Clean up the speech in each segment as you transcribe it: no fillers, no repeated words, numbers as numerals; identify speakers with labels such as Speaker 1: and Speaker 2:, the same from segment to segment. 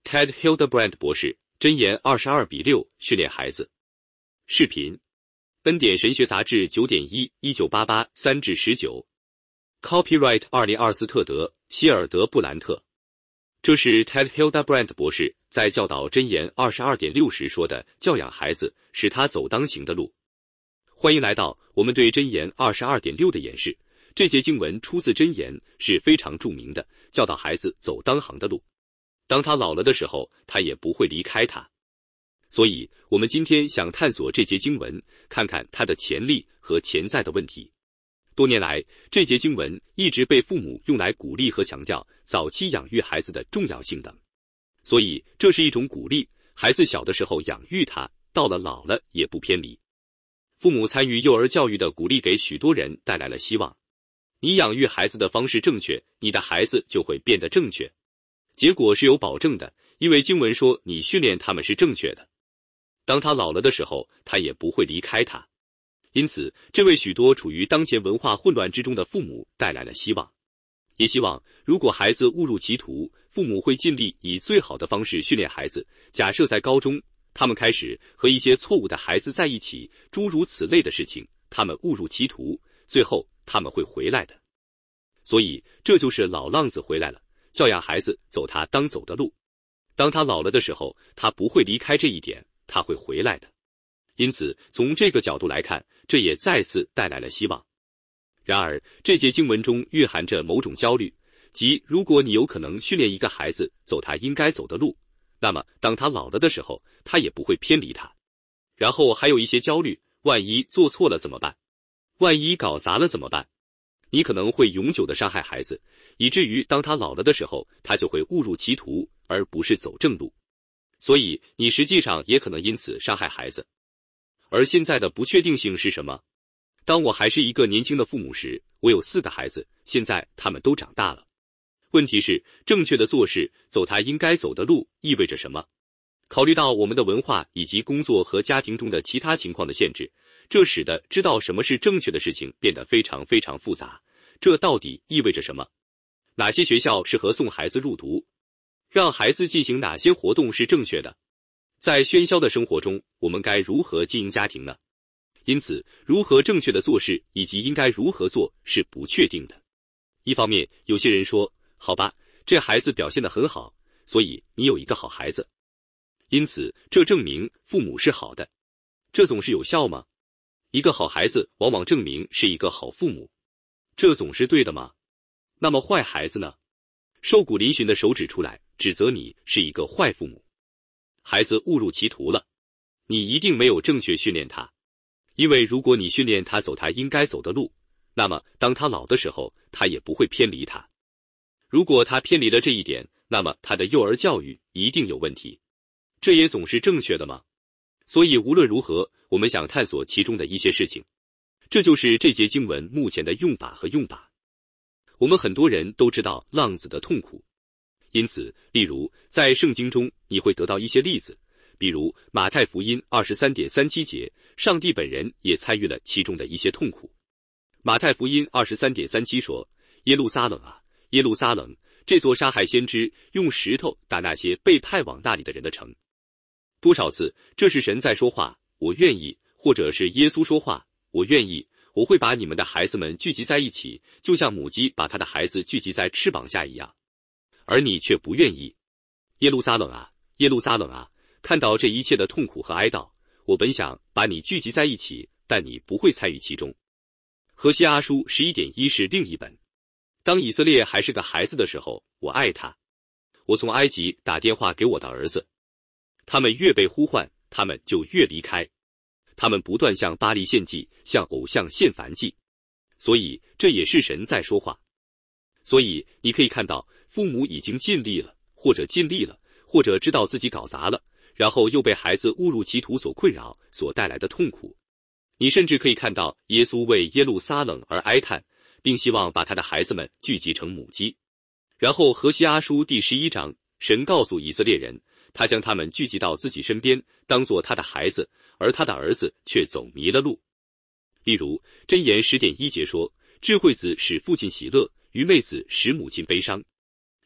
Speaker 1: Ted Hildebrand 博士，箴言22:6训练孩子。视频，恩典神学杂志 9.1 1988 3-19 Copyright 2024特德希尔德布兰特。这是 Ted Hildebrand 博士在教导箴言22:6时说的，教养孩子使他走当行的路。欢迎来到我们对箴言22:6的演示。这节经文出自箴言，是非常著名的，教导孩子走当行的路。当他老了的时候，他也不会离开他。所以我们今天想探索这节经文，看看它的潜力和潜在的问题。多年来，这节经文一直被父母用来鼓励和强调早期养育孩子的重要性等。所以这是一种鼓励，孩子小的时候养育他，到了老了也不偏离。父母参与幼儿教育的鼓励给许多人带来了希望。你养育孩子的方式正确，你的孩子就会变得正确。结果是有保证的，因为经文说你训练他们是正确的。当他老了的时候，他也不会离开他。因此，这为许多处于当前文化混乱之中的父母带来了希望。也希望如果孩子误入歧途，父母会尽力以最好的方式训练孩子。假设在高中，他们开始和一些错误的孩子在一起，诸如此类的事情，他们误入歧途，最后他们会回来的。所以这就是老浪子回来了，教养孩子走他当走的路。当他老了的时候，他不会离开这一点，他会回来的。因此从这个角度来看，这也再次带来了希望。然而这节经文中蕴含着某种焦虑，即如果你有可能训练一个孩子走他应该走的路，那么当他老了的时候，他也不会偏离他。然后还有一些焦虑，万一做错了怎么办？万一搞砸了怎么办？你可能会永久地伤害孩子，以至于当他老了的时候，他就会误入歧途，而不是走正路。所以你实际上也可能因此伤害孩子。而现在的不确定性是什么？当我还是一个年轻的父母时，我有4个孩子，现在他们都长大了。问题是，正确的做事，走他应该走的路意味着什么？考虑到我们的文化以及工作和家庭中的其他情况的限制，这使得知道什么是正确的事情变得非常非常复杂。这到底意味着什么？哪些学校适合送孩子入读？让孩子进行哪些活动是正确的？在喧嚣的生活中，我们该如何经营家庭呢？因此，如何正确的做事以及应该如何做是不确定的。一方面，有些人说，好吧，这孩子表现得很好，所以你有一个好孩子。因此，这证明父母是好的。这总是有效吗？一个好孩子往往证明是一个好父母。这总是对的吗？那么坏孩子呢？瘦骨嶙峋的手指出来，指责你是一个坏父母。孩子误入歧途了，你一定没有正确训练他。因为如果你训练他走他应该走的路，那么当他老的时候，他也不会偏离他。如果他偏离了这一点，那么他的幼儿教育一定有问题。这也总是正确的吗？所以无论如何，我们想探索其中的一些事情。这就是这节经文目前的用法和用法。我们很多人都知道浪子的痛苦，因此，例如在圣经中你会得到一些例子，比如马太福音 23.37 节，上帝本人也参与了其中的一些痛苦。马太福音 23.37 说，耶路撒冷啊，耶路撒冷，这座杀害先知，用石头打那些被派往那里的人的城。多少次这是神在说话，我愿意，或者是耶稣说话，我愿意，我会把你们的孩子们聚集在一起，就像母鸡把她的孩子聚集在翅膀下一样，而你却不愿意。耶路撒冷啊，耶路撒冷啊，看到这一切的痛苦和哀悼，我本想把你聚集在一起，但你不会参与其中。何西阿书 11.1 是另一本。当以色列还是个孩子的时候，我爱他。我从埃及打电话给我的儿子，他们越被呼唤，他们就越离开。他们不断向巴力献祭，向偶像献燔祭。所以这也是神在说话。所以你可以看到，父母已经尽力了，或者尽力了，或者知道自己搞砸了，然后又被孩子误入歧途所困扰，所带来的痛苦。你甚至可以看到耶稣为耶路撒冷而哀叹，并希望把他的孩子们聚集成母鸡。然后何西阿书第11章，神告诉以色列人，他将他们聚集到自己身边，当作他的孩子，而他的儿子却走迷了路。例如箴言 10.1 节说，智慧子使父亲喜乐，愚昧子使母亲悲伤。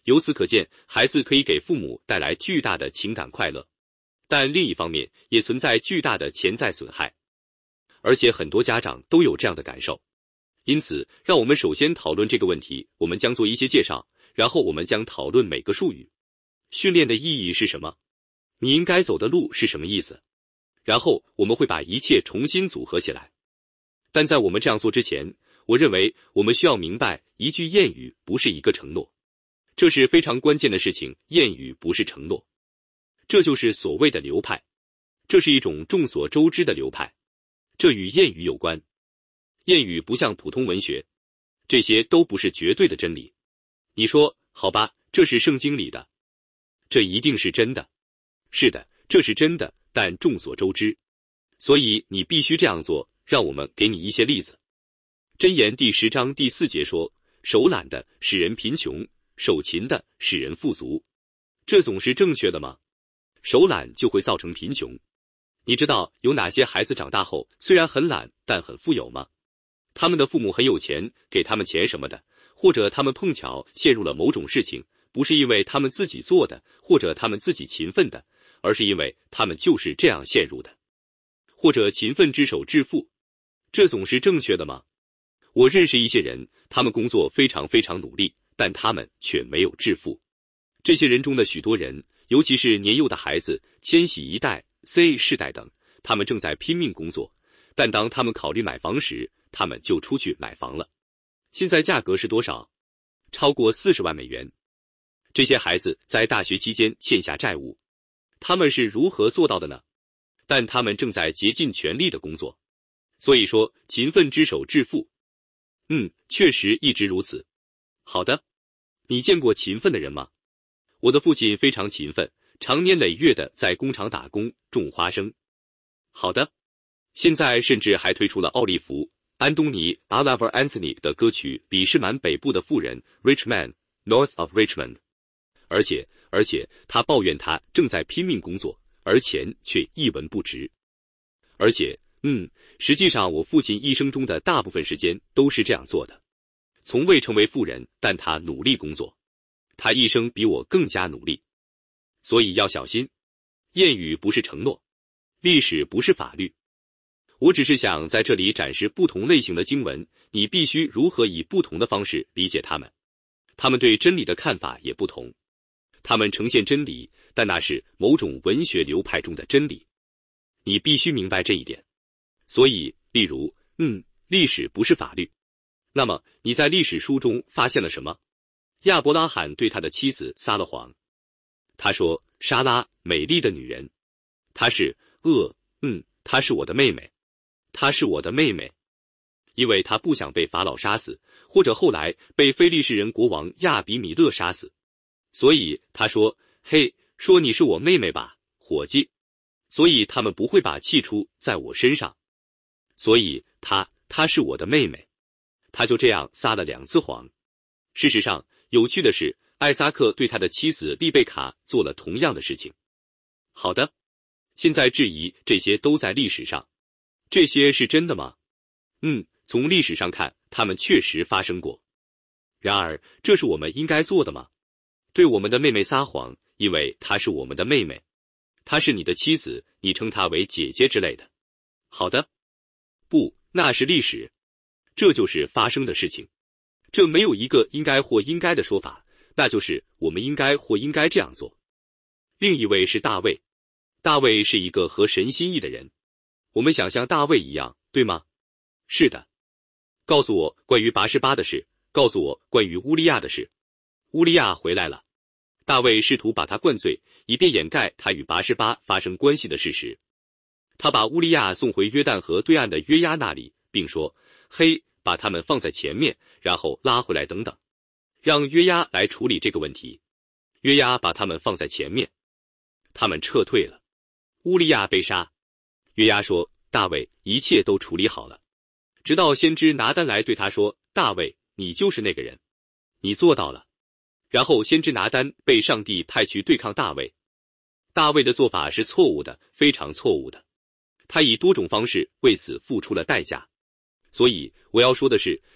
Speaker 1: 由此可见，孩子可以给父母带来巨大的情感快乐，但另一方面也存在巨大的潜在损害，而且很多家长都有这样的感受。因此，让我们首先讨论这个问题，我们将做一些介绍，然后我们将讨论每个术语。训练的意义是什么？你应该走的路是什么意思？然后我们会把一切重新组合起来。但在我们这样做之前，我认为我们需要明白一句谚语不是一个承诺，这是非常关键的事情。谚语不是承诺，这就是所谓的流派，这是一种众所周知的流派，这与谚语有关。谚语不像普通文学，这些都不是绝对的真理。你说好吧，这是圣经里的，这一定是真的。是的，这是真的，但众所周知，所以你必须这样做。让我们给你一些例子。箴言第10章第4节说，手懒的使人贫穷，手勤的使人富足。这总是正确的吗？手懒就会造成贫穷。你知道有哪些孩子长大后虽然很懒，但很富有吗？他们的父母很有钱，给他们钱什么的，或者他们碰巧陷入了某种事情，不是因为他们自己做的，或者他们自己勤奋的，而是因为他们就是这样陷入的，或者勤奋之手致富。这总是正确的吗？我认识一些人，他们工作非常非常努力，但他们却没有致富。这些人中的许多人，尤其是年幼的孩子，千禧一代、Z 世代等，他们正在拼命工作，但当他们考虑买房时，他们就出去买房了。现在价格是多少？超过40万美元。这些孩子在大学期间欠下债务，他们是如何做到的呢？但他们正在竭尽全力的工作。所以说，勤奋之手致富。确实一直如此。好的，你见过勤奋的人吗？我的父亲非常勤奋，常年累月的在工厂打工，种花生。好的，现在甚至还推出了奥利弗·安东尼 Oliver Anthony 的歌曲《比士满北部的富人》Rich Man, North of Richmond。而且他抱怨他正在拼命工作，而钱却一文不值。而且实际上我父亲一生中的大部分时间都是这样做的，从未成为富人，但他努力工作，他一生比我更加努力。所以要小心，谚语不是承诺，历史不是法律。我只是想在这里展示不同类型的经文，你必须如何以不同的方式理解它们。他们对真理的看法也不同，他们呈现真理，但那是某种文学流派中的真理。你必须明白这一点。所以，例如，历史不是法律。那么，你在历史书中发现了什么？亚伯拉罕对他的妻子撒了谎。他说，莎拉，美丽的女人。她是她是我的妹妹。她是我的妹妹。因为他不想被法老杀死，或者后来被非利士人国王亚比米勒杀死。所以他说，嘿，说你是我妹妹吧，伙计。所以他们不会把气出在我身上。所以她是我的妹妹。他就这样撒了2次谎。事实上，有趣的是，艾撒克对他的妻子丽贝卡做了同样的事情。好的，现在质疑这些都在历史上，这些是真的吗？从历史上看，他们确实发生过。然而，这是我们应该做的吗？对我们的妹妹撒谎，因为她是我们的妹妹。她是你的妻子，你称她为姐姐之类的。好的，不，那是历史，这就是发生的事情。这没有一个应该或应该的说法，那就是我们应该或应该这样做。另一位是大卫，大卫是一个合神心意的人。我们想像大卫一样，对吗？是的。告诉我关于拔示巴的事，告诉我关于乌利亚的事。乌利亚回来了，大卫试图把他灌醉，以便掩盖他与拔示巴发生关系的事实。他把乌利亚送回约旦河对岸的约押那里，并说，嘿，把他们放在前面，然后拉回来等等，让约押来处理这个问题。约押把他们放在前面，他们撤退了。乌利亚被杀。约押说，大卫，一切都处理好了。直到先知拿单来对他说，大卫，你就是那个人，你做到了。然后先知拿单被上帝派去对抗大卫。大卫的做法是错误的，非常错误的。他以多种方式为此付出了代价。所以我要说的是，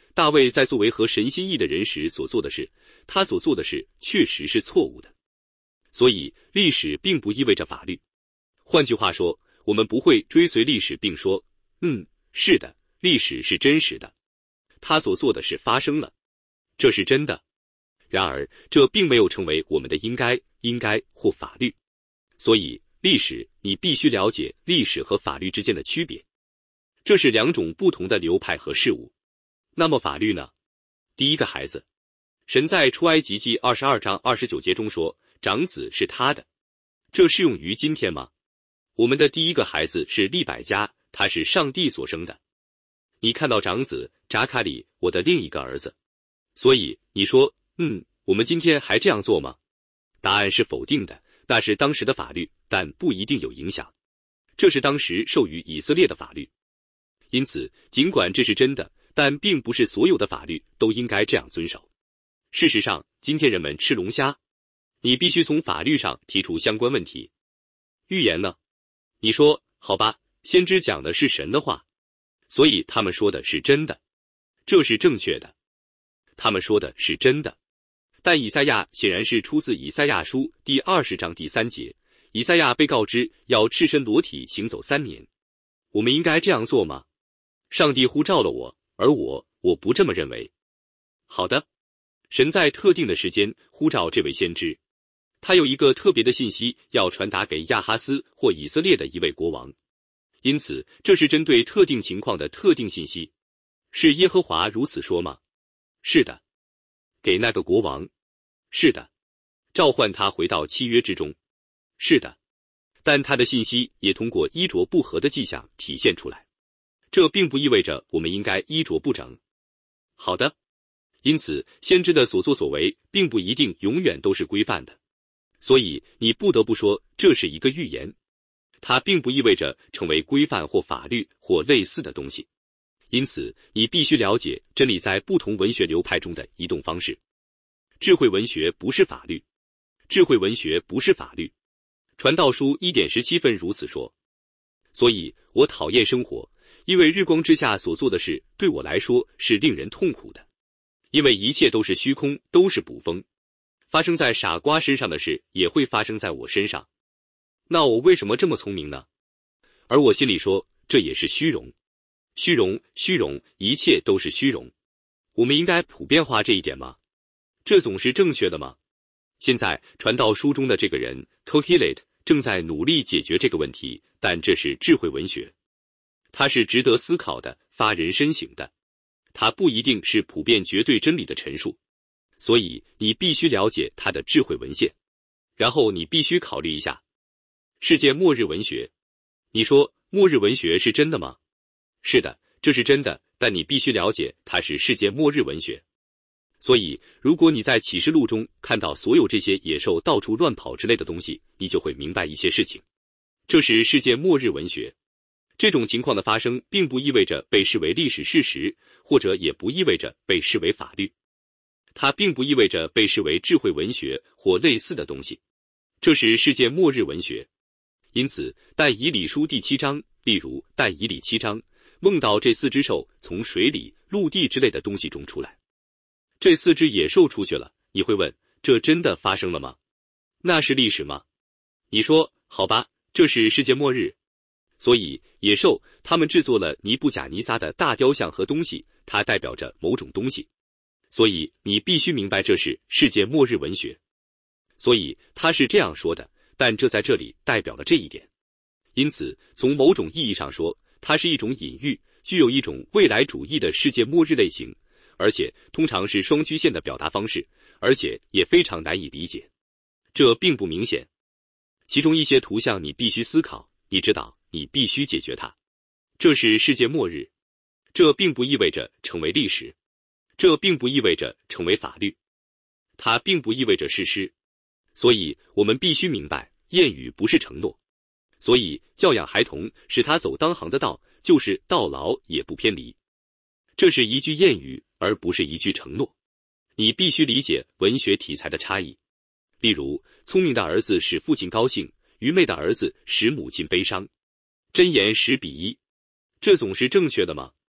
Speaker 1: 大卫在作为合神心意的人时所做的事，他所做的事确实是错误的。所以历史并不意味着法律。换句话说，我们不会追随历史并说，是的，历史是真实的，他所做的事发生了，这是真的。然而，这并没有成为我们的应该或法律。所以，历史，你必须了解历史和法律之间的区别。这是两种不同的流派和事物。那么法律呢？第一个孩子，神在出埃及记22章29节中说，长子是他的。这适用于今天吗？我们的第一个孩子是利百加，他是上帝所生的。你看到长子扎卡里，我的另一个儿子。所以你说，我们今天还这样做吗？答案是否定的，那是当时的法律，但不一定有影响。这是当时授予以色列的法律。因此，尽管这是真的，但并不是所有的法律都应该这样遵守。事实上，今天人们吃龙虾，你必须从法律上提出相关问题。预言呢？你说，好吧，先知讲的是神的话，所以他们说的是真的，这是正确的。他们说的是真的。但以赛亚显然是出自以赛亚书第20章第3节，以赛亚被告知要赤身裸体行走3年。我们应该这样做吗？上帝呼召了我，而我不这么认为。好的，神在特定的时间呼召这位先知，他有一个特别的信息要传达给亚哈斯或以色列的一位国王。因此，这是针对特定情况的特定信息。是耶和华如此说吗？是的。给那个国王？是的。召唤他回到契约之中？是的。但他的信息也通过衣着不合的迹象体现出来。这并不意味着我们应该衣着不整。好的。因此，先知的所作所为并不一定永远都是规范的。所以，你不得不说这是一个预言。它并不意味着成为规范或法律或类似的东西。因此，你必须了解真理在不同文学流派中的移动方式。智慧文学不是法律。智慧文学不是法律。传道书1:17分如此说。所以，我讨厌生活，因为日光之下所做的事对我来说是令人痛苦的。因为一切都是虚空，都是捕风。发生在傻瓜身上的事也会发生在我身上。那我为什么这么聪明呢？而我心里说，这也是虚荣。虚荣，一切都是虚荣。我们应该普遍化这一点吗？这总是正确的吗？现在传道书中的这个人 Kohelet 正在努力解决这个问题，但这是智慧文学。它是值得思考的，发人深省的。它不一定是普遍绝对真理的陈述。所以你必须了解它的智慧文献。然后你必须考虑一下世界末日文学。你说末日文学是真的吗？是的，这是真的，但你必须了解它是世界末日文学。所以，如果你在启示录中看到所有这些野兽到处乱跑之类的东西，你就会明白一些事情。这是世界末日文学。这种情况的发生并不意味着被视为历史事实，或者也不意味着被视为法律。它并不意味着被视为智慧文学或类似的东西。这是世界末日文学。因此，但以理书第7章，例如但以理7章，梦到这4只兽从水里、陆地之类的东西中出来。这4只野兽出去了，你会问，这真的发生了吗？那是历史吗？你说，好吧，这是世界末日。所以，野兽，他们制作了尼布甲尼撒的大雕像和东西，它代表着某种东西。所以，你必须明白这是世界末日文学。所以，他是这样说的，但这在这里代表了这一点。因此，从某种意义上说，它是一种隐喻，具有一种未来主义的世界末日类型，而且通常是双曲线的表达方式，而且也非常难以理解。这并不明显。其中一些图像你必须思考，你知道，你必须解决它。这是世界末日。这并不意味着成为历史。这并不意味着成为法律。它并不意味着事实。所以，我们必须明白，谚语不是承诺。所以，教养孩童，使他走当行的道，就是到老也不偏离。这是一句谚语，而不是一句承诺。你必须理解文学题材的差异。例如，聪明的儿子使父亲高兴，愚昧的儿子使母亲悲伤。箴言10:1。这总是正确的吗？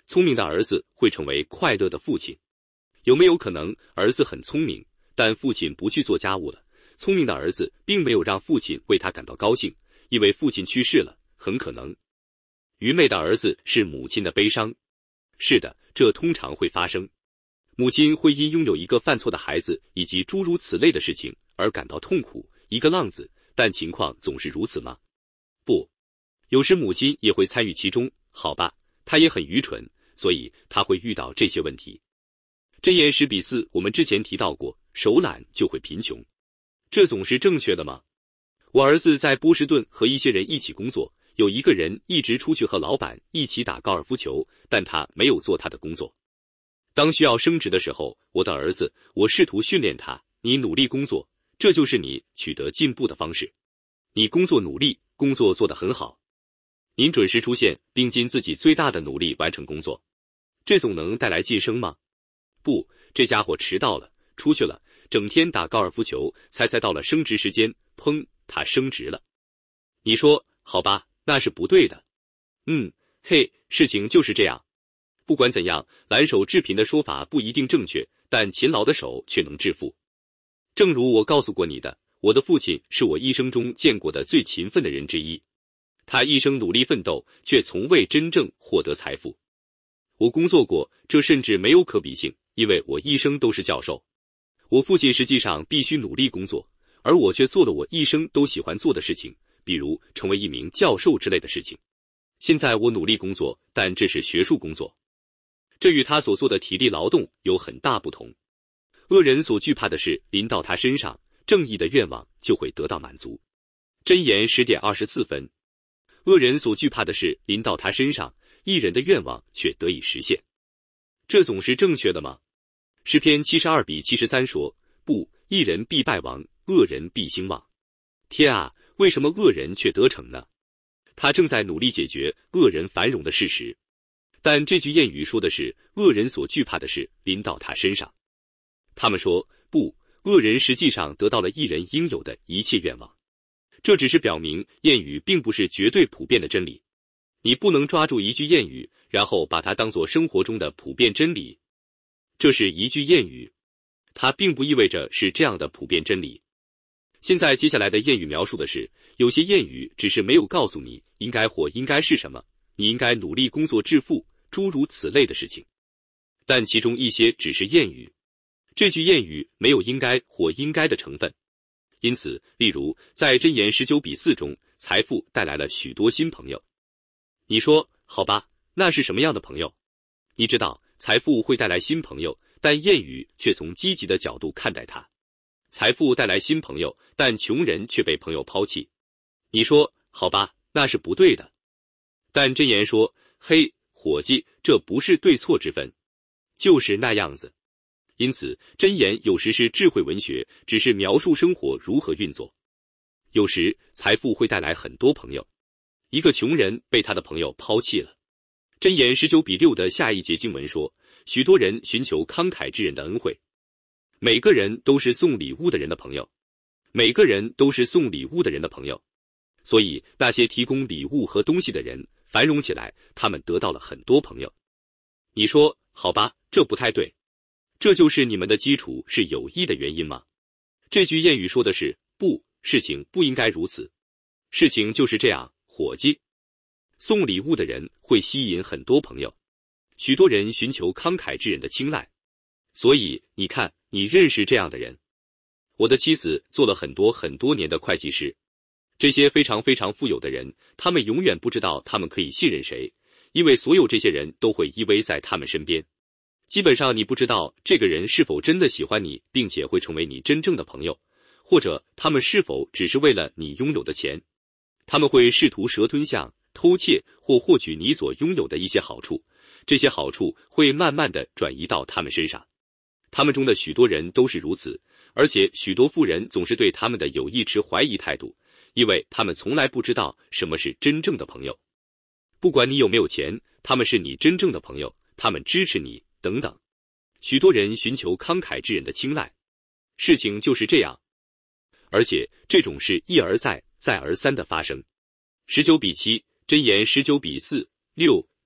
Speaker 1: 聪明的儿子会成为快乐的父亲。有没有可能儿子很聪明，但父亲不去做家务了？聪明的儿子并没有让父亲为他感到高兴，因为父亲去世了。很可能，愚昧的儿子是母亲的悲伤。是的，这通常会发生。母亲会因拥有一个犯错的孩子以及诸如此类的事情而感到痛苦，一个浪子，但情况总是如此吗？不，有时母亲也会参与其中，好吧，她也很愚蠢，所以她会遇到这些问题。箴言10:4，我们之前提到过，手懒就会贫穷。这总是正确的吗？我儿子在波士顿和一些人一起工作，有一个人一直出去和老板一起打高尔夫球，但他没有做他的工作。当需要升职的时候，我的儿子，我试图训练他，你努力工作，这就是你取得进步的方式。你工作努力，工作做得很好。您准时出现，并尽自己最大的努力完成工作，这总能带来晋升吗？不，这家伙迟到了，出去了，整天打高尔夫球，猜到了升职时间，砰，他升职了。你说，好吧，那是不对的。嘿，事情就是这样。不管怎样，蓝手致贫的说法不一定正确，但勤劳的手却能致富。正如我告诉过你的，我的父亲是我一生中见过的最勤奋的人之一。他一生努力奋斗，却从未真正获得财富。我工作过，这甚至没有可比性，因为我一生都是教授。我父亲实际上必须努力工作，而我却做了我一生都喜欢做的事情，比如成为一名教授之类的事情。现在我努力工作，但这是学术工作。这与他所做的体力劳动有很大不同。恶人所惧怕的事临到他身上，正义的愿望就会得到满足。箴言10:24。恶人所惧怕的事临到他身上，义人的愿望却得以实现。这总是正确的吗？诗篇72:73说，不，义人必败亡，恶人必兴旺。天啊，为什么恶人却得逞呢？他正在努力解决恶人繁荣的事实。但这句谚语说的是恶人所惧怕的事临到他身上。他们说，不，恶人实际上得到了义人应有的一切愿望。这只是表明谚语并不是绝对普遍的真理。你不能抓住一句谚语，然后把它当作生活中的普遍真理。这是一句谚语，它并不意味着是这样的普遍真理。现在接下来的谚语描述的是，有些谚语只是没有告诉你应该或应该是什么，你应该努力工作致富，诸如此类的事情。但其中一些只是谚语，这句谚语没有应该或应该的成分。因此，例如在箴言19:4中，财富带来了许多新朋友。你说，好吧，那是什么样的朋友？你知道，财富会带来新朋友，但谚语却从积极的角度看待它。财富带来新朋友，但穷人却被朋友抛弃。你说，好吧，那是不对的。但箴言说，嘿，伙计，这不是对错之分，就是那样子。因此，箴言有时是智慧文学，只是描述生活如何运作。有时，财富会带来很多朋友。一个穷人被他的朋友抛弃了。箴言19:6的下一节经文说，许多人寻求慷慨之人的恩惠。每个人都是送礼物的人的朋友。每个人都是送礼物的人的朋友。所以，那些提供礼物和东西的人繁荣起来，他们得到了很多朋友。你说，好吧，这不太对。这就是你们的基础是有益的原因吗？这句谚语说的是，不，事情不应该如此。事情就是这样，伙计。送礼物的人会吸引很多朋友。许多人寻求慷慨之人的青睐。所以，你看，你认识这样的人。我的妻子做了很多年的会计师。这些非常富有的人，他们永远不知道他们可以信任谁，因为所有这些人都会依偎在他们身边。基本上你不知道这个人是否真的喜欢你，并且会成为你真正的朋友，或者他们是否只是为了你拥有的钱。他们会试图蛇吞象，偷窃或获取你所拥有的一些好处，这些好处会慢慢地转移到他们身上。他们中的许多人都是如此，而且许多富人总是对他们的友谊持怀疑态度，因为他们从来不知道什么是真正的朋友。不管你有没有钱，他们是你真正的朋友，他们支持你，等等。许多人寻求慷慨之人的青睐。事情就是这样。而且这种事一而再，再而三的发生。19:7，箴言19:4、6、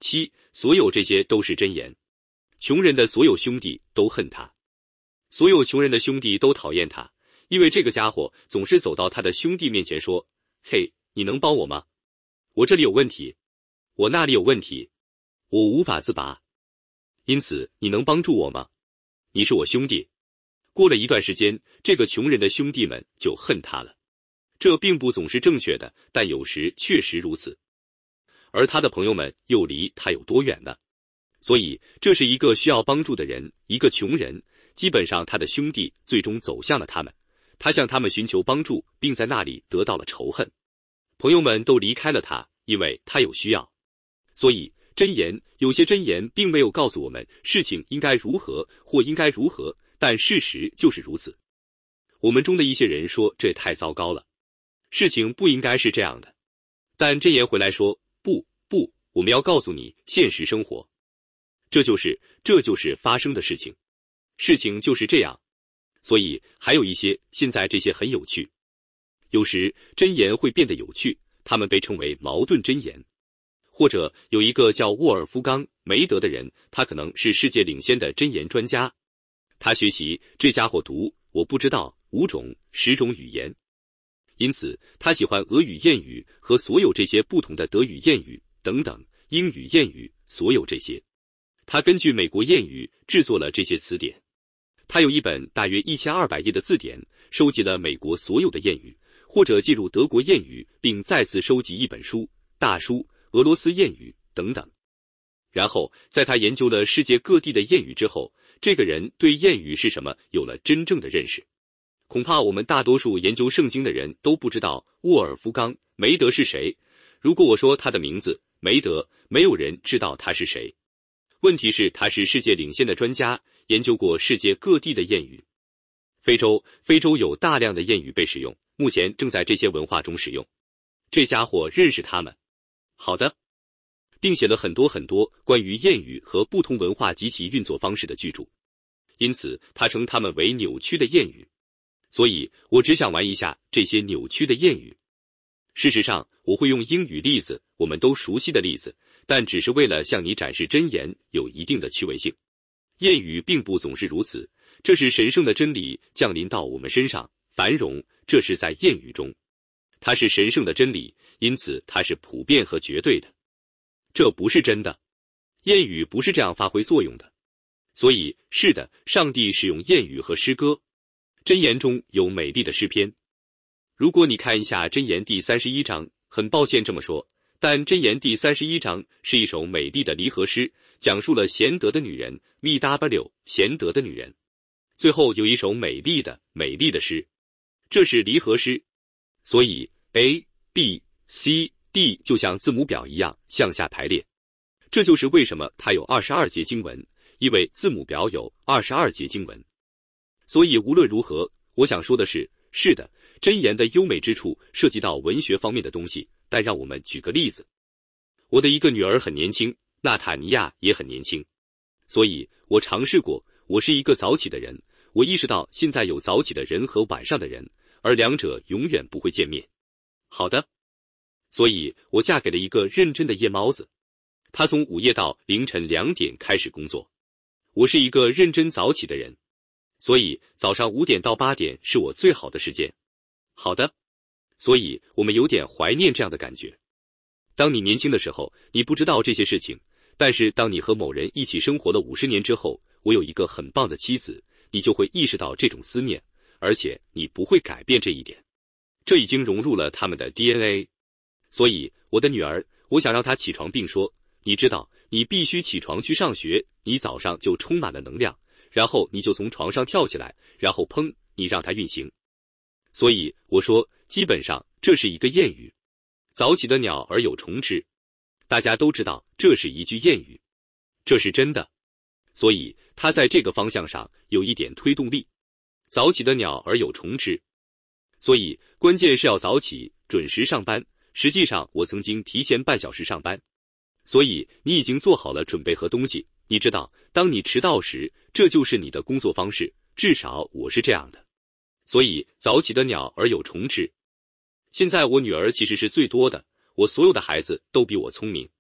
Speaker 1: 7. 所有这些都是真言。穷人的所有兄弟都恨他，所有穷人的兄弟都讨厌他，因为这个家伙总是走到他的兄弟面前说：嘿，你能帮我吗？我这里有问题，我那里有问题，我无法自拔，因此你能帮助我吗？你是我兄弟。过了一段时间，这个穷人的兄弟们就恨他了。这并不总是正确的，但有时确实如此。而他的朋友们又离他有多远呢？所以这是一个需要帮助的人，一个穷人，基本上他的兄弟最终走向了他们，他向他们寻求帮助，并在那里得到了仇恨。朋友们都离开了他，因为他有需要。所以箴言，有些箴言并没有告诉我们事情应该如何或应该如何，但事实就是如此。我们中的一些人说这太糟糕了，事情不应该是这样的。但箴言回来说，不，我们要告诉你现实生活。这就是发生的事情，事情就是这样。所以还有一些，现在这些很有趣。有时箴言会变得有趣，他们被称为矛盾箴言。或者有一个叫沃尔夫冈·梅德的人，他可能是世界领先的箴言专家。他学习这家伙读我不知道5种、10种语言，因此他喜欢俄语谚语和所有这些不同的德语谚语等等，英语谚语，所有这些。他根据美国谚语制作了这些词典。他有一本大约1200页的字典，收集了美国所有的谚语，或者记录德国谚语，并再次收集一本书，大书，俄罗斯谚语等等。然后在他研究了世界各地的谚语之后，这个人对谚语是什么有了真正的认识。恐怕我们大多数研究圣经的人都不知道沃尔夫冈·梅德是谁。如果我说他的名字梅德，没有人知道他是谁。问题是他是世界领先的专家，研究过世界各地的谚语。非洲有大量的谚语被使用，目前正在这些文化中使用。这家伙认识他们。好的，并写了很多关于谚语和不同文化及其运作方式的巨著，因此他称他们为扭曲的谚语。所以我只想玩一下这些扭曲的谚语。事实上，我会用英语例子，我们都熟悉的例子，但只是为了向你展示箴言有一定的趣味性。谚语并不总是如此，这是神圣的真理降临到我们身上，繁荣，这是在谚语中。它是神圣的真理，因此它是普遍和绝对的。这不是真的，谚语不是这样发挥作用的。所以，是的，上帝使用谚语和诗歌。箴言中有美丽的诗篇。如果你看一下箴言第31章，很抱歉这么说，但箴言第31章是一首美丽的离合诗，讲述了贤德的女人 VW 贤德的女人。最后有一首美丽的诗，这是离合诗。所以 A、B、C、D 就像字母表一样向下排列。这就是为什么它有22节经文，因为字母表有22节经文。所以无论如何，我想说的是，是的，箴言的优美之处涉及到文学方面的东西，但让我们举个例子。我的一个女儿很年轻，娜塔尼亚也很年轻，所以我尝试过，我是一个早起的人，我意识到现在有早起的人和晚上的人，而两者永远不会见面。好的，所以我嫁给了一个认真的夜猫子，他从午夜到凌晨2点开始工作。我是一个认真早起的人，所以早上5点到8点是我最好的时间。好的，所以我们有点怀念这样的感觉。当你年轻的时候，你不知道这些事情，但是当你和某人一起生活了50年之后，我有一个很棒的妻子，你就会意识到这种思念，而且你不会改变这一点。这已经融入了他们的 DNA。所以，我的女儿，我想让她起床并说，你知道，你必须起床去上学，你早上就充满了能量，然后你就从床上跳起来，然后砰，你让它运行。所以我说，基本上这是一个谚语。早起的鸟儿有虫吃，大家都知道这是一句谚语，这是真的。所以它在这个方向上有一点推动力。早起的鸟儿有虫吃，所以关键是要早起，准时上班。实际上我曾经提前半小时上班。所以你已经做好了准备和东西，你知道，当你迟到时，这就是你的工作方式，至少我是这样的。所以早起的鸟儿有虫吃。现在我女儿其实是最多的，我所有的孩子都比我聪明。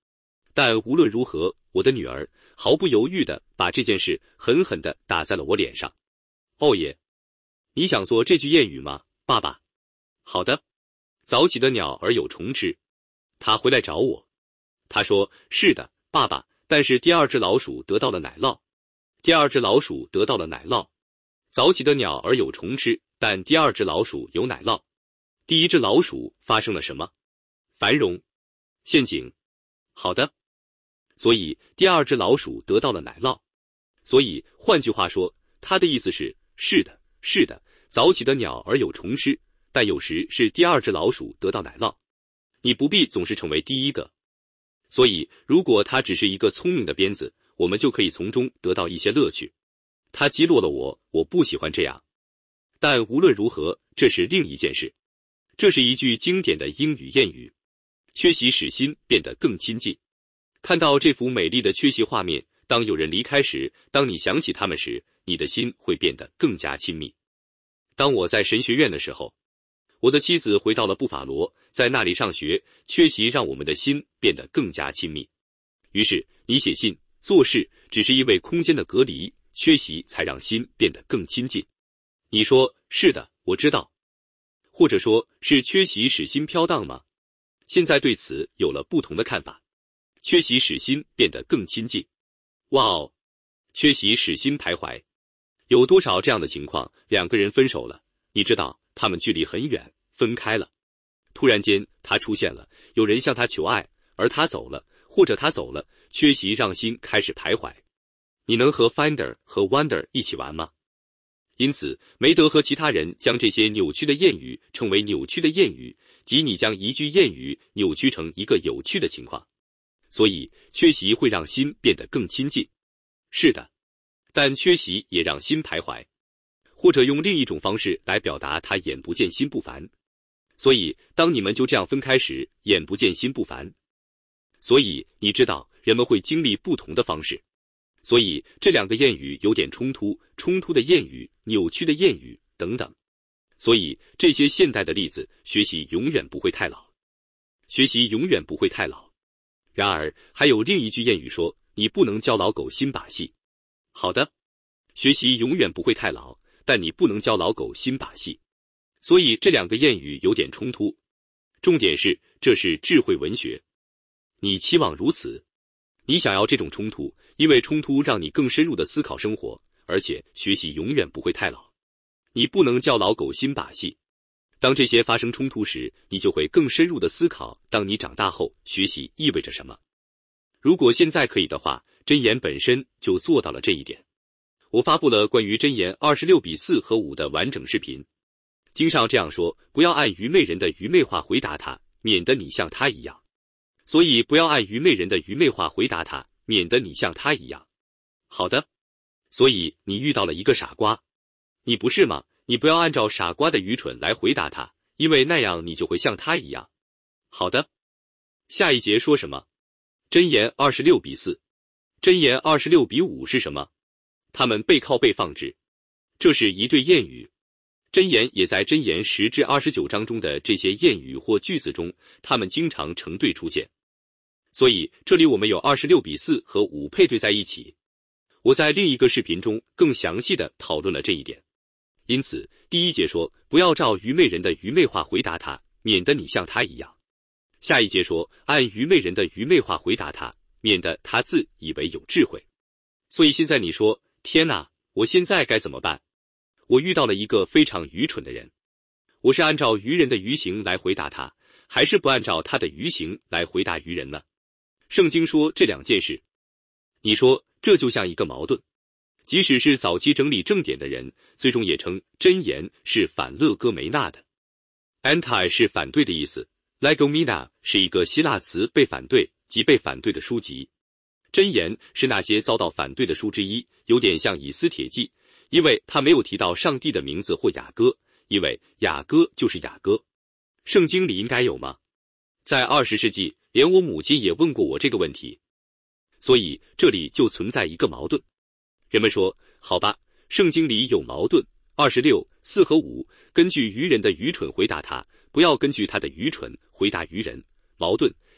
Speaker 1: 但无论如何，我的女儿毫不犹豫地把这件事狠狠地打在了我脸上。哦耶，你想做这句谚语吗，爸爸？好的。早起的鸟儿有虫吃。他回来找我。他说，是的，爸爸，但是第二只老鼠得到了奶酪。第二只老鼠得到了奶酪。早起的鸟儿有虫吃，但第二只老鼠有奶酪。第一只老鼠发生了什么？繁荣。陷阱。好的。所以第二只老鼠得到了奶酪。所以换句话说，他的意思是，是的，是的，早起的鸟儿有虫吃，但有时是第二只老鼠得到奶酪。你不必总是成为第一个。所以如果他只是一个聪明的鞭子，我们就可以从中得到一些乐趣。他击落了我，我不喜欢这样。但无论如何，这是另一件事。这是一句经典的英语谚语：缺席使心变得更亲近。看到这幅美丽的缺席画面，当有人离开时，当你想起他们时，你的心会变得更加亲密。当我在神学院的时候，我的妻子回到了布法罗，在那里上学，缺席让我们的心变得更加亲密。于是你写信做事只是因为空间的隔离，缺席才让心变得更亲近。你说，是的，我知道。或者说是缺席使心飘荡吗？现在对此有了不同的看法。缺席使心变得更亲近。哇哦，缺席使心徘徊。有多少这样的情况，两个人分手了，你知道他们距离很远，分开了。突然间他出现了，有人向他求爱，而他走了，或者他走了，缺席让心开始徘徊。你能和 Finder 和 Wonder 一起玩吗？因此梅德和其他人将这些扭曲的谚语称为扭曲的谚语，即你将一句谚语扭曲成一个有趣的情况。所以缺席会让心变得更亲近。是的，但缺席也让心徘徊。或者用另一种方式来表达他眼不见心不烦。所以当你们就这样分开时，眼不见心不烦。所以你知道人们会经历不同的方式。所以这两个谚语有点冲突，冲突的谚语，扭曲的谚语等等。所以这些现代的例子，学习永远不会太老。学习永远不会太老。然而还有另一句谚语说，你不能教老狗新把戏。好的，学习永远不会太老，但你不能教老狗新把戏。所以这两个谚语有点冲突。重点是，这是智慧文学。你期望如此？你想要这种冲突，因为冲突让你更深入地思考生活，而且学习永远不会太老。你不能教老狗新把戏。当这些发生冲突时，你就会更深入地思考，当你长大后，学习意味着什么。如果现在可以的话，箴言本身就做到了这一点。我发布了关于箴言26:4和5的完整视频。经上这样说，不要按愚昧人的愚昧话回答他，免得你像他一样。所以不要按愚昧人的愚昧话回答他，免得你像他一样。好的。所以你遇到了一个傻瓜。你不是吗？你不要按照傻瓜的愚蠢来回答他，因为那样你就会像他一样。好的。下一节说什么？箴言26:4。箴言26:5是什么？他们背靠背放置。这是一对谚语。箴言也在箴言10至29章中的这些谚语或句子中，它们经常成对出现。所以这里我们有26:4和5配对在一起。我在另一个视频中更详细地讨论了这一点。因此第一节说，不要照愚昧人的愚昧话回答他，免得你像他一样。下一节说，按愚昧人的愚昧话回答他，免得他自以为有智慧。所以现在你说，天哪，我现在该怎么办？我遇到了一个非常愚蠢的人。我是按照愚人的愚行来回答他，还是不按照他的愚行来回答愚人呢？圣经说这两件事。你说这就像一个矛盾。即使是早期整理正典的人，最终也称箴言是反勒哥梅纳的。anti 是反对的意思， legomena 是一个希腊词，被反对即被反对的书籍。箴言是那些遭到反对的书之一，有点像以斯帖记，因为他没有提到上帝的名字或雅歌，因为雅歌就是雅歌。圣经里应该有吗？在20世纪，连我母亲也问过我这个问题。所以这里就存在一个矛盾。人们说，好吧，圣经里有矛盾，26:4和5，根据愚人的愚蠢回答他，不要根据他的愚蠢回答愚人。矛盾，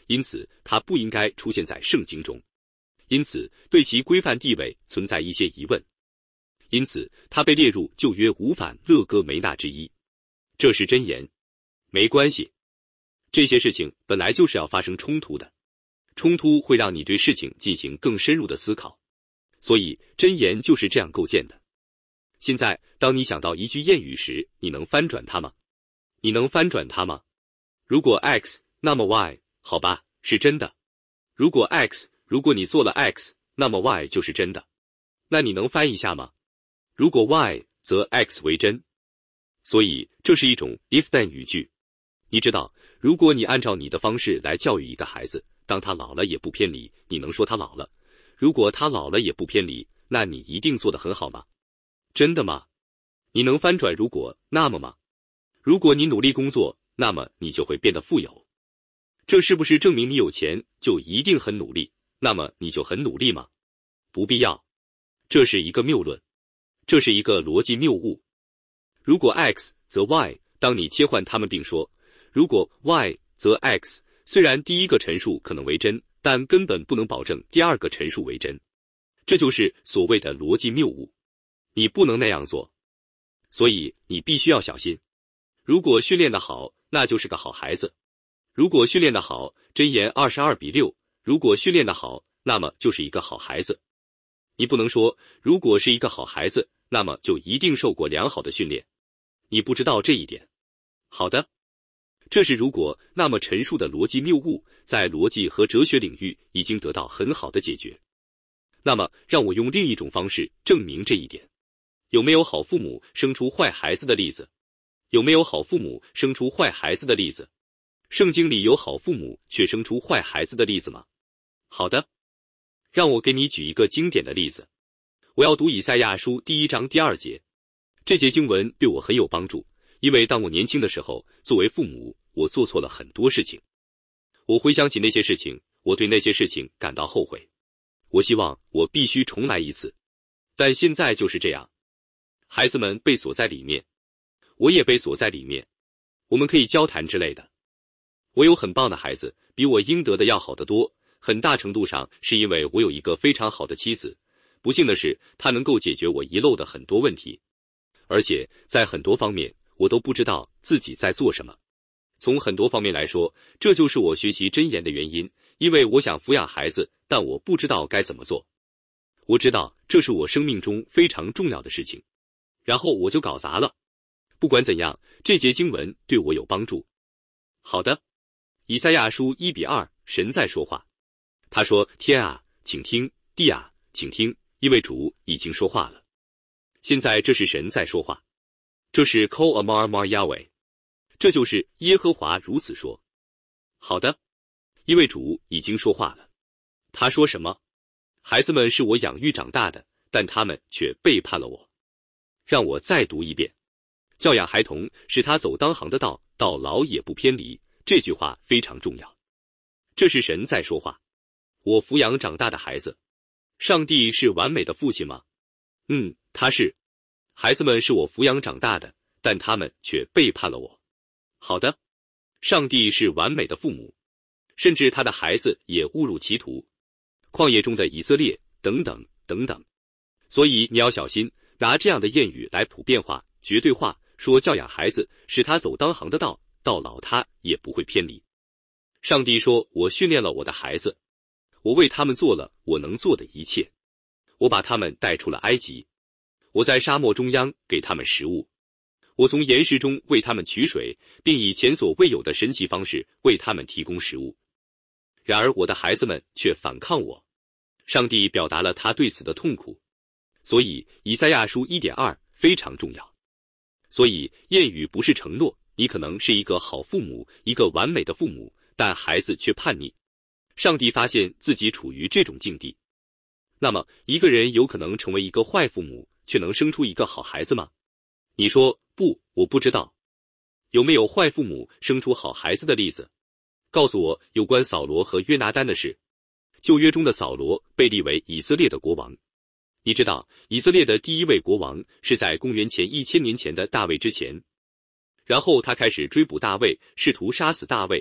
Speaker 1: 因此它不应该出现在圣经中，因此对其规范地位存在一些疑问，因此它被列入旧约五反勒哥梅纳之一。这是箴言，没关系，这些事情本来就是要发生冲突的，冲突会让你对事情进行更深入的思考，所以箴言就是这样构建的。现在当你想到一句谚语时，你能翻转它吗？你能翻转它吗？如果 X， 那么 Y， 好吧，是真的。如果 X， 如果你做了 X， 那么 Y 就是真的。那你能翻一下吗？如果 Y， 则 X 为真。所以这是一种 if then 语句。你知道，如果你按照你的方式来教育一个孩子，当他老了也不偏离，你能说他老了。如果他老了也不偏离，那你一定做得很好吗？真的吗？你能翻转如果那么吗？如果你努力工作，那么你就会变得富有。这是不是证明你有钱就一定很努力？那么你就很努力吗？不必要。这是一个谬论，这是一个逻辑谬误。如果 X 则 Y， 当你切换它们并说如果 Y 则 X， 虽然第一个陈述可能为真，但根本不能保证第二个陈述为真。这就是所谓的逻辑谬误。你不能那样做，所以你必须要小心。如果训练得好，那就是个好孩子。如果训练得好，箴言22:6，如果训练得好，那么就是一个好孩子。你不能说，如果是一个好孩子，那么就一定受过良好的训练。你不知道这一点。好的，这是如果那么陈述的逻辑谬误，在逻辑和哲学领域已经得到很好的解决。那么让我用另一种方式证明这一点。有没有好父母生出坏孩子的例子？有没有好父母生出坏孩子的例子？圣经里有好父母却生出坏孩子的例子吗？好的，让我给你举一个经典的例子。我要读以赛亚书1章第2节。这节经文对我很有帮助，因为当我年轻的时候，作为父母，我做错了很多事情。我回想起那些事情，我对那些事情感到后悔。我希望我必须重来一次，但现在就是这样。孩子们被锁在里面，我也被锁在里面。我们可以交谈之类的。我有很棒的孩子，比我应得的要好得多，很大程度上是因为我有一个非常好的妻子。不幸的是，她能够解决我遗漏的很多问题，而且在很多方面我都不知道自己在做什么。从很多方面来说，这就是我学习箴言的原因，因为我想抚养孩子，但我不知道该怎么做。我知道这是我生命中非常重要的事情，然后我就搞砸了。不管怎样，这节经文对我有帮助。好的，以赛亚书1:2，神在说话。他说：天啊，请听；地啊，请听，因为主已经说话了。现在这是神在说话，这是 Kol Amar Mar Yahweh， 这就是耶和华如此说。好的，因为主已经说话了。他说什么？孩子们是我养育长大的，但他们却背叛了我。让我再读一遍。教养孩童，使他走当行的道，到老也不偏离。这句话非常重要。这是神在说话。我抚养长大的孩子。上帝是完美的父亲吗？他是。孩子们是我抚养长大的，但他们却背叛了我。好的，上帝是完美的父母，甚至他的孩子也误入歧途。旷野中的以色列，等等等等。所以你要小心，拿这样的谚语来普遍化、绝对化，说教养孩子，使他走当行的道，到老他也不会偏离。上帝说，我训练了我的孩子，我为他们做了我能做的一切。我把他们带出了埃及，我在沙漠中央给他们食物，我从岩石中为他们取水，并以前所未有的神奇方式为他们提供食物。然而我的孩子们却反抗我。上帝表达了他对此的痛苦。所以以赛亚书1:2非常重要。所以谚语不是承诺，你可能是一个好父母，一个完美的父母，但孩子却叛逆。上帝发现自己处于这种境地。那么一个人有可能成为一个坏父母，却能生出一个好孩子吗？你说不，我不知道。有没有坏父母生出好孩子的例子？告诉我有关扫罗和约拿单的事。旧约中的扫罗被立为以色列的国王。你知道以色列的第一位国王是在公元前1000年前的大卫之前。然后他开始追捕大卫，试图杀死大卫，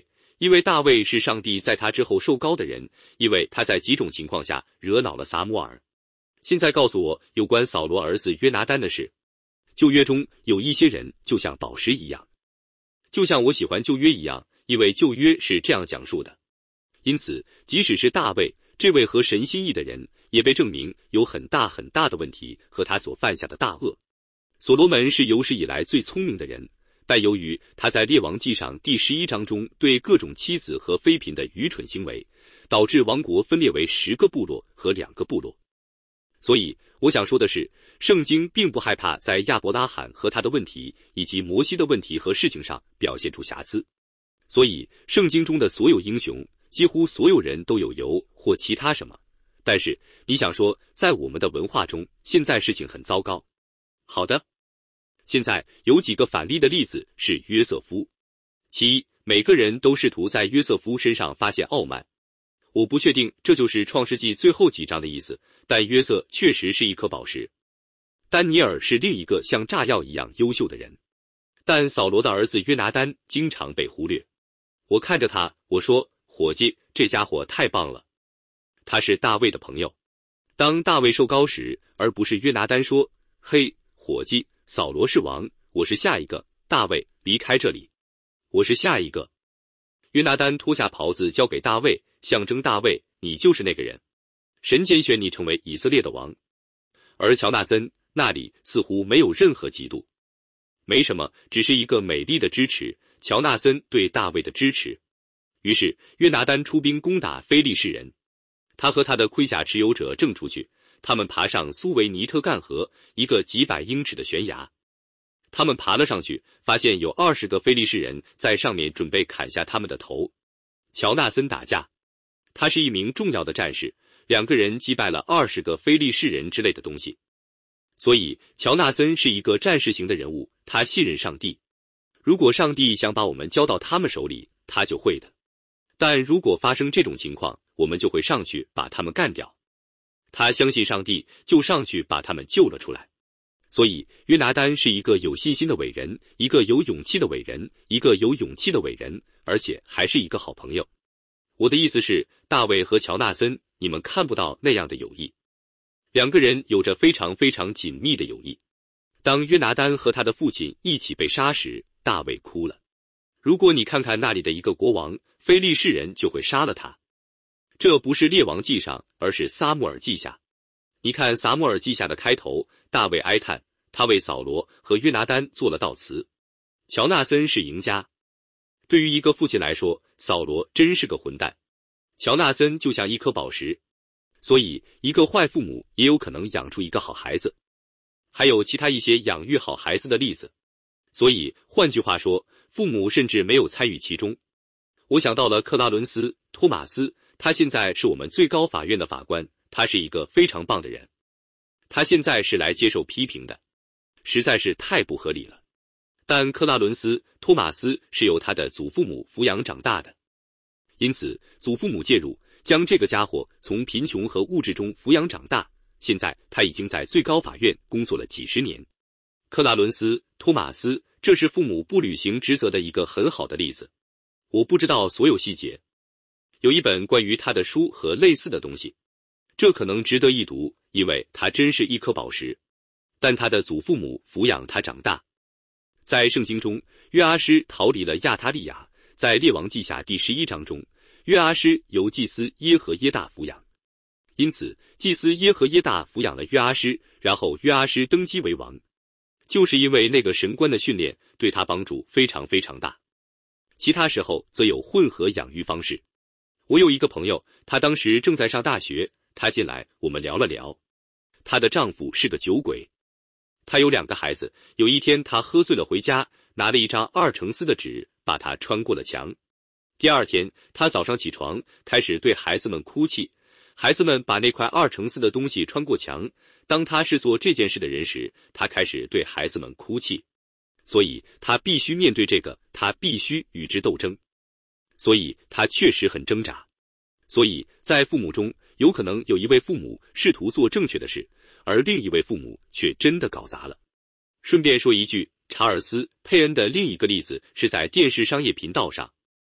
Speaker 1: 因为大卫是上帝在他之后受膏的人，因为他在几种情况下惹恼了撒母耳。现在告诉我有关扫罗儿子约拿单的事。旧约中有一些人就像宝石一样，就像我喜欢旧约一样，因为旧约是这样讲述的。因此，即使是大卫这位合神心意的人，也被证明有很大很大的问题和他所犯下的大恶。所罗门是有史以来最聪明的人，但由于他在列王纪上第11章中对各种妻子和妃嫔的愚蠢行为，导致王国分裂为10个部落和2个部落。所以我想说的是，圣经并不害怕在亚伯拉罕和他的问题以及摩西的问题和事情上表现出瑕疵。所以圣经中的所有英雄，几乎所有人都有油或其他什么。但是你想说，在我们的文化中，现在事情很糟糕。好的，现在有几个反例的例子是约瑟夫。其一，每个人都试图在约瑟夫身上发现傲慢。我不确定这就是创世纪最后几章的意思，但约瑟确实是一颗宝石。丹尼尔是另一个像炸药一样优秀的人，但扫罗的儿子约拿单经常被忽略。我看着他，我说，伙计，这家伙太棒了。他是大卫的朋友。当大卫受膏时，而不是约拿单说，嘿，伙计，扫罗是王，我是下一个，大卫，离开这里，我是下一个。约拿单脱下袍子交给大卫，象征大卫，你就是那个人，神拣选你成为以色列的王。而乔纳森那里似乎没有任何嫉妒，没什么，只是一个美丽的支持，乔纳森对大卫的支持。于是约拿单出兵攻打非利士人，他和他的盔甲持有者正出去，他们爬上苏维尼特干河，一个几百英尺的悬崖。他们爬了上去，发现有20个非利士人在上面准备砍下他们的头。乔纳森打架，他是一名重要的战士，2个人击败了20个非利士人之类的东西。所以乔纳森是一个战士型的人物，他信任上帝。如果上帝想把我们交到他们手里，他就会的。但如果发生这种情况，我们就会上去把他们干掉。他相信上帝，就上去把他们救了出来。所以约拿单是一个有信心的伟人，一个有勇气的伟人，一个有勇气的伟人，而且还是一个好朋友。我的意思是，大卫和乔纳森，你们看不到那样的友谊。2个人有着非常非常紧密的友谊。当约拿单和他的父亲一起被杀时，大卫哭了。如果你看看那里的一个国王，非利士人就会杀了他。这不是列王记上，而是撒母耳记下。你看撒母耳记下的开头，大卫哀叹，他为扫罗和约拿单做了悼词。乔纳森是赢家。对于一个父亲来说，扫罗真是个混蛋，乔纳森就像一颗宝石。所以一个坏父母也有可能养出一个好孩子。还有其他一些养育好孩子的例子。所以换句话说，父母甚至没有参与其中。我想到了克拉伦斯·托马斯，他现在是我们最高法院的法官，他是一个非常棒的人。他现在是来接受批评的，实在是太不合理了。但克拉伦斯·托马斯是由他的祖父母抚养长大的，因此祖父母介入，将这个家伙从贫穷和物质中抚养长大。现在他已经在最高法院工作了几十年。克拉伦斯·托马斯，这是父母不履行职责的一个很好的例子。我不知道所有细节，有一本关于他的书和类似的东西，这可能值得一读，因为他真是一颗宝石。但他的祖父母抚养他长大。在圣经中，约阿施逃离了亚他利亚，在列王记下第11章中，约阿施由祭司耶和耶大抚养。因此祭司耶和耶大抚养了约阿施，然后约阿施登基为王。就是因为那个神官的训练对他帮助非常非常大。其他时候则有混合养育方式。我有一个朋友，他当时正在上大学，他进来我们聊了聊。她的丈夫是个酒鬼，他有2个孩子。有一天他喝醉了回家，拿了一张2×4的纸把它穿过了墙。第2天他早上起床，开始对孩子们哭泣。孩子们把那块2×4的东西穿过墙。当他是做这件事的人时，他开始对孩子们哭泣。所以他必须面对这个，他必须与之斗争。所以他确实很挣扎。所以在父母中，有可能有一位父母试图做正确的事，而另一位父母却真的搞砸了。顺便说一句，查尔斯·佩恩的另一个例子是在电视商业频道上。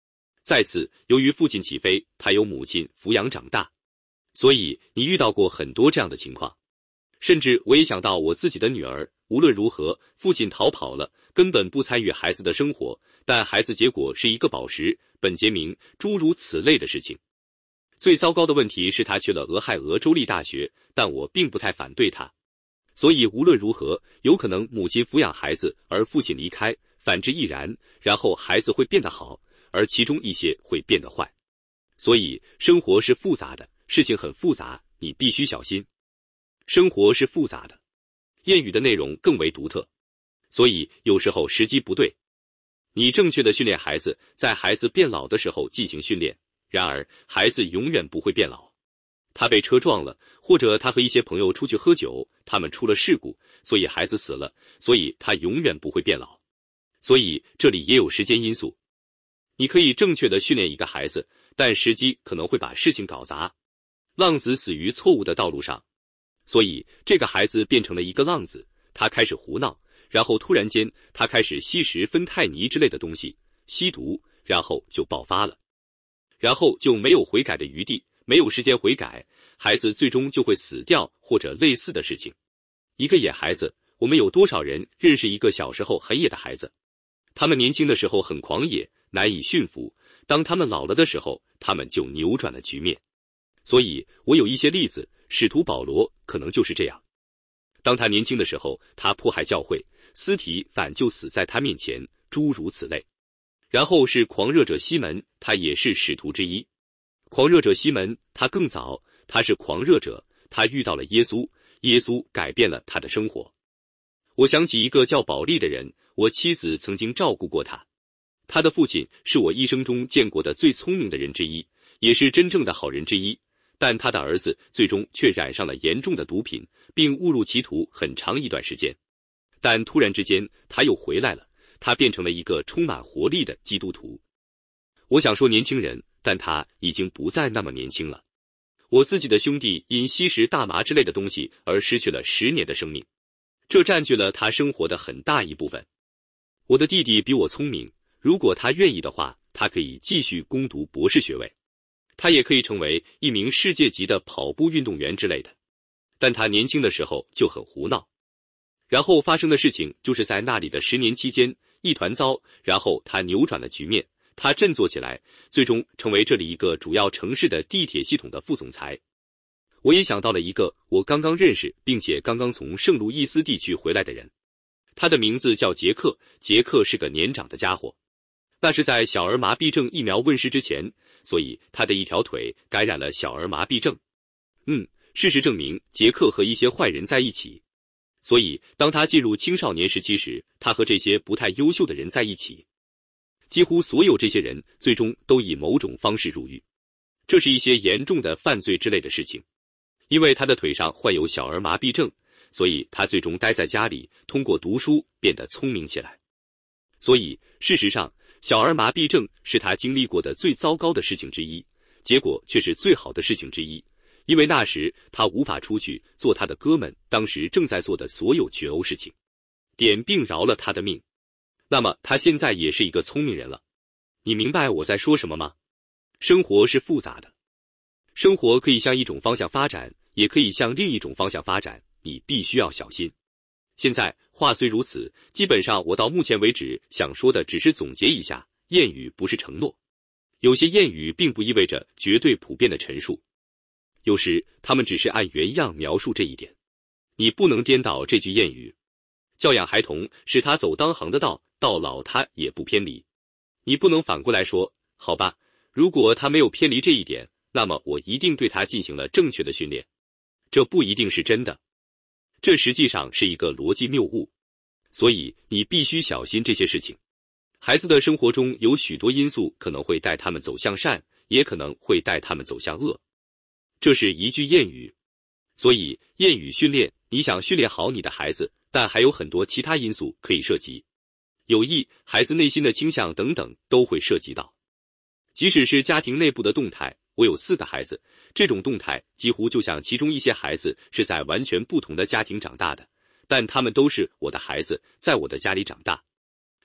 Speaker 1: 再次，由于父亲起飞，他由母亲抚养长大，所以你遇到过很多这样的情况。甚至我也想到我自己的女儿，无论如何，父亲逃跑了，根本不参与孩子的生活，但孩子结果是一个宝石、本杰明，诸如此类的事情。最糟糕的问题是他去了俄亥俄州立大学，但我并不太反对他。所以无论如何，有可能母亲抚养孩子，而父亲离开，反之亦然，然后孩子会变得好，而其中一些会变得坏。所以生活是复杂的，事情很复杂，你必须小心。生活是复杂的，谚语的内容更为独特，所以有时候时机不对。你正确的训练孩子，在孩子变老的时候进行训练，然而孩子永远不会变老。他被车撞了，或者他和一些朋友出去喝酒，他们出了事故，所以孩子死了，所以他永远不会变老。所以这里也有时间因素。你可以正确的训练一个孩子，但时机可能会把事情搞砸。浪子死于错误的道路上，所以这个孩子变成了一个浪子，他开始胡闹，然后突然间他开始吸食芬太尼之类的东西，吸毒，然后就爆发了，然后就没有悔改的余地，没有时间悔改，孩子最终就会死掉，或者类似的事情。一个野孩子，我们有多少人认识一个小时候很野的孩子？他们年轻的时候很狂野，难以驯服，当他们老了的时候，他们就扭转了局面。所以我有一些例子，使徒保罗可能就是这样。当他年轻的时候，他迫害教会，司提反就死在他面前，诸如此类。然后是狂热者西门，他也是使徒之一。狂热者西门，他更早，他是狂热者，他遇到了耶稣，耶稣改变了他的生活。我想起一个叫保利的人，我妻子曾经照顾过他。他的父亲是我一生中见过的最聪明的人之一，也是真正的好人之一，但他的儿子最终却染上了严重的毒品，并误入歧途很长一段时间。但突然之间他又回来了，他变成了一个充满活力的基督徒。我想说年轻人，但他已经不再那么年轻了。我自己的兄弟因吸食大麻之类的东西而失去了10年的生命，这占据了他生活的很大一部分。我的弟弟比我聪明，如果他愿意的话，他可以继续攻读博士学位，他也可以成为一名世界级的跑步运动员之类的。但他年轻的时候就很胡闹，然后发生的事情就是在那里的10年期间一团糟，然后他扭转了局面，他振作起来，最终成为这里一个主要城市的地铁系统的副总裁。我也想到了一个我刚刚认识并且刚刚从圣路易斯地区回来的人，他的名字叫杰克，杰克是个年长的家伙。那是在小儿麻痹症疫苗问世之前，所以他的一条腿感染了小儿麻痹症。事实证明，杰克和一些坏人在一起，所以当他进入青少年时期时，他和这些不太优秀的人在一起。几乎所有这些人最终都以某种方式入狱，这是一些严重的犯罪之类的事情。因为他的腿上患有小儿麻痹症，所以他最终待在家里，通过读书变得聪明起来。所以事实上，小儿麻痹症是他经历过的最糟糕的事情之一，结果却是最好的事情之一，因为那时他无法出去做他的哥们当时正在做的所有群殴事情，点并饶了他的命。那么他现在也是一个聪明人了。你明白我在说什么吗？生活是复杂的，生活可以向一种方向发展，也可以向另一种方向发展，你必须要小心。现在话虽如此，基本上我到目前为止想说的只是总结一下，谚语不是承诺。有些谚语并不意味着绝对普遍的陈述，有时他们只是按原样描述这一点。你不能颠倒这句谚语，教养孩童，使他走当行的道，到老他也不偏离。你不能反过来说，好吧，如果他没有偏离这一点，那么我一定对他进行了正确的训练。这不一定是真的，这实际上是一个逻辑谬误。所以你必须小心这些事情。孩子的生活中有许多因素可能会带他们走向善，也可能会带他们走向恶。这是一句谚语。所以谚语训练，你想训练好你的孩子，但还有很多其他因素可以涉及，友谊、孩子内心的倾向等等都会涉及到。即使是家庭内部的动态，我有4个孩子，这种动态几乎就像其中一些孩子是在完全不同的家庭长大的，但他们都是我的孩子，在我的家里长大。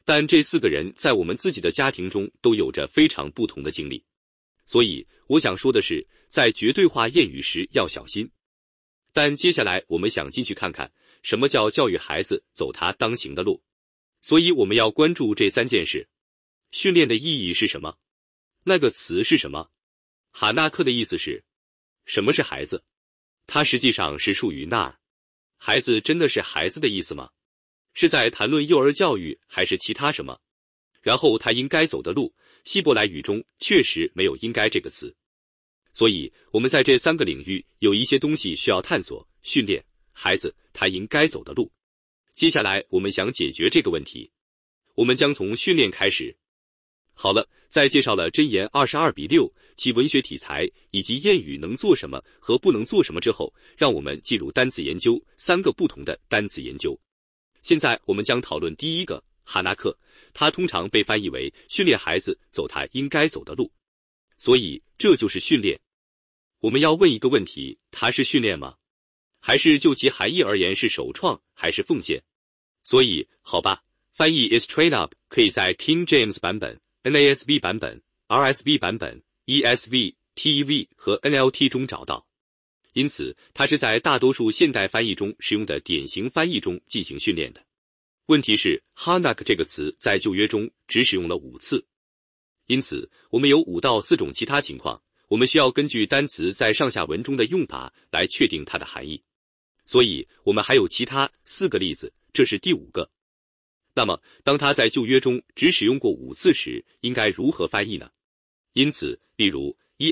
Speaker 1: 但这4个人在我们自己的家庭中都有着非常不同的经历。所以我想说的是，在绝对化谚语时要小心。但接下来我们想进去看看，什么叫教育孩子走他当行的路。所以我们要关注这3件事。训练的意义是什么？那个词是什么？哈纳克的意思是什么是孩子？它实际上是术语那儿。孩子真的是孩子的意思吗？是在谈论幼儿教育还是其他什么？然后他应该走的路，希伯来语中确实没有应该这个词。所以我们在这3个领域有一些东西需要探索，训练孩子他应该走的路。接下来我们想解决这个问题，我们将从训练开始。好了，在介绍了箴言22:6其文学题材以及谚语能做什么和不能做什么之后，让我们进入单词研究，3个不同的单词研究。现在我们将讨论第一个，哈纳克，它通常被翻译为训练孩子走他应该走的路。所以这就是训练。我们要问一个问题，它是训练吗？还是就其含义而言是首创还是奉献？所以好吧，翻译 is train up 可以在 King James 版本、NASB 版本、RSV 版本、ESV、TEV 和 NLT 中找到。因此它是在大多数现代翻译中使用的典型翻译中进行训练的。问题是 Hanak 这个词在旧约中只使用了5次。因此我们有5到4种其他情况，我们需要根据单词在上下文中的用法来确定它的含义。所以我们还有其他4个例子，这是第5个。那么当它在旧约中只使用过5次时，应该如何翻译呢？因此例如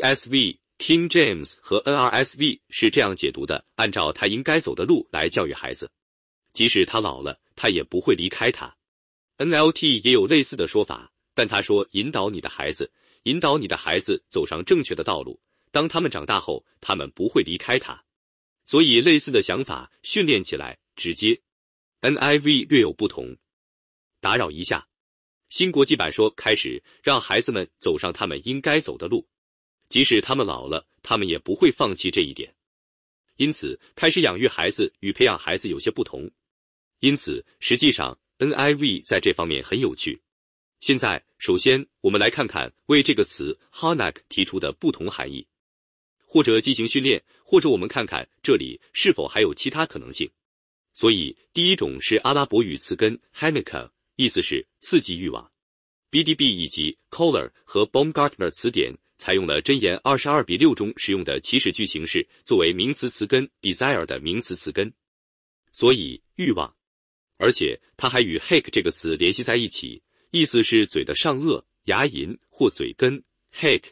Speaker 1: ESV、King James 和 NRSV 是这样解读的，按照他应该走的路来教育孩子，即使他老了，他也不会离开他。NLT 也有类似的说法，但他说引导你的孩子，引导你的孩子走上正确的道路，当他们长大后，他们不会离开他。所以类似的想法训练起来直接。NIV 略有不同。打扰一下，新国际版说开始让孩子们走上他们应该走的路，即使他们老了，他们也不会放弃这一点。因此开始养育孩子与培养孩子有些不同。因此实际上 NIV 在这方面很有趣。现在首先我们来看看为这个词 Hanak 提出的不同含义，或者进行训练，或者我们看看这里是否还有其他可能性。所以第一种是阿拉伯语词根 Hanika， 意思是刺激欲望。BDB 以及 Kohler 和 Baumgartner 词典采用了箴言22:6中使用的祈使句形式作为名词词根 desire 的名词词根。所以欲望，而且它还与 hake 这个词联系在一起，意思是嘴的上颚、牙龈或嘴根。hake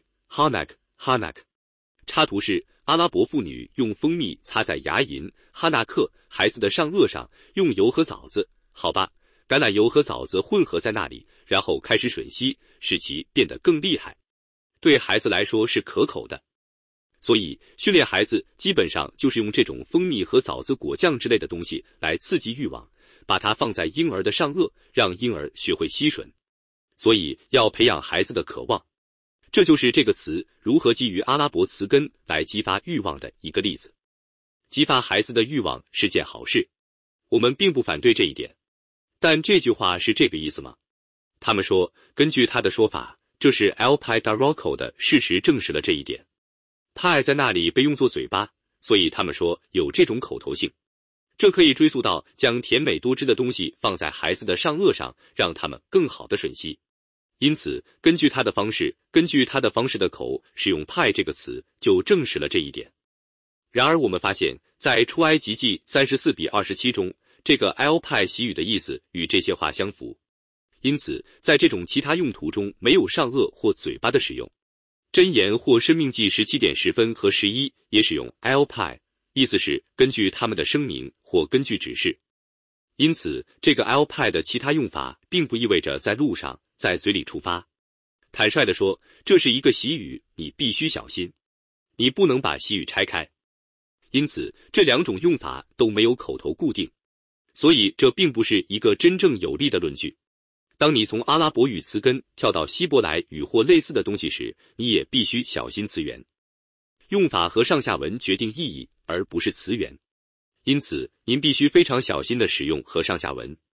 Speaker 1: Hanak。插图是阿拉伯妇女用蜂蜜擦在牙龈，哈纳克孩子的上颚上，用油和枣子，好吧，橄榄油和枣子混合在那里，然后开始吮吸，使其变得更厉害。对孩子来说是可口的。所以训练孩子基本上就是用这种蜂蜜和枣子果酱之类的东西来刺激欲望，把它放在婴儿的上颚，让婴儿学会吸吮。所以要培养孩子的渴望。这就是这个词如何基于阿拉伯词根来激发欲望的一个例子。激发孩子的欲望是件好事，我们并不反对这一点。但这句话是这个意思吗？他们说，根据他的说法，这是 Alpi da Rocco 的事实证实了这一点。派在那里被用作嘴巴，所以他们说有这种口头性。这可以追溯到将甜美多汁的东西放在孩子的上颚上，让他们更好的吮吸。因此根据他的方式的口使用派这个词，就证实了这一点。然而我们发现在出埃及记34:27中，这个 Alpi 习语的意思与这些话相符。因此在这种其他用途中没有上颚或嘴巴的使用。箴言或申命记17:10和11也使用 Alpi， 意思是根据他们的声明或根据指示。因此这个 Alpi 的其他用法并不意味着在路上在嘴里出发。坦率地说，这是一个习语，你必须小心，你不能把习语拆开。因此这两种用法都没有口头固定，所以这并不是一个真正有力的论据。当你从阿拉伯语词根跳到希伯来语或类似的东西时，你也必须小心词源。用法和上下文决定意义，而不是词源。因此您必须非常小心地使用和上下文。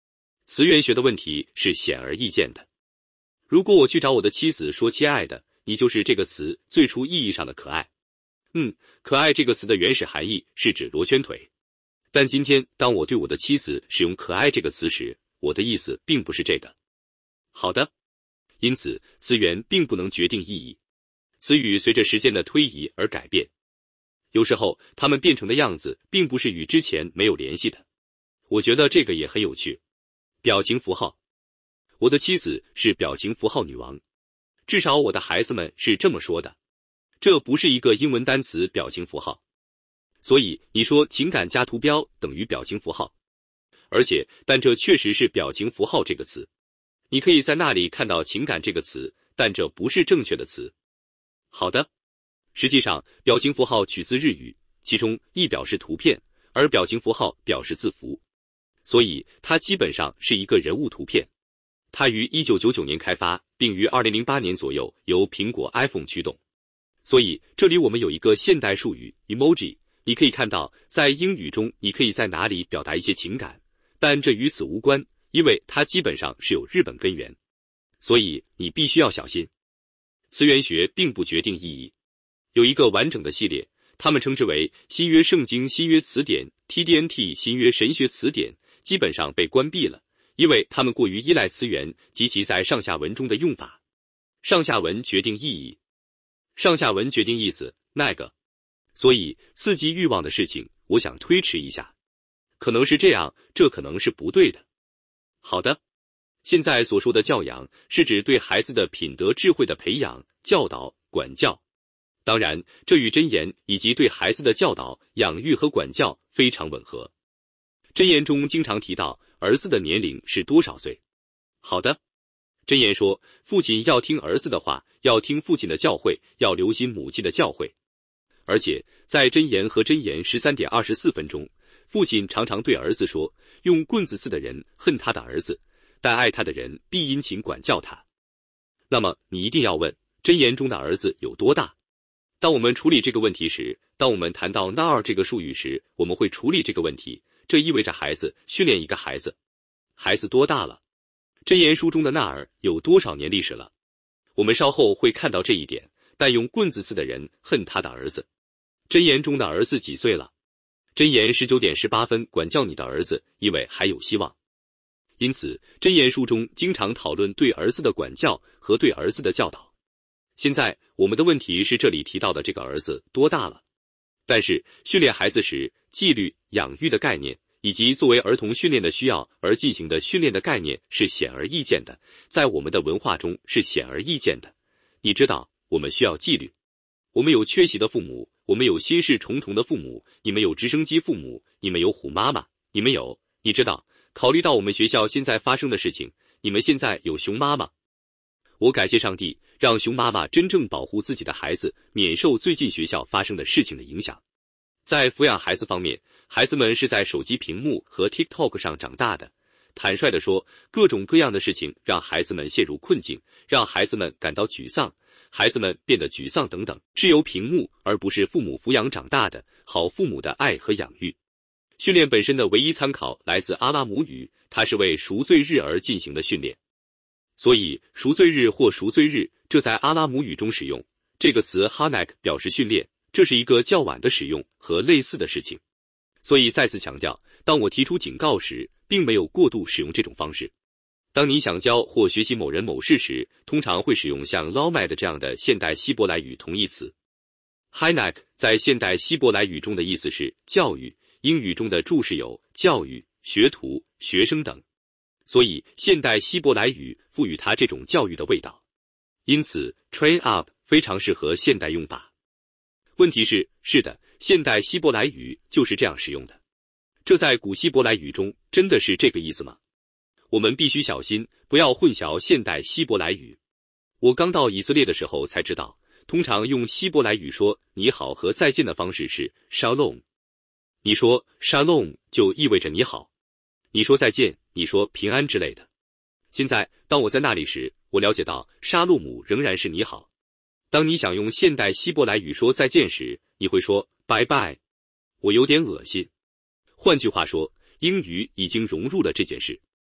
Speaker 1: 词源学的问题是显而易见的。如果我去找我的妻子说亲爱的，你就是这个词最初意义上的可爱。可爱这个词的原始含义是指罗圈腿。但今天当我对我的妻子使用可爱这个词时，我的意思并不是这个。好的，因此词源并不能决定意义。词语随着时间的推移而改变，有时候它们变成的样子并不是与之前没有联系的。我觉得这个也很有趣。表情符号，我的妻子是表情符号女王，至少我的孩子们是这么说的。这不是一个英文单词表情符号，所以你说情感加图标等于表情符号，但这确实是表情符号这个词。你可以在那里看到情感这个词，但这不是正确的词。好的，实际上表情符号取自日语，其中意表示图片，而表情符号表示字符，所以它基本上是一个人物图片。它于1999年开发，并于2008年左右由苹果 iPhone 驱动。所以这里我们有一个现代术语 emoji， 你可以看到在英语中你可以在哪里表达一些情感，但这与此无关，因为它基本上是有日本根源，所以你必须要小心。词源学并不决定意义，有一个完整的系列，他们称之为新约圣经新约词典 TDNT 新约神学词典，基本上被关闭了，因为他们过于依赖词源及其在上下文中的用法。上下文决定意义，上下文决定意思，那个。所以刺激欲望的事情，我想推迟一下。可能是这样，这可能是不对的。好的，现在所说的教养是指对孩子的品德智慧的培养、教导、管教。当然，这与箴言以及对孩子的教导、养育和管教非常吻合。箴言中经常提到儿子的年龄是多少岁。好的，箴言说，父亲要听儿子的话，要听父亲的教诲，要留心母亲的教诲。而且在箴言和箴言13:24中，父亲常常对儿子说，用棍子刺的人恨他的儿子，但爱他的人必殷勤管教他。那么你一定要问，箴言中的儿子有多大？当我们处理这个问题时，当我们谈到 NAR 这个术语时，我们会处理这个问题。这意味着孩子训练一个孩子。孩子多大了？箴言书中的纳尔有多少年历史了？我们稍后会看到这一点。但用棍子刺的人恨他的儿子。箴言中的儿子几岁了？箴言19:18管教你的儿子，因为还有希望。因此，箴言书中经常讨论对儿子的管教和对儿子的教导。现在我们的问题是这里提到的这个儿子多大了？但是训练孩子时，纪律、养育的概念以及作为儿童训练的需要而进行的训练的概念是显而易见的，在我们的文化中是显而易见的。你知道，我们需要纪律。我们有缺席的父母，我们有心事重重的父母，你们有直升机父母，你们有虎妈妈，你们有，你知道，考虑到我们学校现在发生的事情，你们现在有熊妈妈。我感谢上帝，让熊妈妈真正保护自己的孩子，免受最近学校发生的事情的影响。在抚养孩子方面，孩子们是在手机屏幕和 TikTok 上长大的。坦率地说，各种各样的事情让孩子们陷入困境，让孩子们感到沮丧，孩子们变得沮丧等等，是由屏幕而不是父母抚养长大的。好父母的爱和养育，训练本身的唯一参考来自阿拉姆语，它是为赎罪日而进行的训练。所以赎罪日或赎罪日，这在阿拉姆语中使用这个词 Hanak 表示训练，这是一个较晚的使用和类似的事情。所以再次强调，当我提出警告时，并没有过度使用这种方式。当你想教或学习某人某事时，通常会使用像 Lawmad 这样的现代希伯来语同义词。Hanak 在现代希伯来语中的意思是教育，英语中的注释有教育、学徒、学生等。所以现代希伯来语赋予它这种教育的味道。因此 train up 非常适合现代用法。问题是，是的，现代希伯来语就是这样使用的。这在古希伯来语中真的是这个意思吗？我们必须小心，不要混淆现代希伯来语。我刚到以色列的时候才知道，通常用希伯来语说你好和再见的方式是 shalom。你说 shalom 就意味着你好，你说再见，你说平安之类的。现在当我在那里时，我了解到沙洛姆仍然是你好。当你想用现代希伯来语说再见时，你会说拜拜。我有点恶心。换句话说，英语已经融入了这件事。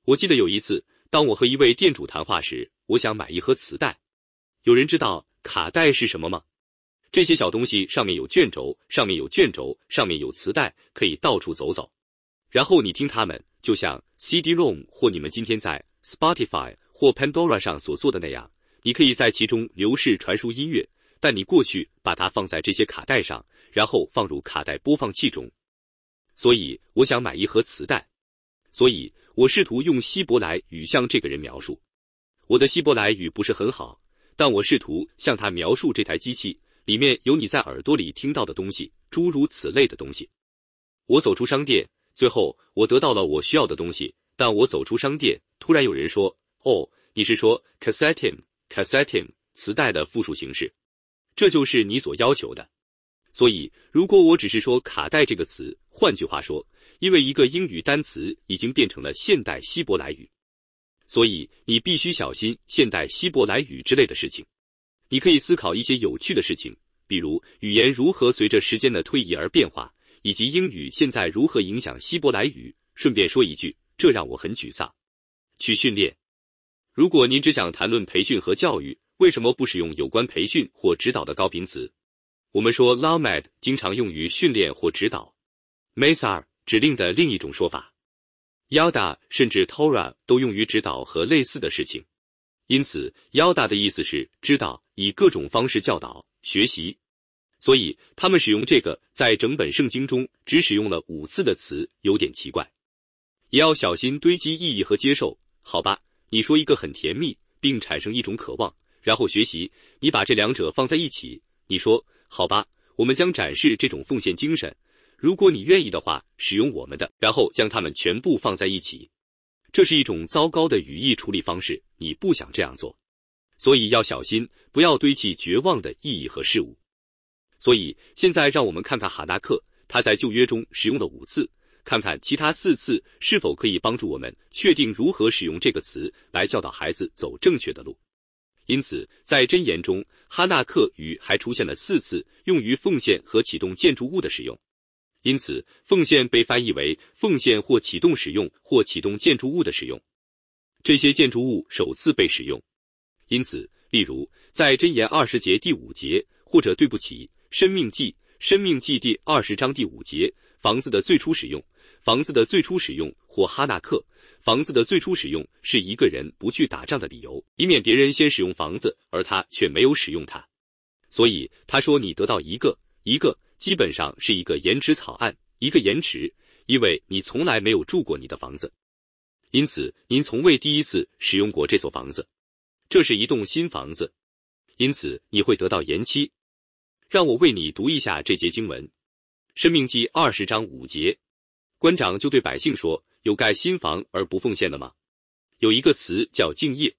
Speaker 1: 我记得有一次，当我和一位店主谈话时，我想买一盒磁带。有人知道卡带是什么吗？这些小东西上面有卷轴，上面有卷轴，上面有磁带，可以到处走走。然后你听它们，就像 CD-ROM 或你们今天在 Spotify 或 Pandora 上所做的那样，你可以在其中流式传输音乐，但你过去把它放在这些卡带上，然后放入卡带播放器中。所以我想买一盒磁带。所以我试图用希伯来语向这个人描述。我的希伯来语不是很好，但我试图向他描述这台机器里面有你在耳朵里听到的东西，诸如此类的东西。我走出商店，最后我得到了我需要的东西，但我走出商店，突然有人说，哦，你是说 cassettim 磁带的复数形式，这就是你所要求的。所以如果我只是说卡带这个词，换句话说，因为一个英语单词已经变成了现代希伯来语，所以你必须小心现代希伯来语之类的事情。你可以思考一些有趣的事情，比如语言如何随着时间的推移而变化，以及英语现在如何影响希伯来语。顺便说一句，这让我很沮丧。去训练。如果您只想谈论培训和教育，为什么不使用有关培训或指导的高频词？我们说 Lamed 经常用于训练或指导。Mesar 指令的另一种说法。Yada 甚至 Torah 都用于指导和类似的事情。因此 Yada 的意思是知道，以各种方式教导、学习。所以他们使用这个在整本圣经中只使用了5次的词，有点奇怪。也要小心堆积意义和接受。好吧，你说一个很甜蜜，并产生一种渴望，然后学习，你把这两者放在一起。你说，好吧，我们将展示这种奉献精神，如果你愿意的话，使用我们的，然后将它们全部放在一起。这是一种糟糕的语义处理方式，你不想这样做。所以要小心，不要堆砌绝望的意义和事物。所以现在让我们看看哈纳克，他在旧约中使用了5次，看看其他4次是否可以帮助我们确定如何使用这个词来教导孩子走正确的路。因此在箴言中，哈纳克语还出现了4次用于奉献和启动建筑物的使用。因此奉献被翻译为奉献或启动使用或启动建筑物的使用。这些建筑物首次被使用。因此例如在箴言20节第5节，或者对不起，申命记第20章第5节，房子的最初使用，房子的最初使用或哈纳克，房子的最初使用是一个人不去打仗的理由，以免别人先使用房子，而他却没有使用它。所以他说你得到一个基本上是一个延迟草案，一个延迟，因为你从来没有住过你的房子，因此您从未第一次使用过这所房子，这是一栋新房子，因此你会得到延期。让我为你读一下这节经文，申命记20章5节，官长就对百姓说，有盖新房而不奉献的吗？有一个词叫敬业。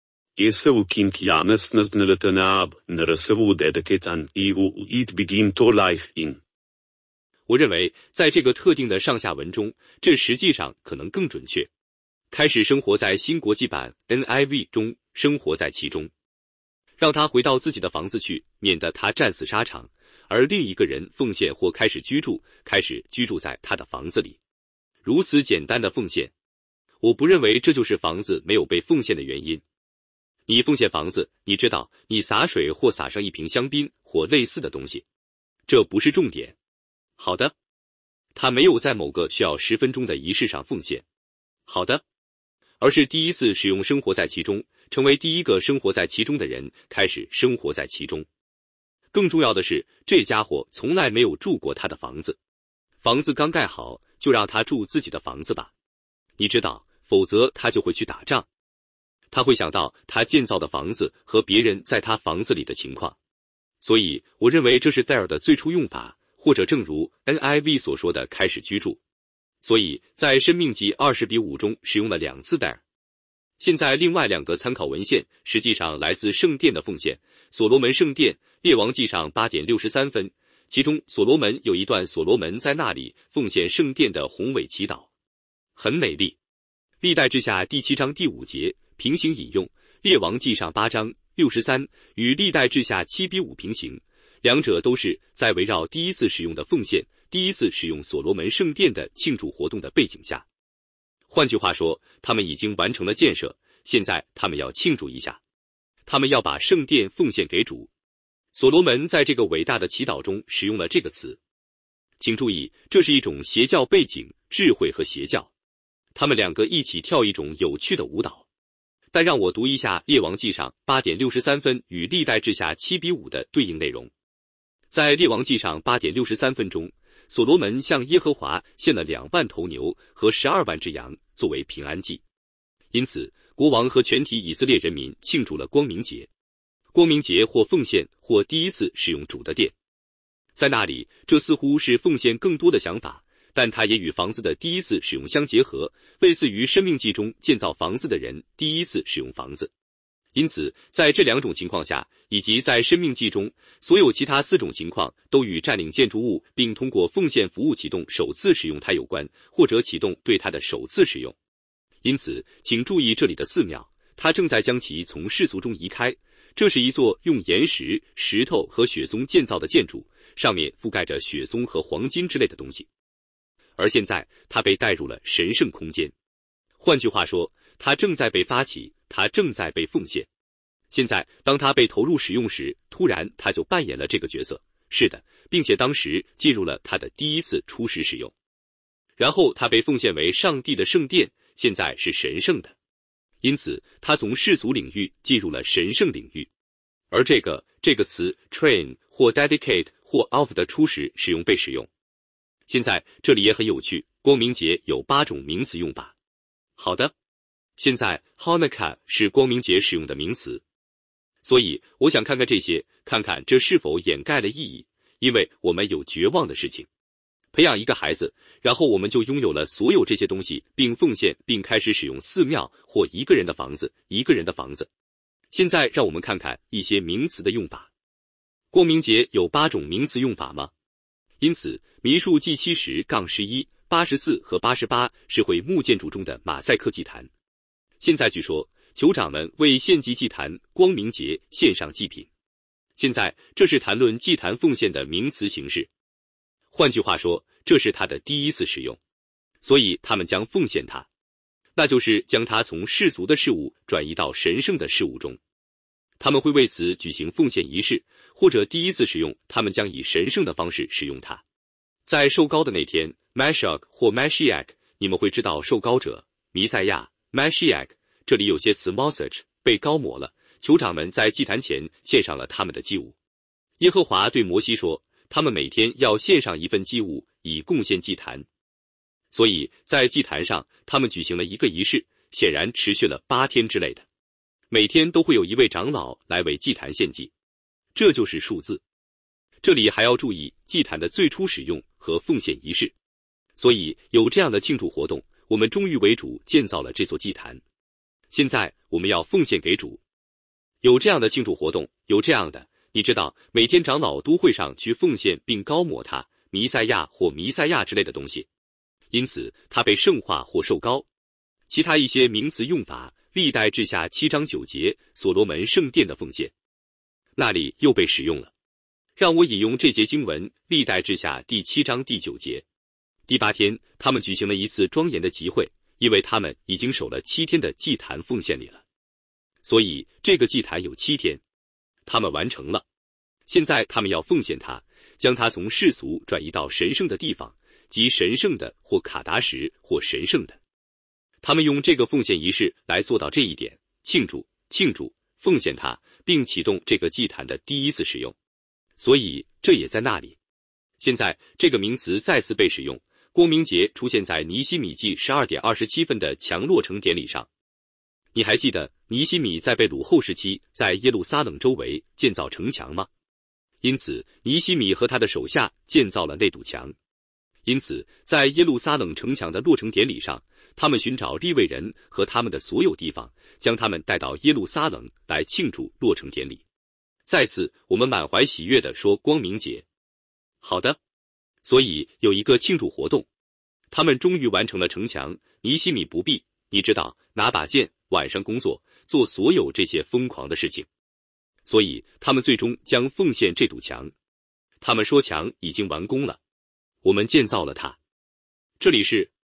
Speaker 1: 我认为在这个特定的上下文中，这实际上可能更准确。开始生活在新国际版 NIV 中，生活在其中。让他回到自己的房子去，免得他战死沙场，而另一个人奉献或开始居住在他的房子里。如此简单的奉献，我不认为这就是房子没有被奉献的原因。你奉献房子，你知道，你洒水或洒上一瓶香槟或类似的东西，这不是重点。好的，他没有在某个需要10分钟的仪式上奉献。好的，而是第一次使用生活在其中，成为第一个生活在其中的人，开始生活在其中。更重要的是，这家伙从来没有住过他的房子，房子刚盖好，就让他住自己的房子吧。你知道，否则他就会去打仗。他会想到他建造的房子和别人在他房子里的情况。所以我认为这是 there 的最初用法，或者正如 NIV 所说的开始居住。所以在申命记20:5中使用了2次 there。现在另外2个参考文献实际上来自圣殿的奉献，所罗门圣殿，列王记上8点63分，其中所罗门有一段所罗门在那里奉献圣殿的宏伟祈祷，很美丽。历代志下第7章第5节平行引用，列王记上8章63与历代志下7:5平行，两者都是在围绕第一次使用的奉献，第一次使用所罗门圣殿的庆祝活动的背景下。 换句话说，他们已经完成了建设，现在他们要庆祝一下，他们要把圣殿奉献给主。所罗门在这个伟大的祈祷中使用了这个词。请注意，这是一种邪教背景，智慧和邪教，他们两个一起跳一种有趣的舞蹈。但让我读一下列王记上8点63分与历代志下7比5的对应内容。在列王记上8点63分中，所罗门向耶和华献了2万头牛和12万只羊作为平安祭。因此，国王和全体以色列人民庆祝了光明节。光明节或奉献或第一次使用主的殿。在那里，这似乎是奉献更多的想法，但它也与房子的第一次使用相结合，类似于生命记中建造房子的人第一次使用房子。因此，在这2种情况下，以及在生命记中，所有其他4种情况都与占领建筑物并通过奉献服务启动首次使用它有关，或者启动对它的首次使用。因此，请注意这里的寺庙，它正在将其从世俗中移开。这是一座用岩石、石头和雪松建造的建筑，上面覆盖着雪松和黄金之类的东西。而现在，它被带入了神圣空间。换句话说，它正在被发起，它正在被奉献。现在，当它被投入使用时，突然它就扮演了这个角色。是的，并且当时进入了它的第一次初始使用。然后它被奉献为上帝的圣殿，现在是神圣的。因此，它从世俗领域进入了神圣领域。而这个词 train 或 dedicate 或 of 的初始使用被使用。现在这里也很有趣，光明节有8种名词用法。好的，现在 Hanukkah 是光明节使用的名词。所以我想看看这些，看看这是否掩盖了意义，因为我们有绝望的事情。培养一个孩子，然后我们就拥有了所有这些东西，并奉献，并开始使用寺庙或一个人的房子。现在让我们看看一些名词的用法。光明节有8种名词用法吗？因此，民数记70-11、84和88是会幕建筑中的马赛克祭坛。现在据说，酋长们为献祭祭坛光明节献上祭品。现在，这是谈论祭坛奉献的名词形式。换句话说，这是它的第一次使用，所以他们将奉献它，那就是将它从世俗的事物转移到神圣的事物中。他们会为此举行奉献仪式，或者第一次使用，他们将以神圣的方式使用它。在受膏的那天 Mashiach 或 Mashiach， 你们会知道受膏者弥赛亚 Mashiach， 这里有些词 Mosach 被膏抹了。酋长们在祭坛前献上了他们的祭物。耶和华对摩西说，他们每天要献上一份祭物，以贡献祭坛。所以在祭坛上，他们举行了一个仪式，显然持续了8天之类的。每天都会有一位长老来为祭坛献祭，这就是数字。这里还要注意祭坛的最初使用和奉献仪式。所以有这样的庆祝活动，我们终于为主建造了这座祭坛。现在我们要奉献给主。有这样的庆祝活动，有这样的，你知道，每天长老都会上去奉献并膏抹他，弥赛亚或弥赛亚之类的东西。因此，他被圣化或受膏。其他一些名词用法，历代志下7章9节，所罗门圣殿的奉献，那里又被使用了。让我引用这节经文，历代志下第7章第9节。第8天，他们举行了一次庄严的集会，因为他们已经守了7天的祭坛奉献礼了。所以这个祭坛有7天，他们完成了。现在他们要奉献它，将它从世俗转移到神圣的地方，即神圣的或卡达什或神圣的。他们用这个奉献仪式来做到这一点，庆祝、奉献它，并启动这个祭坛的第一次使用。所以这也在那里。现在这个名词再次被使用，光明节出现在尼希米记12点27分的墙落成典礼上。你还记得尼希米在被掳后时期在耶路撒冷周围建造城墙吗？因此尼希米和他的手下建造了那堵墙。因此在耶路撒冷城墙的落成典礼上，他们寻找利未人和他们的所有地方，将他们带到耶路撒冷来庆祝落成典礼。再次我们满怀喜悦地说光明节。好的，所以有一个庆祝活动，他们终于完成了城墙。尼希米不必，你知道，拿把剑，晚上工作，做所有这些疯狂的事情。所以他们最终将奉献这堵墙。他们说墙已经完工了，我们建造了它。这里是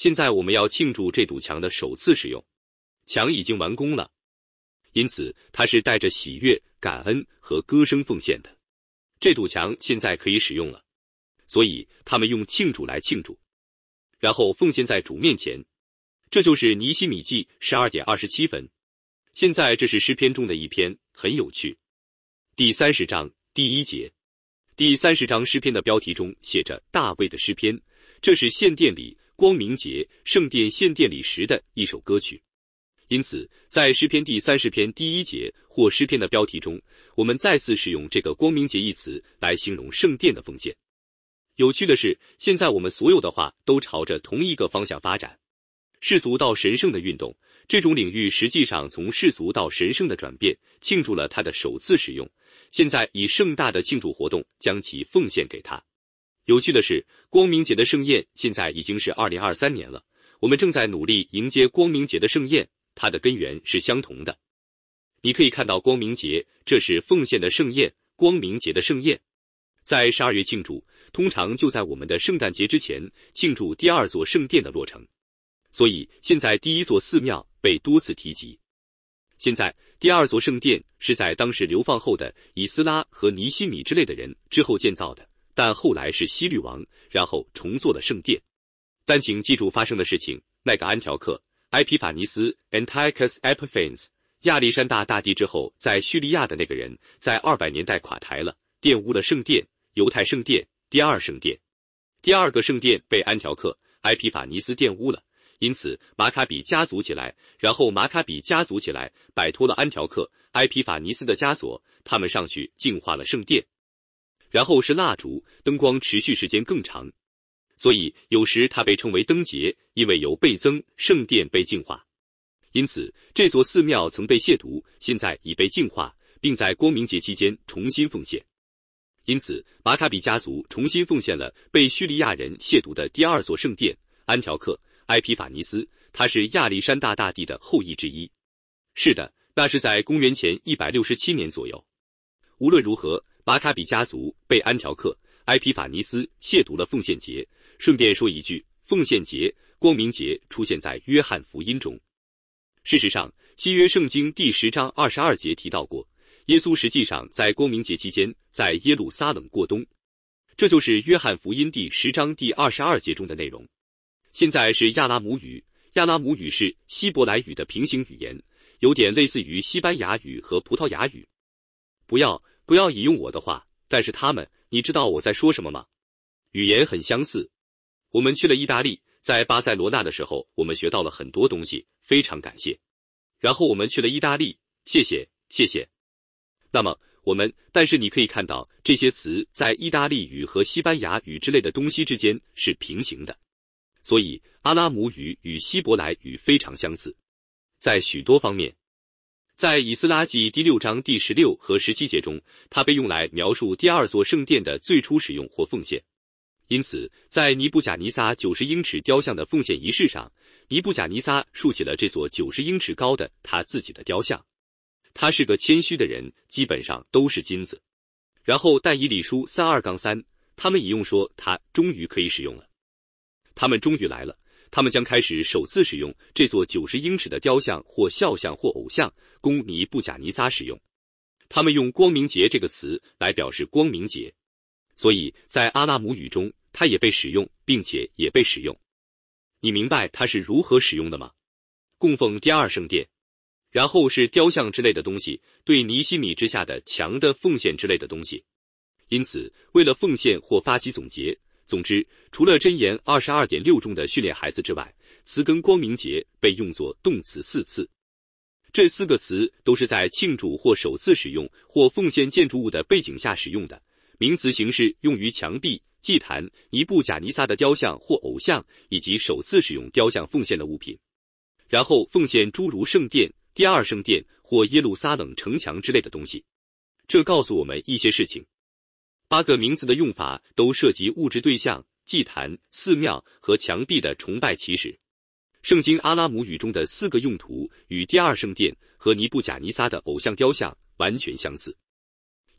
Speaker 1: 现在我们要庆祝这堵墙的首次使用，墙已经完工了，因此它是带着喜悦、感恩和歌声奉献的。这堵墙现在可以使用了，所以他们用庆祝来庆祝，然后奉献在主面前。这就是尼希米记12点27分。现在这是诗篇中的一篇，很有趣。第30章第1节，第30章诗篇的标题中写着大卫的诗篇，这是献殿里光明节圣殿献殿礼时的一首歌曲。因此在诗篇第30篇第1节或诗篇的标题中，我们再次使用这个光明节一词来形容圣殿的奉献。有趣的是，现在我们所有的话都朝着同一个方向发展，世俗到神圣的运动，这种领域实际上从世俗到神圣的转变，庆祝了它的首次使用，现在以盛大的庆祝活动将其奉献给他。有趣的是，光明节的盛宴现在已经是2023年了，我们正在努力迎接光明节的盛宴，它的根源是相同的。你可以看到光明节，这是奉献的盛宴，光明节的盛宴。在12月庆祝，通常就在我们的圣诞节之前庆祝第2座圣殿的落成。所以现在第1座寺庙被多次提及。现在第2座圣殿是在当时流放后的以斯拉和尼希米之类的人之后建造的，但后来是希律王，然后重做了圣殿。但请记住发生的事情，那个安条克、埃皮法尼斯 Antiochus Epiphanes 亚历山大大帝之后在叙利亚的那个人，在200年代垮台了，玷污了圣殿，犹太圣殿，第2圣殿。第2个圣殿被安条克、埃皮法尼斯玷污了，因此马卡比家族起来，然后马卡比家族起来摆脱了安条克、埃皮法尼斯的枷锁，他们上去净化了圣殿。然后是蜡烛、灯光持续时间更长，所以有时它被称为灯节，因为有倍增，圣殿被净化。因此这座寺庙曾被亵渎，现在已被净化，并在光明节期间重新奉献。因此马卡比家族重新奉献了被叙利亚人亵渎的第2座圣殿。安条克、埃皮法尼斯，他是亚历山大大帝的后裔之一。是的，那是在公元前167年左右。无论如何，马卡比家族被安条克、埃皮法尼斯亵渎了奉献节。顺便说一句，奉献节、光明节出现在约翰福音中。事实上，新约圣经第10章22节提到过，耶稣实际上在光明节期间在耶路撒冷过冬。这就是约翰福音第10章第22节中的内容。现在是亚拉姆语，亚拉姆语是希伯来语的平行语言，有点类似于西班牙语和葡萄牙语。不要引用我的话，但是他们，你知道我在说什么吗？语言很相似。我们去了意大利，在巴塞罗那的时候，我们学到了很多东西，非常感谢。然后我们去了意大利，谢谢。那么但是你可以看到这些词在意大利语和西班牙语之类的东西之间是平行的。所以阿拉姆语与希伯来语非常相似，在许多方面。在以斯拉记第6章第16和17节中，它被用来描述第2座圣殿的最初使用或奉献。因此在尼布甲尼撒90英尺雕像的奉献仪式上，尼布甲尼撒竖起了这座90英尺高的他自己的雕像。他是个谦虚的人，基本上都是金子。然后但以理书32-3，他们引用说他终于可以使用了。他们终于来了，他们将开始首次使用这座90英尺的雕像或肖像或偶像，供尼布甲尼撒使用。他们用光明节这个词来表示光明节，所以在阿拉姆语中它也被使用，并且也被使用。你明白它是如何使用的吗？供奉第2圣殿，然后是雕像之类的东西，对尼希米之下的墙的奉献之类的东西。因此为了奉献或发起总结，总之除了箴言 22.6 中的训练孩子之外，词根光明节被用作动词4次。这4个词都是在庆祝或首次使用或奉献建筑物的背景下使用的，名词形式用于墙壁、祭坛、尼布甲尼撒的雕像或偶像，以及首次使用雕像奉献的物品。然后奉献诸如圣殿、第2圣殿或耶路撒冷城墙之类的东西。这告诉我们一些事情。8个名词的用法都涉及物质对象、祭坛、寺庙和墙壁的崇拜起始。圣经阿拉姆语中的4个用途与第2圣殿和尼布甲尼撒的偶像雕像完全相似。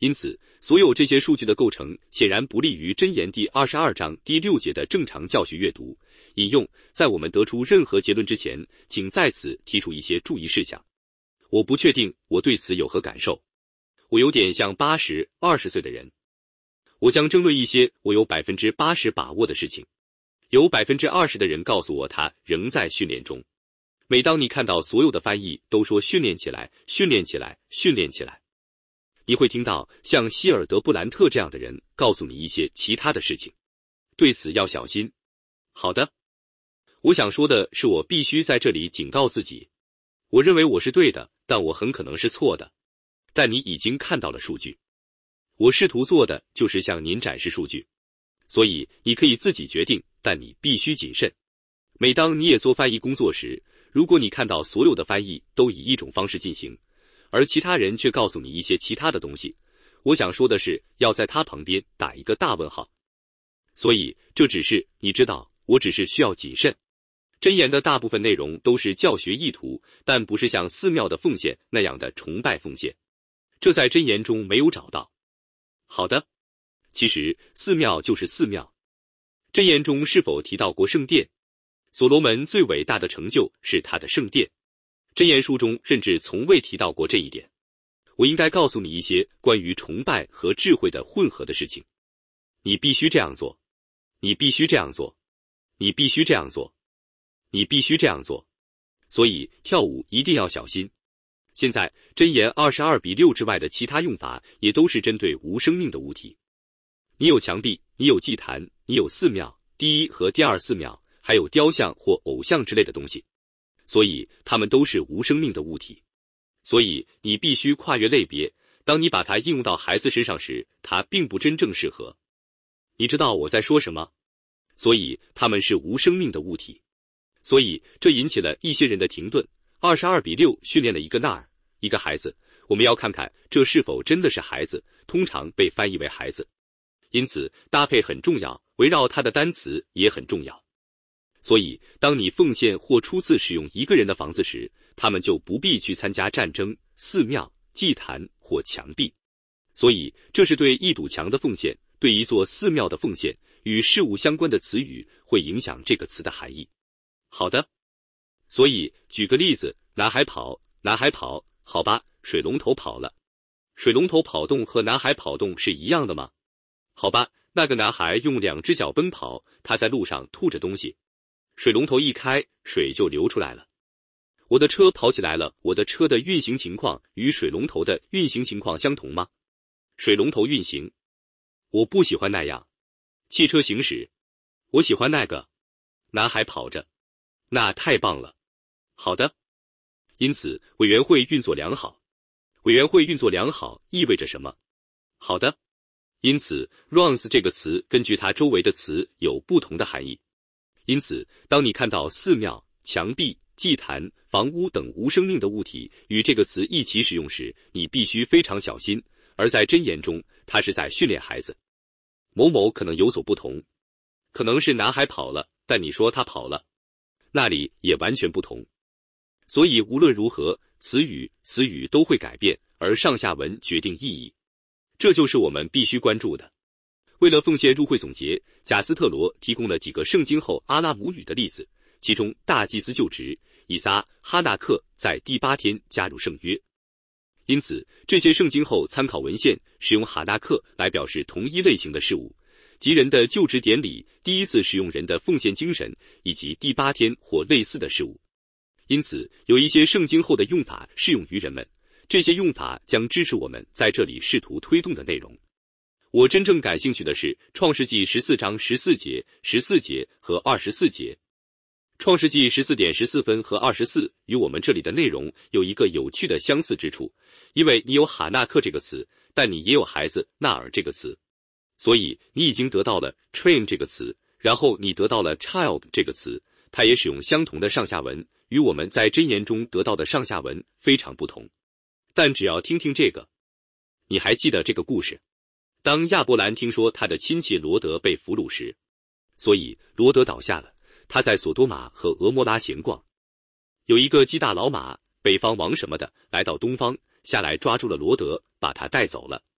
Speaker 1: 因此，所有这些数据的构成显然不利于箴言第22章第6节的正常教学阅读。引用：在我们得出任何结论之前，请在此提出一些注意事项。我不确定我对此有何感受。我有点像80、20岁的人。我将争论一些我有 80% 把握的事情。有 20% 的人告诉我他仍在训练中。每当你看到所有的翻译都说训练起来，训练起来，训练起来，你会听到像希尔德布兰特这样的人告诉你一些其他的事情。对此要小心。好的，我想说的是，我必须在这里警告自己。我认为我是对的，但我很可能是错的。但你已经看到了数据。我试图做的就是向您展示数据。所以你可以自己决定，但你必须谨慎。每当你也做翻译工作时，如果你看到所有的翻译都以一种方式进行，而其他人却告诉你一些其他的东西，我想说的是，要在他旁边打一个大问号。所以这只是，你知道，我只是需要谨慎。箴言的大部分内容都是教学意图，但不是像寺庙的奉献那样的崇拜奉献。这在箴言中没有找到。好的，其实寺庙就是寺庙。箴言中是否提到过圣殿？所罗门最伟大的成就是他的圣殿。箴言书中甚至从未提到过这一点。我应该告诉你一些关于崇拜和智慧的混合的事情。你必须这样做，你必须这样做，你必须这样做，你必须这样做。所以跳舞一定要小心。现在箴言22:6之外的其他用法也都是针对无生命的物体。你有墙壁，你有祭坛，你有寺庙，第一和第二寺庙，还有雕像或偶像之类的东西。所以它们都是无生命的物体。所以你必须跨越类别，当你把它应用到孩子身上时，它并不真正适合。你知道我在说什么？所以它们是无生命的物体。所以这引起了一些人的停顿。22:6训练了一个那儿，一个孩子。我们要看看这是否真的是孩子，通常被翻译为孩子。因此搭配很重要，围绕它的单词也很重要。所以当你奉献或初次使用一个人的房子时，他们就不必去参加战争、寺庙、祭坛或墙壁。所以这是对一堵墙的奉献，对一座寺庙的奉献。与事物相关的词语会影响这个词的含义。好的，所以举个例子，男孩跑，男孩跑，好吧，水龙头跑了。水龙头跑动和男孩跑动是一样的吗？好吧，那个男孩用2只脚奔跑，他在路上吐着东西。水龙头一开，水就流出来了。我的车跑起来了，我的车的运行情况与水龙头的运行情况相同吗？水龙头运行。我不喜欢那样。汽车行驶。我喜欢那个。男孩跑着。那太棒了。好的。因此，委员会运作良好。委员会运作良好意味着什么？好的。因此 runs 这个词根据它周围的词有不同的含义。因此，当你看到寺庙、墙壁、祭坛、房屋等无生命的物体与这个词一起使用时，你必须非常小心。而在箴言中，它是在训练孩子。某某可能有所不同，可能是男孩跑了，但你说他跑了，那里也完全不同。所以无论如何，词语都会改变，而上下文决定意义。这就是我们必须关注的。为了奉献入会总结，贾斯特罗提供了几个圣经后阿拉姆语的例子，其中大祭司就职，以撒、哈纳克在第8天加入圣约。因此，这些圣经后参考文献使用哈纳克来表示同一类型的事物，即人的就职典礼、第一次使用人的奉献精神，以及第8天或类似的事物。因此，有一些圣经后的用法适用于人们，这些用法将支持我们在这里试图推动的内容。我真正感兴趣的是创世纪14章14节、14节和24节。创世纪14:14和24与我们这里的内容有一个有趣的相似之处，因为你有哈纳克这个词，但你也有孩子纳尔这个词，所以你已经得到了 train 这个词，然后你得到了 child 这个词，它也使用相同的上下文，与我们在箴言中得到的上下文非常不同。但只要听听这个，你还记得这个故事？当亚伯兰听说他的亲戚罗德被俘虏时，所以罗德倒下了。他在索多玛和俄摩拉闲逛，有一个基大老马，北方王什么的，来到东方，下来抓住了罗德，把他带走了。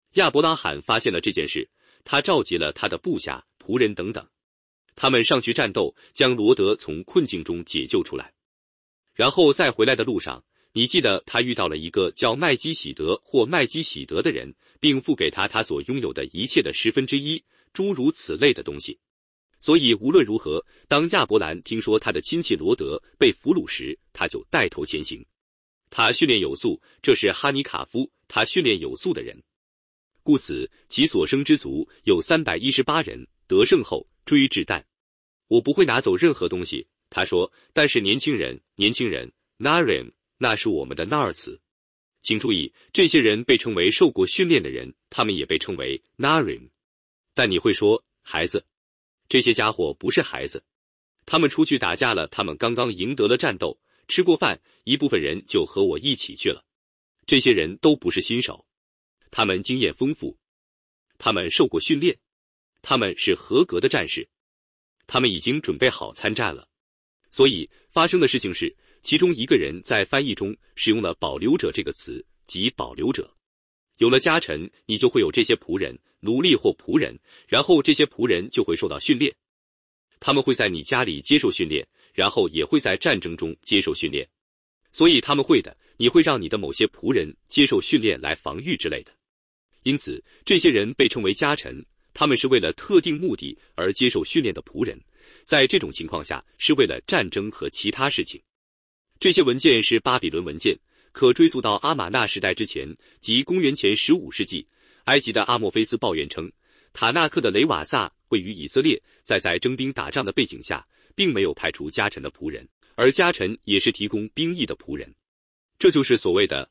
Speaker 1: 亚伯拉罕发现了这件事，他召集了他的部下、仆人等等，他们上去战斗，将罗德从困境中解救出来。然后在回来的路上，你记得他遇到了一个叫麦基喜德或麦基喜德的人，并付给他他所拥有的一切的1/10，诸如此类的东西。所以无论如何，当亚伯兰听说他的亲戚罗德被俘虏时，他就带头前行。他训练有素，这是哈尼卡夫，他训练有素的人。故此其所生之族有318人，得胜后追至但。我不会拿走任何东西，他说，但是年轻人 Narim， 那是我们的纳尔词。请注意，这些人被称为受过训练的人，他们也被称为 Narim。 但你会说，孩子，这些家伙不是孩子，他们出去打架了，他们刚刚赢得了战斗，吃过饭，一部分人就和我一起去了。这些人都不是新手，他们经验丰富，他们受过训练，他们是合格的战士，他们已经准备好参战了。所以发生的事情是，其中一个人在翻译中使用了保留者这个词，即保留者。有了家臣，你就会有这些仆人，奴隶或仆人，然后这些仆人就会受到训练。他们会在你家里接受训练，然后也会在战争中接受训练。所以他们会的，你会让你的某些仆人接受训练来防御之类的。因此，这些人被称为家臣，他们是为了特定目的而接受训练的仆人，在这种情况下是为了战争和其他事情。这些文件是巴比伦文件，可追溯到阿玛纳时代之前，即公元前15世纪。埃及的阿莫菲斯抱怨称，塔纳克的雷瓦萨位于以色列，在征兵打仗的背景下，并没有派出家臣的仆人，而家臣也是提供兵役的仆人。这就是所谓的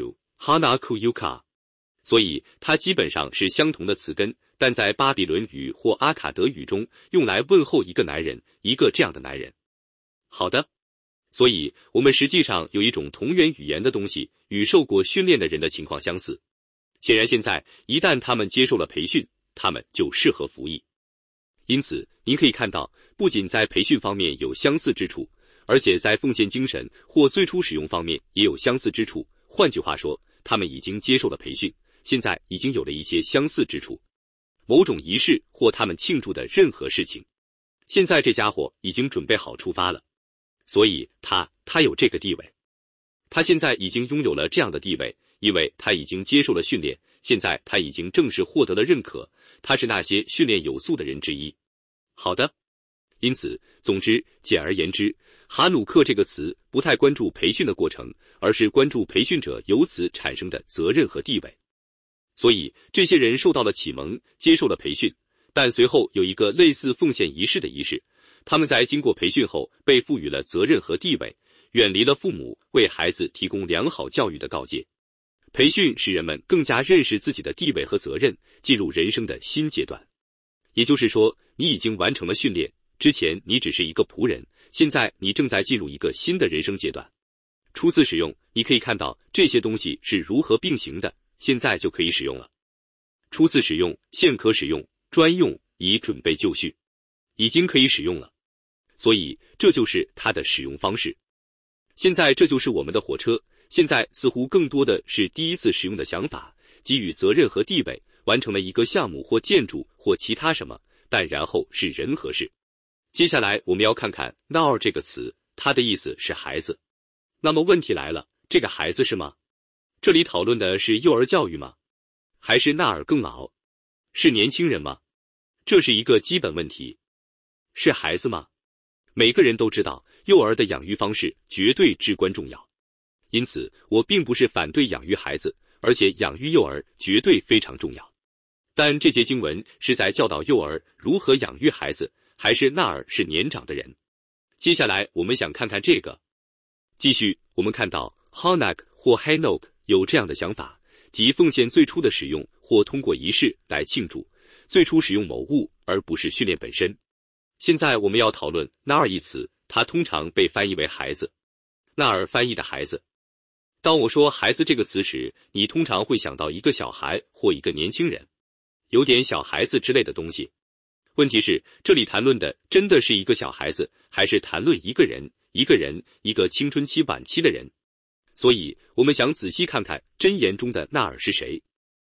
Speaker 1: Hanaku， 所以它基本上是相同的词根，但在巴比伦语或阿卡德语中用来问候一个男人，一个这样的男人。好的，所以我们实际上有一种同源语言的东西，与受过训练的人的情况相似。显然现在一旦他们接受了培训，他们就适合服役。因此您可以看到，不仅在培训方面有相似之处，而且在奉献精神或最初使用方面也有相似之处。换句话说，他们已经接受了培训，现在已经有了一些相似之处。某种仪式或他们庆祝的任何事情，现在这家伙已经准备好出发了。所以他有这个地位，他现在已经拥有了这样的地位，因为他已经接受了训练，现在他已经正式获得了认可，他是那些训练有素的人之一。好的，因此总之简而言之，哈努克这个词不太关注培训的过程，而是关注培训者由此产生的责任和地位。所以这些人受到了启蒙，接受了培训，但随后有一个类似奉献仪式的仪式，他们在经过培训后被赋予了责任和地位，远离了父母为孩子提供良好教育的告诫。培训使人们更加认识自己的地位和责任，进入人生的新阶段。也就是说，你已经完成了训练，之前你只是一个仆人，现在你正在进入一个新的人生阶段。初次使用，你可以看到这些东西是如何并行的，现在就可以使用了。初次使用，现可使用，专用，以准备就绪，已经可以使用了。所以这就是它的使用方式。现在这就是我们的火车，现在似乎更多的是第一次使用的想法，给予责任和地位，完成了一个项目或建筑或其他什么，但然后是人和事。接下来我们要看看 Nar 这个词，它的意思是孩子。那么问题来了，这个孩子是吗？这里讨论的是幼儿教育吗？还是纳尔更老？是年轻人吗？这是一个基本问题。是孩子吗？每个人都知道，幼儿的养育方式绝对至关重要。因此，我并不是反对养育孩子，而且养育幼儿绝对非常重要。但这节经文是在教导幼儿如何养育孩子，还是纳尔是年长的人？接下来我们想看看这个。继续，我们看到 Hanak 或 Hanok 有这样的想法，即奉献最初的使用或通过仪式来庆祝，最初使用某物而不是训练本身。现在我们要讨论 Nar 一词，它通常被翻译为孩子。纳尔翻译的孩子。当我说孩子这个词时，你通常会想到一个小孩或一个年轻人，有点小孩子之类的东西。问题是，这里谈论的真的是一个小孩子，还是谈论一个人，一个青春期晚期的人？所以我们想仔细看看箴言中的纳尔是谁。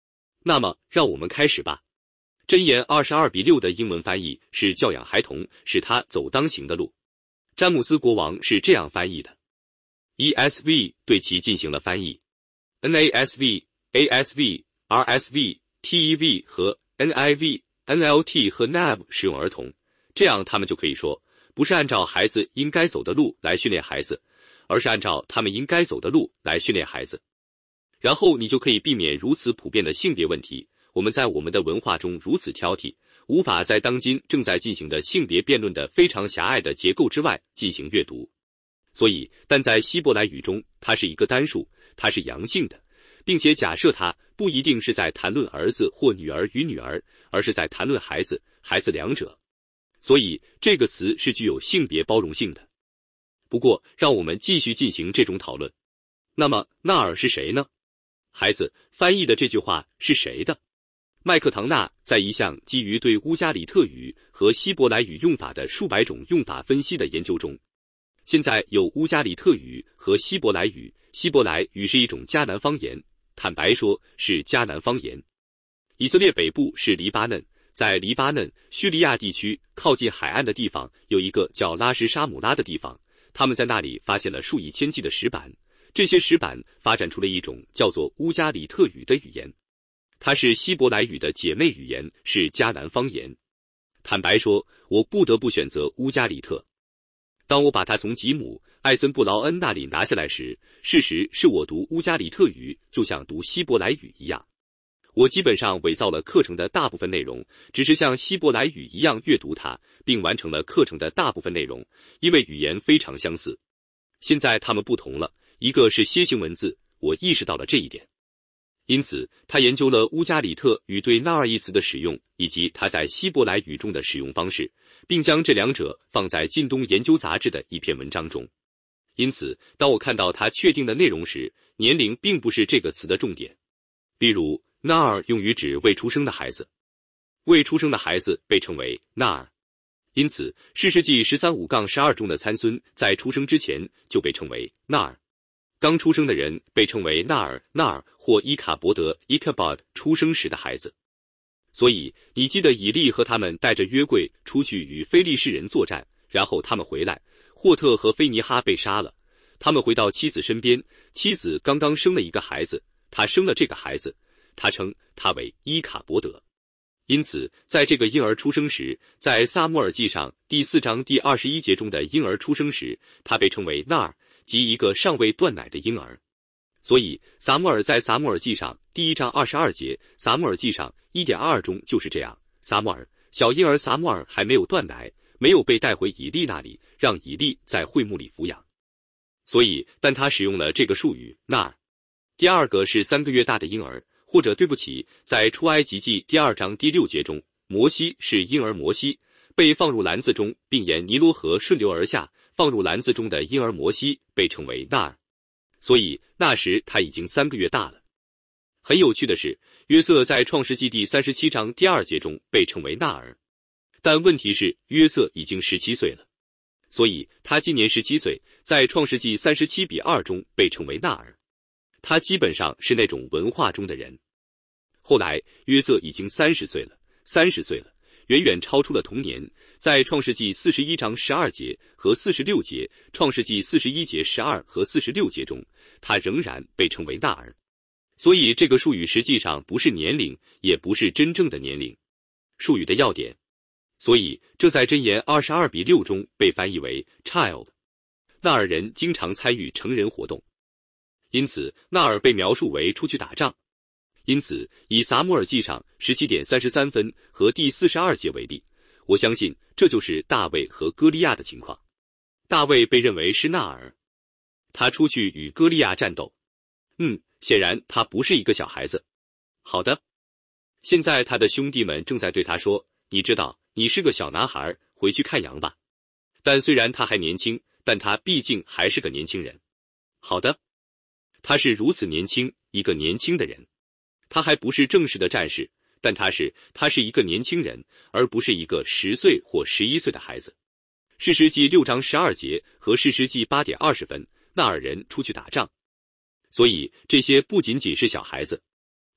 Speaker 1: 那么，让我们开始吧。箴言22:6的英文翻译是教养孩童，使他走当行的路。詹姆斯国王是这样翻译的。ESV 对其进行了翻译。NASV、ASV、RSV、TEV 和 NIV、NLT 和 NAV 使用儿童，这样他们就可以说，不是按照孩子应该走的路来训练孩子，而是按照他们应该走的路来训练孩子。然后你就可以避免如此普遍的性别问题。我们在我们的文化中如此挑剔，无法在当今正在进行的性别辩论的非常狭隘的结构之外进行阅读。所以，但在希伯来语中，它是一个单数，它是阳性的，并且假设它不一定是在谈论儿子或女儿与女儿，而是在谈论孩子、孩子两者。所以，这个词是具有性别包容性的。不过，让我们继续进行这种讨论。那么，纳尔是谁呢？孩子翻译的这句话是谁的？麦克唐纳在一项基于对乌加里特语和希伯来语用法的数百种用法分析的研究中，现在有乌加里特语和希伯来语。希伯来语是一种迦南方言，坦白说是迦南方言。以色列北部是黎巴嫩，在黎巴嫩、叙利亚地区靠近海岸的地方有一个叫拉什沙姆拉的地方，他们在那里发现了数以千计的石板，这些石板发展出了一种叫做乌加里特语的语言。它是希伯来语的姐妹语言，是迦南方言。坦白说，我不得不选择乌加里特。当我把它从吉姆·艾森布劳恩那里拿下来时，事实是我读乌加里特语就像读希伯来语一样。我基本上伪造了课程的大部分内容，只是像希伯来语一样阅读它，并完成了课程的大部分内容，因为语言非常相似。现在它们不同了，一个是楔形文字，我意识到了这一点。因此，他研究了乌加里特语对纳尔一词的使用，以及它在希伯来语中的使用方式，并将这两者放在近东研究杂志的一篇文章中。因此，当我看到他确定的内容时，年龄并不是这个词的重点。例如，纳尔用于指未出生的孩子，未出生的孩子被称为纳尔。因此，士世纪13:5-12中的参孙在出生之前就被称为纳尔。刚出生的人被称为纳尔或伊卡伯德 Ichabod 出生时的孩子。所以你记得以利和他们带着约柜出去与非利士人作战，然后他们回来，霍特和菲尼哈被杀了，他们回到妻子身边，妻子刚刚生了一个孩子，他生了这个孩子，他称他为伊卡伯德。因此在这个婴儿出生时，在撒母耳记上第4章第21节中的婴儿出生时，他被称为纳尔，即一个尚未断奶的婴儿。所以撒母耳在撒母耳记上第1章22节，撒母耳记上 1.22 中就是这样，撒母耳小婴儿撒母耳还没有断奶，没有被带回以利那里，让以利在会幕里抚养。所以但他使用了这个术语纳尔。第二个是3个月大的婴儿，或者对不起，在出埃及记第2章第6节中，摩西是婴儿摩西，被放入篮子中，并沿尼罗河顺流而下，放入篮子中的婴儿摩西被称为纳尔。所以那时他已经3个月大了。很有趣的是，约瑟在创世纪第37章第2节中被称为纳尔，但问题是约瑟已经17岁了，所以他今年17岁，在创世纪37:2中被称为纳尔。他基本上是那种文化中的人。后来约瑟已经30岁了，远远超出了童年，在创世纪41章12节和46节，创世纪41节12和46节中，他仍然被称为纳尔。所以这个术语实际上不是年龄，也不是真正的年龄。术语的要点。所以这在箴言22:6中被翻译为 child。纳尔人经常参与成人活动，因此纳尔被描述为出去打仗。因此以撒母耳记上17:33和第42节为例，我相信这就是大卫和歌利亚的情况。大卫被认为是纳尔，他出去与歌利亚战斗。显然他不是一个小孩子。好的，现在他的兄弟们正在对他说，你知道，你是个小男孩，回去看羊吧。但虽然他还年轻，但他毕竟还是个年轻人。好的，他是如此年轻，一个年轻的人。他还不是正式的战士，但他是一个年轻人，而不是一个10岁或11岁的孩子。士师记6章12节和士师记8:20，纳尔人出去打仗。所以这些不仅仅是小孩子。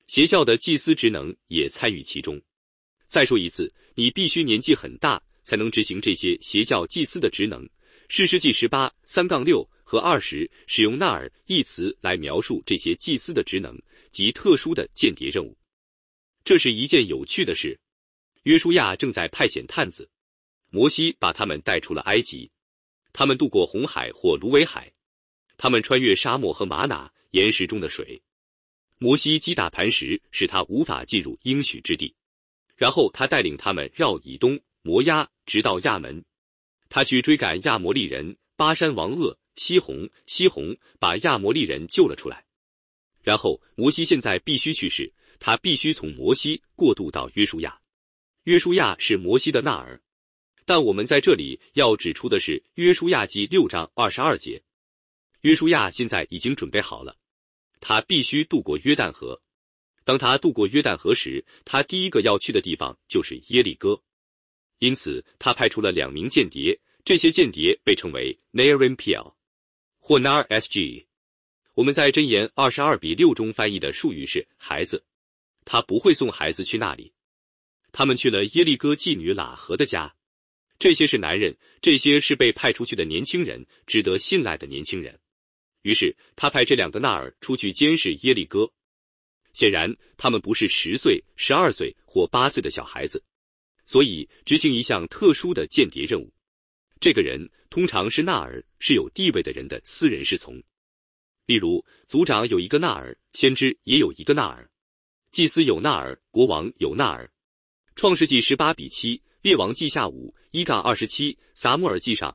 Speaker 1: 邪教的祭司职能也参与其中。再说一次，你必须年纪很大才能执行这些邪教祭司的职能。士师记18 3-6和20使用纳尔一词来描述这些祭司的职能及特殊的间谍任务。这是一件有趣的事。约书亚正在派遣探子，摩西把他们带出了埃及。他们渡过红海或芦苇海，他们穿越沙漠和玛瑙岩石中的水。摩西击打磐石，使他无法进入应许之地。然后他带领他们绕以东、摩押，直到亚门。他去追赶亚摩利人，巴山王噩、西宏把亚摩利人救了出来。然后摩西现在必须去世，他必须从摩西过渡到约书亚。约书亚是摩西的纳尔，但我们在这里要指出的是约书亚记6章22节。约书亚现在已经准备好了，他必须渡过约旦河。当他渡过约旦河时，他第一个要去的地方就是耶利哥。因此他派出了2名间谍，这些间谍被称为 Narim PL 或 Nar SG。 我们在箴言22:6中翻译的术语是孩子，他不会送孩子去那里。他们去了耶利哥妓女喇合的家。这些是男人，这些是被派出去的年轻人，值得信赖的年轻人。于是他派这2个纳尔出去监视耶利哥。显然他们不是10岁、12岁或8岁的小孩子，所以执行一项特殊的间谍任务。这个人通常是纳尔，是有地位的人的私人侍从。例如族长有一个纳尔，先知也有一个纳尔，祭司有纳尔，国王有纳尔。创世纪18:7，列王记下5 1-27，撒母耳记上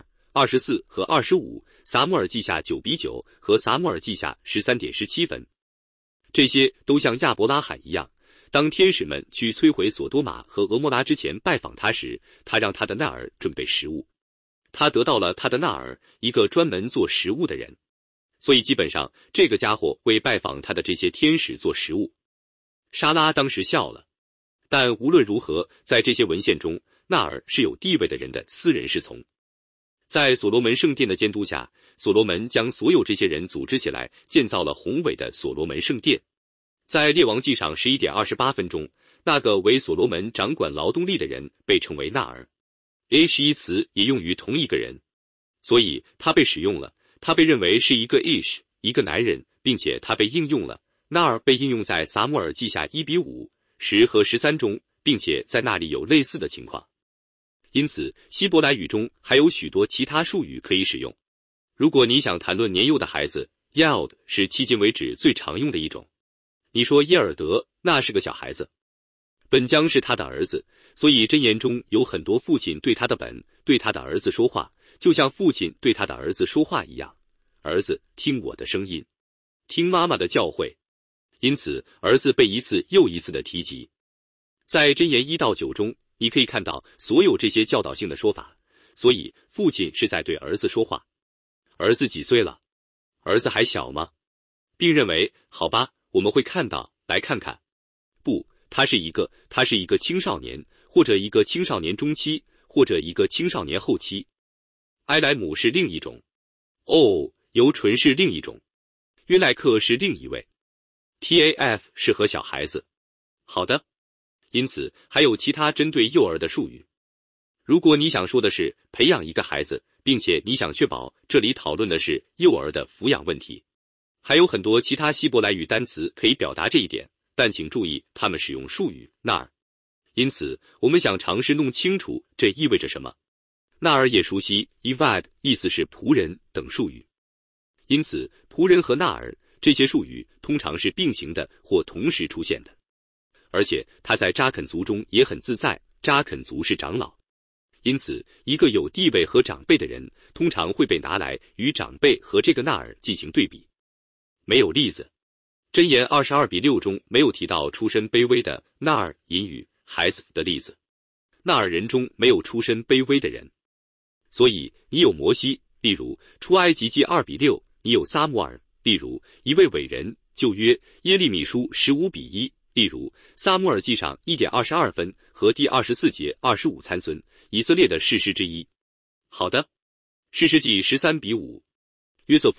Speaker 1: 22、24和25，撒母耳记下9:9和撒母耳记下13.17分。这些都像亚伯拉罕一样，当天使们去摧毁索多玛和俄摩拉之前拜访他时，他让他的纳尔准备食物。他得到了他的纳尔，一个专门做食物的人。所以基本上这个家伙为拜访他的这些天使做食物。莎拉当时笑了。但无论如何，在这些文献中，纳尔是有地位的人的私人侍从。在所罗门圣殿的监督下，所罗门将所有这些人组织起来，建造了宏伟的所罗门圣殿。在列王记上11:28分中，那个为所罗门掌管劳动力的人被称为纳尔。ish 一词也用于同一个人，所以他被使用了，他被认为是一个 ish， 一个男人，并且他被应用了。纳尔被应用在撒母耳记下1:5、10和13中，并且在那里有类似的情况。因此希伯来语中还有许多其他术语可以使用。如果你想谈论年幼的孩子， Yeld 是迄今为止最常用的一种。你说耶尔德，那是个小孩子，本将是他的儿子，所以箴言中有很多父亲对他的本，对他的儿子说话，就像父亲对他的儿子说话一样。儿子，听我的声音，听妈妈的教诲。因此儿子被一次又一次的提及。在箴言1-9中，你可以看到所有这些教导性的说法，所以父亲是在对儿子说话。儿子几岁了？儿子还小吗？并认为，好吧，我们会看到，来看看。不，他是一个青少年，或者一个青少年中期，或者一个青少年后期。埃莱姆是另一种。尤纯是另一种。约奈克是另一位。TAF 适合小孩子。好的。因此还有其他针对幼儿的术语。如果你想说的是培养一个孩子，并且你想确保这里讨论的是幼儿的抚养问题，还有很多其他希伯来语单词可以表达这一点，但请注意他们使用术语纳尔。因此我们想尝试弄清楚这意味着什么。纳尔也熟悉 Evad 意思是仆人等术语。因此仆人和纳尔这些术语通常是并行的或同时出现的。而且他在扎肯族中也很自在，扎肯族是长老。因此一个有地位和长辈的人通常会被拿来与长辈和这个纳尔进行对比。没有例子。箴言22:6中没有提到出身卑微的纳尔隐语孩子的例子。纳尔人中没有出身卑微的人。所以你有摩西，例如出埃及记2:6，你有撒母耳，例如一位伟人，旧约耶利米书15:1，例如撒母耳记上1:22分和第24节25参孙，以色列的士师之一。好的。士师记13:5。约瑟夫，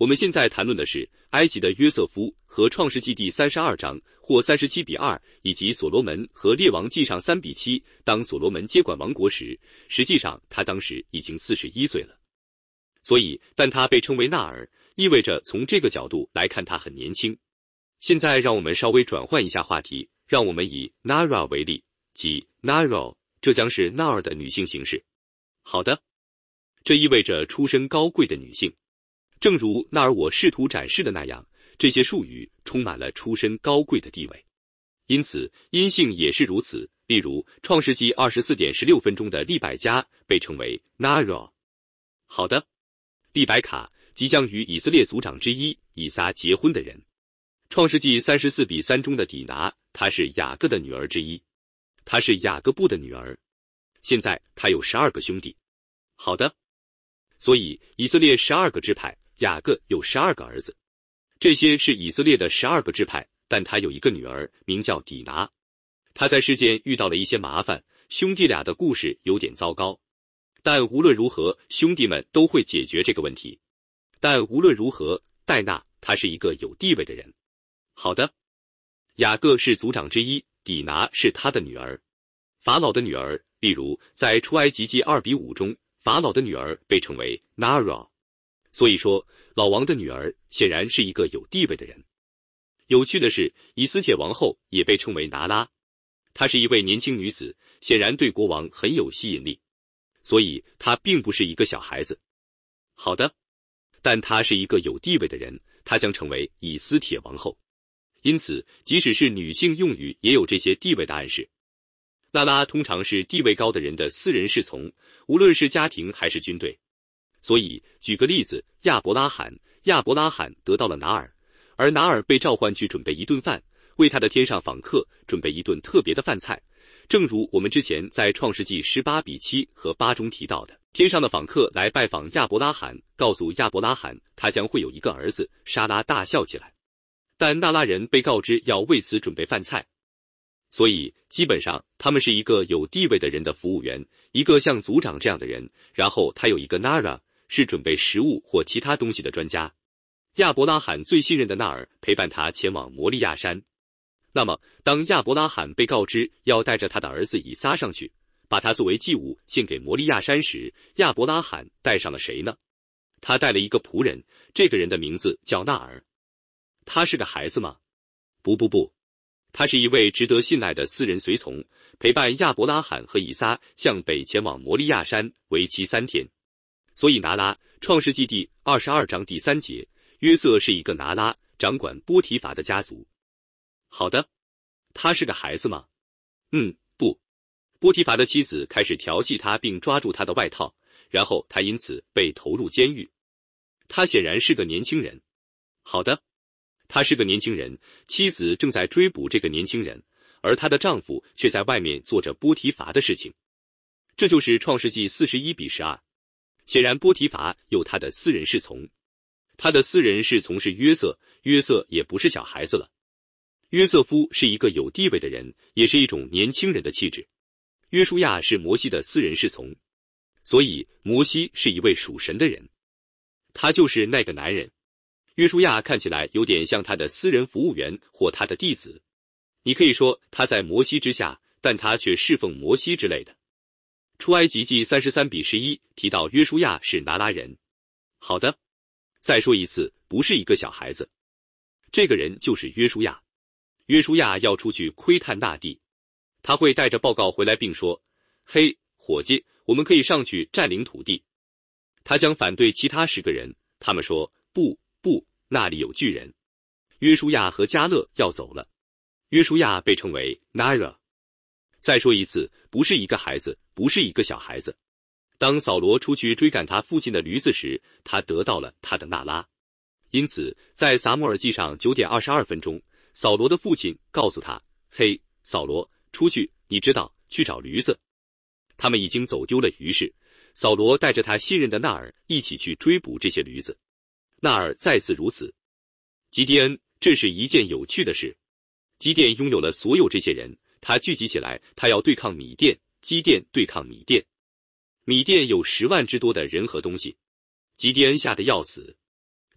Speaker 1: 我们现在谈论的是埃及的约瑟夫和创世纪第32章或37:2，以及所罗门和列王记上3:7。当所罗门接管王国时，实际上他当时已经41岁了。所以，但他被称为纳尔，意味着从这个角度来看他很年轻。现在让我们稍微转换一下话题，让我们以 Nara 为例，即 Nara， 这将是纳尔的女性形式。好的，这意味着出身高贵的女性。正如纳尔我试图展示的那样，这些术语充满了出身高贵的地位。因此，阴性也是如此。例如，创世纪24:16中的利百加被称为 Nara。好的，利百卡即将与以色列族长之一以撒结婚的人。创世纪34:3中的底拿，她是雅各的女儿之一，她是雅各布的女儿。现在她有12个兄弟。好的，所以以色列12个支派，雅各有12个儿子。这些是以色列的12个支派，但他有一个女儿，名叫底拿。他在世间遇到了一些麻烦，兄弟俩的故事有点糟糕。但无论如何，兄弟们都会解决这个问题。但无论如何，戴娜她是一个有地位的人。好的，雅各是族长之一，底拿是他的女儿。法老的女儿，例如在出埃及记2:5中，法老的女儿被称为 Nara。所以说，老王的女儿显然是一个有地位的人。有趣的是，以斯帖王后也被称为拿拉，她是一位年轻女子，显然对国王很有吸引力，所以她并不是一个小孩子。好的，但她是一个有地位的人，她将成为以斯帖王后。因此，即使是女性用语也有这些地位的暗示。娜拉通常是地位高的人的私人侍从，无论是家庭还是军队。所以，举个例子，亚伯拉罕得到了拿尔，而拿尔被召唤去准备一顿饭，为他的天上访客准备一顿特别的饭菜。正如我们之前在创世纪18:7和8中提到的，天上的访客来拜访亚伯拉罕，告诉亚伯拉罕他将会有一个儿子，莎拉大笑起来。但纳拉人被告知要为此准备饭菜，所以基本上他们是一个有地位的人的服务员，一个像族长这样的人，然后他有一个 Nara， 是准备食物或其他东西的专家。亚伯拉罕最信任的纳尔陪伴他前往摩利亚山。那么，当亚伯拉罕被告知要带着他的儿子以撒上去，把他作为祭物献给摩利亚山时，亚伯拉罕带上了谁呢？他带了一个仆人，这个人的名字叫纳尔。他是个孩子吗？不，他是一位值得信赖的私人随从，陪伴亚伯拉罕和以撒向北前往摩利亚山，为期3天。所以拿拉，创世纪第22章第3节，约瑟是一个拿拉，掌管波提乏的家族。好的，他是个孩子吗？不。波提乏的妻子开始调戏他并抓住他的外套，然后他因此被投入监狱。他显然是个年轻人。好的，他是个年轻人，妻子正在追捕这个年轻人，而她的丈夫却在外面做着波提乏的事情。这就是创世纪41:12。显然波提乏有他的私人侍从，他的私人侍从是约瑟，约瑟也不是小孩子了。约瑟夫是一个有地位的人，也是一种年轻人的气质。约书亚是摩西的私人侍从，所以摩西是一位属神的人，他就是那个男人。约书亚看起来有点像他的私人服务员或他的弟子，你可以说他在摩西之下，但他却侍奉摩西之类的。出埃及记33:11提到约书亚是拿拉人。好的，再说一次，不是一个小孩子。这个人就是约书亚。约书亚要出去窥探那地，他会带着报告回来并说，嘿，伙计，我们可以上去占领土地。他将反对其他10个人，他们说，不，那里有巨人。约书亚和迦勒要走了。约书亚被称为 Nara。再说一次，不是一个孩子，不是一个小孩子。当扫罗出去追赶他父亲的驴子时，他得到了他的娜拉。因此，在撒母耳记上9:22中，扫罗的父亲告诉他，嘿，扫罗，出去，你知道，去找驴子。他们已经走丢了，于是扫罗带着他信任的纳尔一起去追捕这些驴子。纳尔再次如此。基甸恩，这是一件有趣的事。基甸拥有了所有这些人，他聚集起来，他要对抗米甸。基甸对抗米甸，米甸有10万之多的人和东西。基甸恩吓得要死，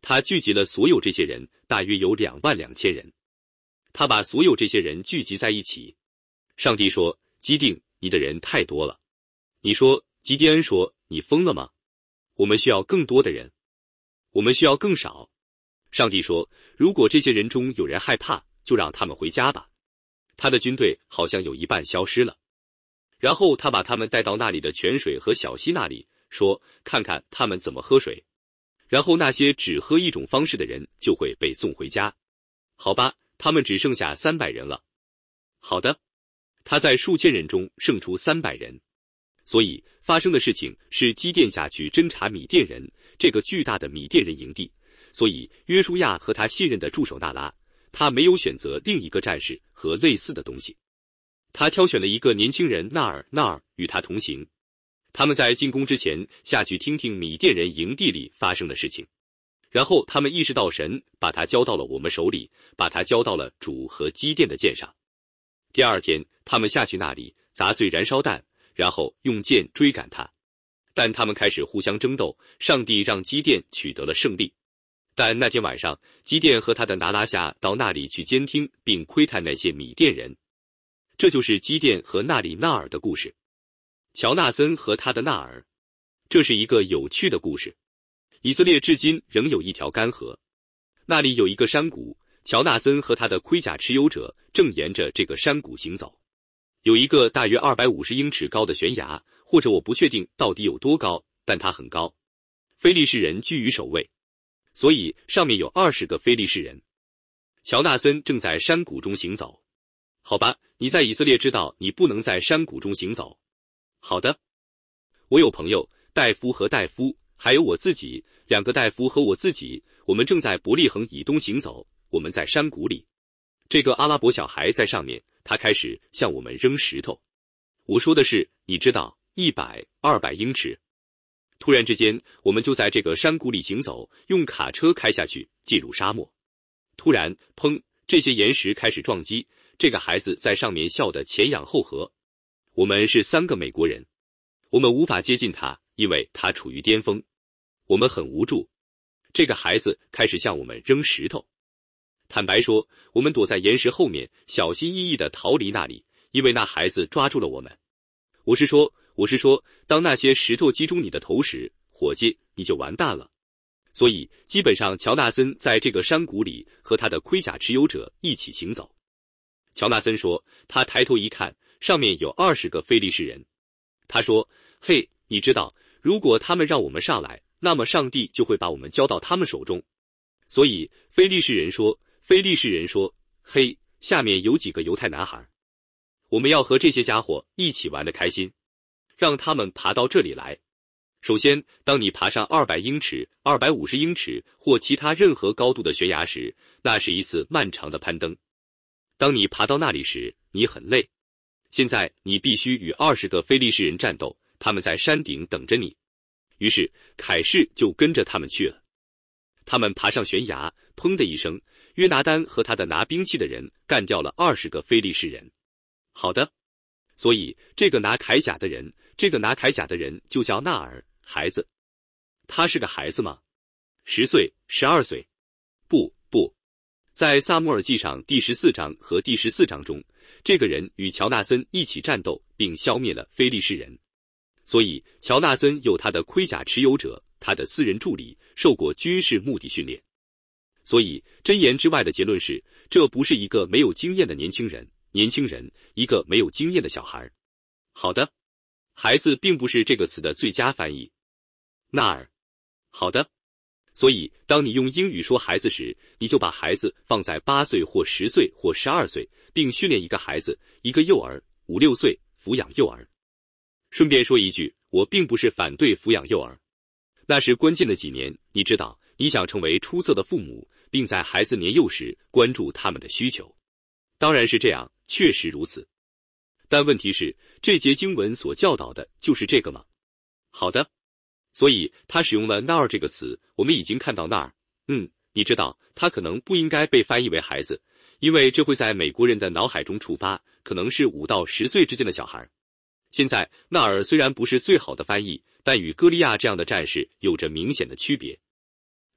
Speaker 1: 他聚集了所有这些人，大约有22000人。他把所有这些人聚集在一起。上帝说：基定，你的人太多了。你说，基甸恩说，你疯了吗？我们需要更多的人，我们需要更少。上帝说，如果这些人中有人害怕，就让他们回家吧。他的军队好像有一半消失了。然后他把他们带到那里的泉水和小溪那里，说，看看他们怎么喝水。然后那些只喝一种方式的人就会被送回家。好吧，他们只剩下300人了。好的，他在数千人中胜出300人。所以发生的事情是基甸下去侦察米甸人，这个巨大的米甸人营地。所以约书亚和他信任的助手纳拉，他没有选择另一个战士和类似的东西。他挑选了一个年轻人纳尔与他同行。他们在进攻之前下去听听米甸人营地里发生的事情。然后他们意识到神把他交到了我们手里，把他交到了主和基甸的剑上。第二天他们下去那里砸碎燃烧弹，然后用剑追赶他。但他们开始互相争斗，上帝让基甸取得了胜利。但那天晚上，基甸和他的拿拉夏到那里去监听并窥探那些米甸人。这就是基甸和纳里纳尔的故事。乔纳森和他的纳尔，这是一个有趣的故事。以色列至今仍有一条干河，那里有一个山谷，乔纳森和他的盔甲持有者正沿着这个山谷行走。有一个大约250英尺高的悬崖，或者我不确定到底有多高，但它很高。非利士人居于首位，所以上面有20个非利士人。乔纳森正在山谷中行走。好吧，你在以色列知道你不能在山谷中行走。好的，我有朋友戴夫和戴夫，还有我自己，2个戴夫和我自己，我们正在伯利恒以东行走，我们在山谷里。这个阿拉伯小孩在上面，他开始向我们扔石头。我说的是，你知道，100、200英尺。突然之间，我们就在这个山谷里行走，用卡车开下去，进入沙漠。突然，砰！这些岩石开始撞击，这个孩子在上面笑得前仰后合。我们是3个美国人，我们无法接近他，因为他处于巅峰。我们很无助。这个孩子开始向我们扔石头。坦白说，我们躲在岩石后面，小心翼翼地逃离那里，因为那孩子抓住了我们。我是说，当那些石头击中你的头时，伙计，你就完蛋了。所以，基本上乔纳森在这个山谷里和他的盔甲持有者一起行走。乔纳森说，他抬头一看，上面有20个非利士人。他说，嘿，你知道，如果他们让我们上来，那么上帝就会把我们交到他们手中。所以，非利士人说，嘿，下面有几个犹太男孩，我们要和这些家伙一起玩得开心，让他们爬到这里来。首先，当你爬上200英尺、250英尺或其他任何高度的悬崖时，那是一次漫长的攀登。当你爬到那里时，你很累。现在你必须与20个非利士人战斗，他们在山顶等着你。于是凯士就跟着他们去了。他们爬上悬崖，砰的一声，约拿丹和他的拿兵器的人干掉了20个非利士人。好的，所以这个拿铠甲的人就叫纳尔，孩子。他是个孩子吗？10岁、12岁？不，在撒母耳记上第14章和第14章中，这个人与乔纳森一起战斗，并消灭了非利士人。所以乔纳森有他的盔甲持有者，他的私人助理，受过军事目的训练。所以箴言之外的结论是，这不是一个没有经验的年轻人，一个没有经验的小孩。好的，孩子并不是这个词的最佳翻译。纳尔。好的。所以当你用英语说孩子时，你就把孩子放在8岁或10岁或12岁，并训练一个孩子，一个幼儿5、6岁抚养幼儿。顺便说一句，我并不是反对抚养幼儿，那是关键的几年，你知道，你想成为出色的父母，并在孩子年幼时关注他们的需求。当然是这样，确实如此。但问题是，这节经文所教导的就是这个吗？好的。所以他使用了那儿这个词，我们已经看到那儿。你知道，他可能不应该被翻译为孩子，因为这会在美国人的脑海中触发，可能是5到10岁之间的小孩。现在，纳尔虽然不是最好的翻译，但与歌利亚这样的战士有着明显的区别。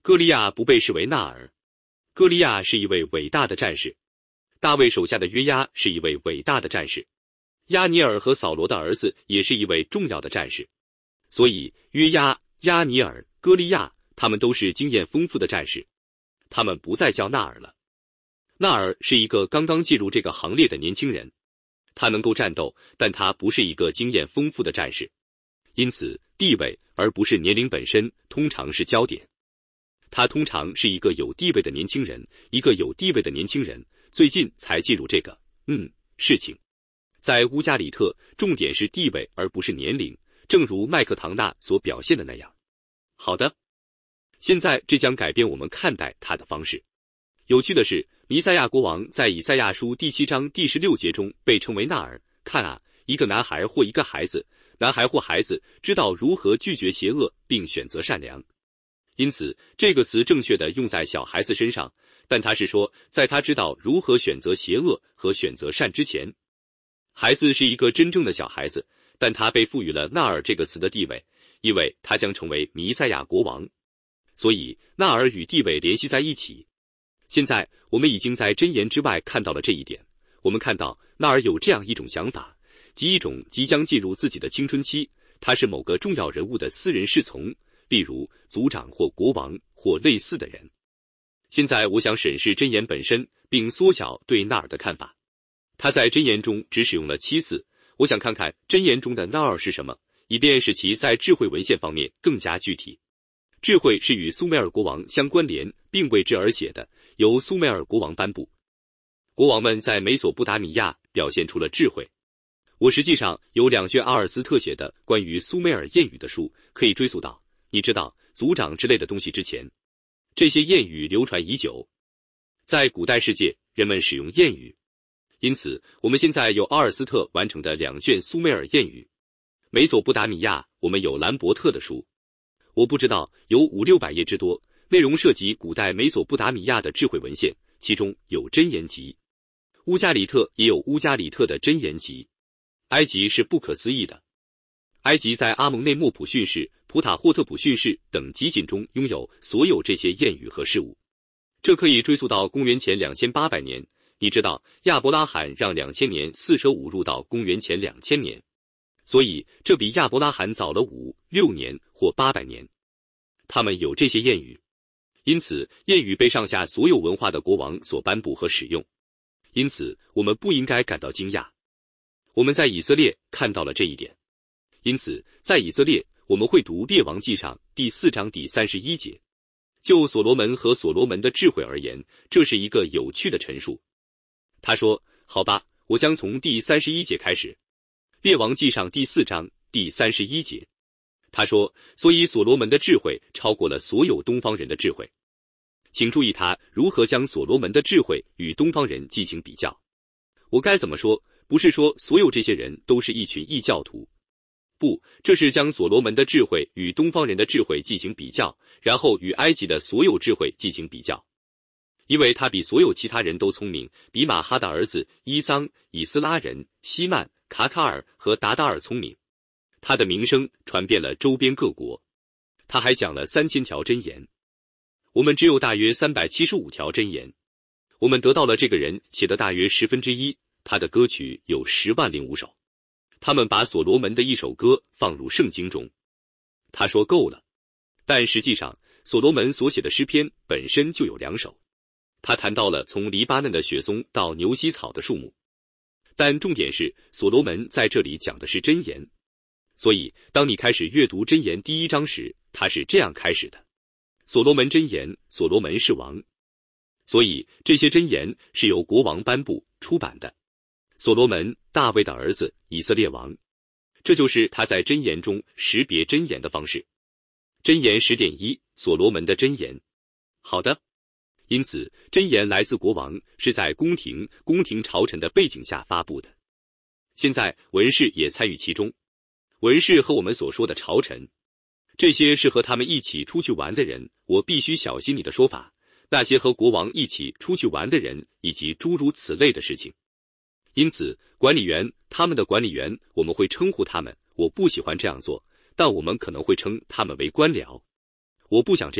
Speaker 1: 歌利亚不被视为纳尔，歌利亚是一位伟大的战士，大卫手下的约押是一位伟大的战士，亚尼尔和扫罗的儿子也是一位重要的战士，所以约押、亚尼尔、歌利亚他们都是经验丰富的战士，他们不再叫纳尔了。纳尔是一个刚刚进入这个行列的年轻人，他能够战斗，但他不是一个经验丰富的战士，因此地位而不是年龄本身通常是焦点。他通常是一个有地位的年轻人，一个有地位的年轻人最近才进入这个事情。在乌加里特，重点是地位而不是年龄，正如麦克唐纳所表现的那样。好的，现在这将改变我们看待他的方式。有趣的是，弥赛亚国王在以赛亚书第7章第16节中被称为纳尔。看啊，一个男孩或一个孩子，男孩或孩子知道如何拒绝邪恶并选择善良。因此，这个词正确的用在小孩子身上，但他是说，在他知道如何选择邪恶和选择善之前，孩子是一个真正的小孩子，但他被赋予了纳尔这个词的地位，因为他将成为弥赛亚国王。所以，纳尔与地位联系在一起。现在，我们已经在箴言之外看到了这一点。我们看到纳尔有这样一种想法，即一种即将进入自己的青春期，他是某个重要人物的私人侍从，例如族长或国王或类似的人。现在我想审视箴言本身，并缩小对纳尔的看法。他在箴言中只使用了7次，我想看看箴言中的纳尔是什么，以便使其在智慧文献方面更加具体。智慧是与苏美尔国王相关联，并为之而写的，由苏美尔国王颁布。国王们在美索不达米亚表现出了智慧。我实际上有2卷阿尔斯特写的关于苏美尔谚语的书，可以追溯到你知道族长之类的东西之前。这些谚语流传已久，在古代世界人们使用谚语，因此我们现在有阿尔斯特完成的2卷苏美尔谚语。美索不达米亚我们有兰伯特的书，我不知道有500-600页之多，内容涉及古代美索不达米亚的智慧文献，其中有箴言集。乌加里特也有乌加里特的箴言集。埃及是不可思议的。埃及在阿蒙内莫普逊氏、普塔霍特普逊氏等集锦中拥有所有这些谚语和事物，这可以追溯到公元前2800年。你知道亚伯拉罕让2000年4舍5入到公元前2000年，所以这比亚伯拉罕早了5、6年或800年。他们有这些谚语，因此谚语被上下所有文化的国王所颁布和使用，因此我们不应该感到惊讶。我们在以色列看到了这一点，因此在以色列我们会读列王纪上第4章第31节。就所罗门和所罗门的智慧而言，这是一个有趣的陈述。他说，好吧，我将从第31节开始。列王纪上第4章第31节。他说，所以所罗门的智慧超过了所有东方人的智慧。请注意他如何将所罗门的智慧与东方人进行比较。我该怎么说？不是说所有这些人都是一群异教徒，不，这是将所罗门的智慧与东方人的智慧进行比较，然后与埃及的所有智慧进行比较。因为他比所有其他人都聪明，比马哈的儿子伊桑、以斯拉人、希曼、卡卡尔和达达尔聪明。他的名声传遍了周边各国。他还讲了3000条箴言。我们只有大约375条箴言。我们得到了这个人写的大约1/10，他的歌曲有10万05首。他们把所罗门的一首歌放入圣经中。他说够了，但实际上所罗门所写的诗篇本身就有2首。他谈到了从黎巴嫩的雪松到牛膝草的树木，但重点是所罗门在这里讲的是箴言。所以当你开始阅读箴言第1章时，他是这样开始的：所罗门箴言，所罗门是王。所以这些箴言是由国王颁布出版的。所罗门，大卫的儿子，以色列王。这就是他在箴言中识别箴言的方式。箴言10.1，所罗门的箴言。好的，因此箴言来自国王，是在宫廷朝臣的背景下发布的。现在文士也参与其中。文士和我们所说的朝臣，这些是和他们一起出去玩的人，我必须小心你的说法，那些和国王一起出去玩的人，以及诸如此类的事情。因此管理员，他们的管理员，我们会称呼他们，我不喜欢这样做，但我们可能会称他们为官僚。我不想这样，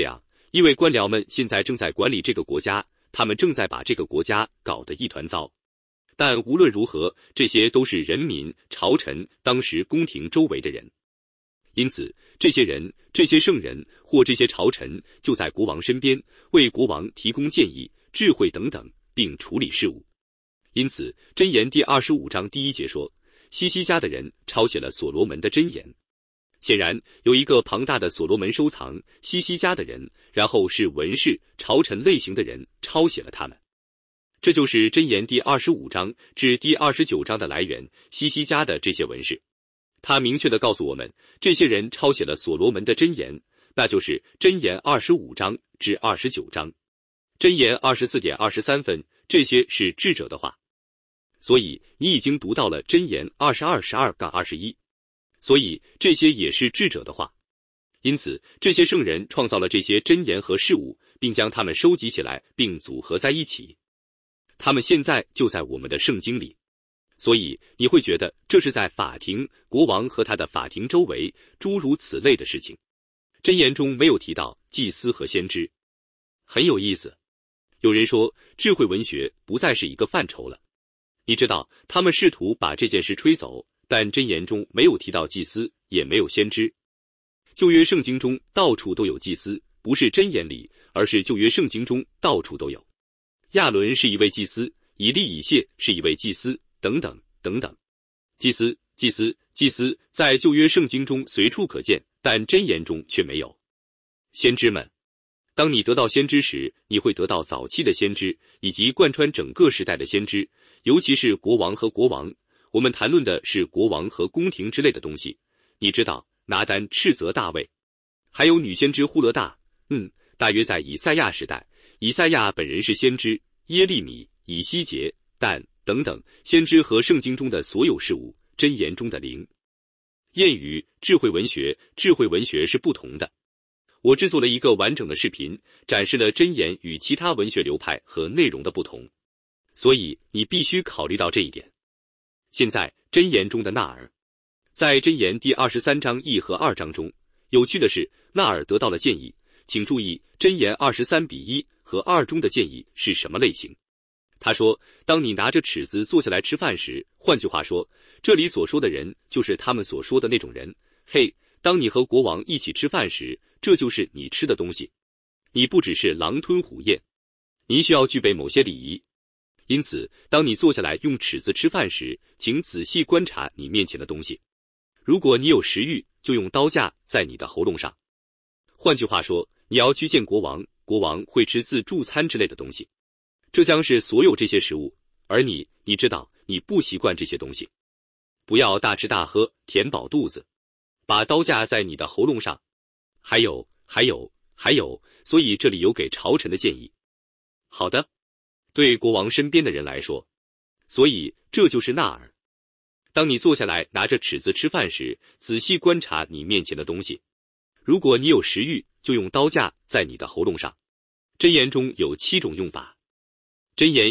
Speaker 1: 因为官僚们现在正在管理这个国家，他们正在把这个国家搞得一团糟。但无论如何，这些都是人民、朝臣当时宫廷周围的人。因此，这些人、这些圣人或这些朝臣就在国王身边，为国王提供建议、智慧等等，并处理事务。因此，箴言第25章第1节说，西西家的人抄写了所罗门的箴言。显然，有一个庞大的所罗门收藏，西西家的人，然后是文士、朝臣类型的人抄写了他们。这就是箴言第25章至第29章的来源，西西家的这些文士。他明确地告诉我们，这些人抄写了所罗门的箴言，那就是箴言25章至29章。箴言24.23分，这些是智者的话。所以你已经读到了箴言22:12-21，所以这些也是智者的话。因此，这些圣人创造了这些箴言和事物，并将它们收集起来并组合在一起。他们现在就在我们的圣经里。所以你会觉得这是在法庭、国王和他的法庭周围诸如此类的事情。箴言中没有提到祭司和先知，很有意思。有人说智慧文学不再是一个范畴了。你知道他们试图把这件事吹走，但箴言中没有提到祭司，也没有先知。旧约圣经中到处都有祭司，不是箴言里，而是旧约圣经中到处都有。亚伦是一位祭司，以利以谢是一位祭司，等等等等。祭司在旧约圣经中随处可见，但箴言中却没有。先知们，当你得到先知时，你会得到早期的先知，以及贯穿整个时代的先知，尤其是国王和国王。我们谈论的是国王和宫廷之类的东西。你知道拿单斥责大卫，还有女先知呼勒大，大约在以赛亚时代，以赛亚本人是先知，耶利米、以西结、但等等，先知和圣经中的所有事物，箴言中的灵。谚语、智慧文学是不同的。我制作了一个完整的视频，展示了箴言与其他文学流派和内容的不同，所以你必须考虑到这一点。现在，箴言中的纳尔，在箴言第23章1和2章中，有趣的是，纳尔得到了建议。请注意，箴言23:1和2中的建议是什么类型？他说，当你拿着尺子坐下来吃饭时，换句话说，这里所说的人就是他们所说的那种人。嘿，当你和国王一起吃饭时，这就是你吃的东西。你不只是狼吞虎咽，你需要具备某些礼仪。因此，当你坐下来用尺子吃饭时，请仔细观察你面前的东西。如果你有食欲，就用刀架在你的喉咙上。换句话说，你要去见国王，国王会吃自助餐之类的东西。这将是所有这些食物，而你知道你不习惯这些东西。不要大吃大喝，填饱肚子，把刀架在你的喉咙上。还有，所以这里有给朝臣的建议。好的，对国王身边的人来说，所以这就是纳尔。当你坐下来拿着尺子吃饭时，仔细观察你面前的东西。如果你有食欲，就用刀架在你的喉咙上。箴言中有7种用法。箴言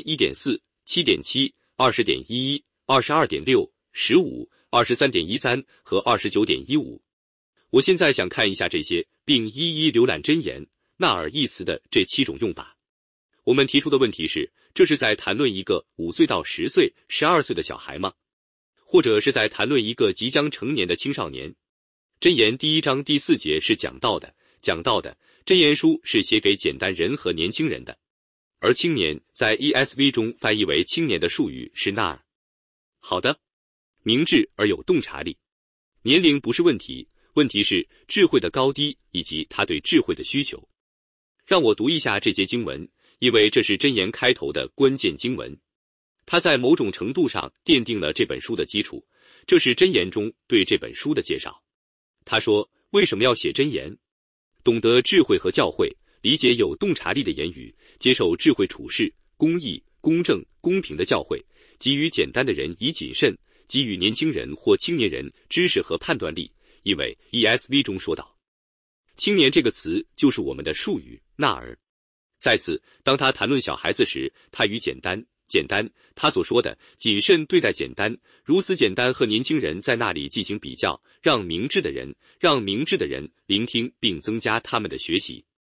Speaker 1: 1.4、7.7、20.11、22.6、15、23.13和29.15。我现在想看一下这些，并一一浏览箴言纳尔一词的这7种用法。我们提出的问题是，这是在谈论一个5岁到10岁、12岁的小孩吗？或者是在谈论一个即将成年的青少年？箴言第1章第4节是讲到的，箴言书是写给简单人和年轻人的，而青年在 ESV 中翻译为青年的术语是纳尔。好的，明智而有洞察力。年龄不是问题，问题是智慧的高低以及他对智慧的需求。让我读一下这节经文，因为这是箴言开头的关键经文。它在某种程度上奠定了这本书的基础，这是箴言中对这本书的介绍。他说，为什么要写箴言？懂得智慧和教诲，理解有洞察力的言语，接受智慧处事、公义、公正、公平的教诲，给予简单的人以谨慎，给予年轻人或青年人知识和判断力。因为 ESV 中说道，青年这个词就是我们的术语纳尔。再次，当他谈论小孩子时，他与简单，他所说的谨慎对待简单，如此简单和年轻人在那里进行比较，让明智的人聆听并增加他们的学习。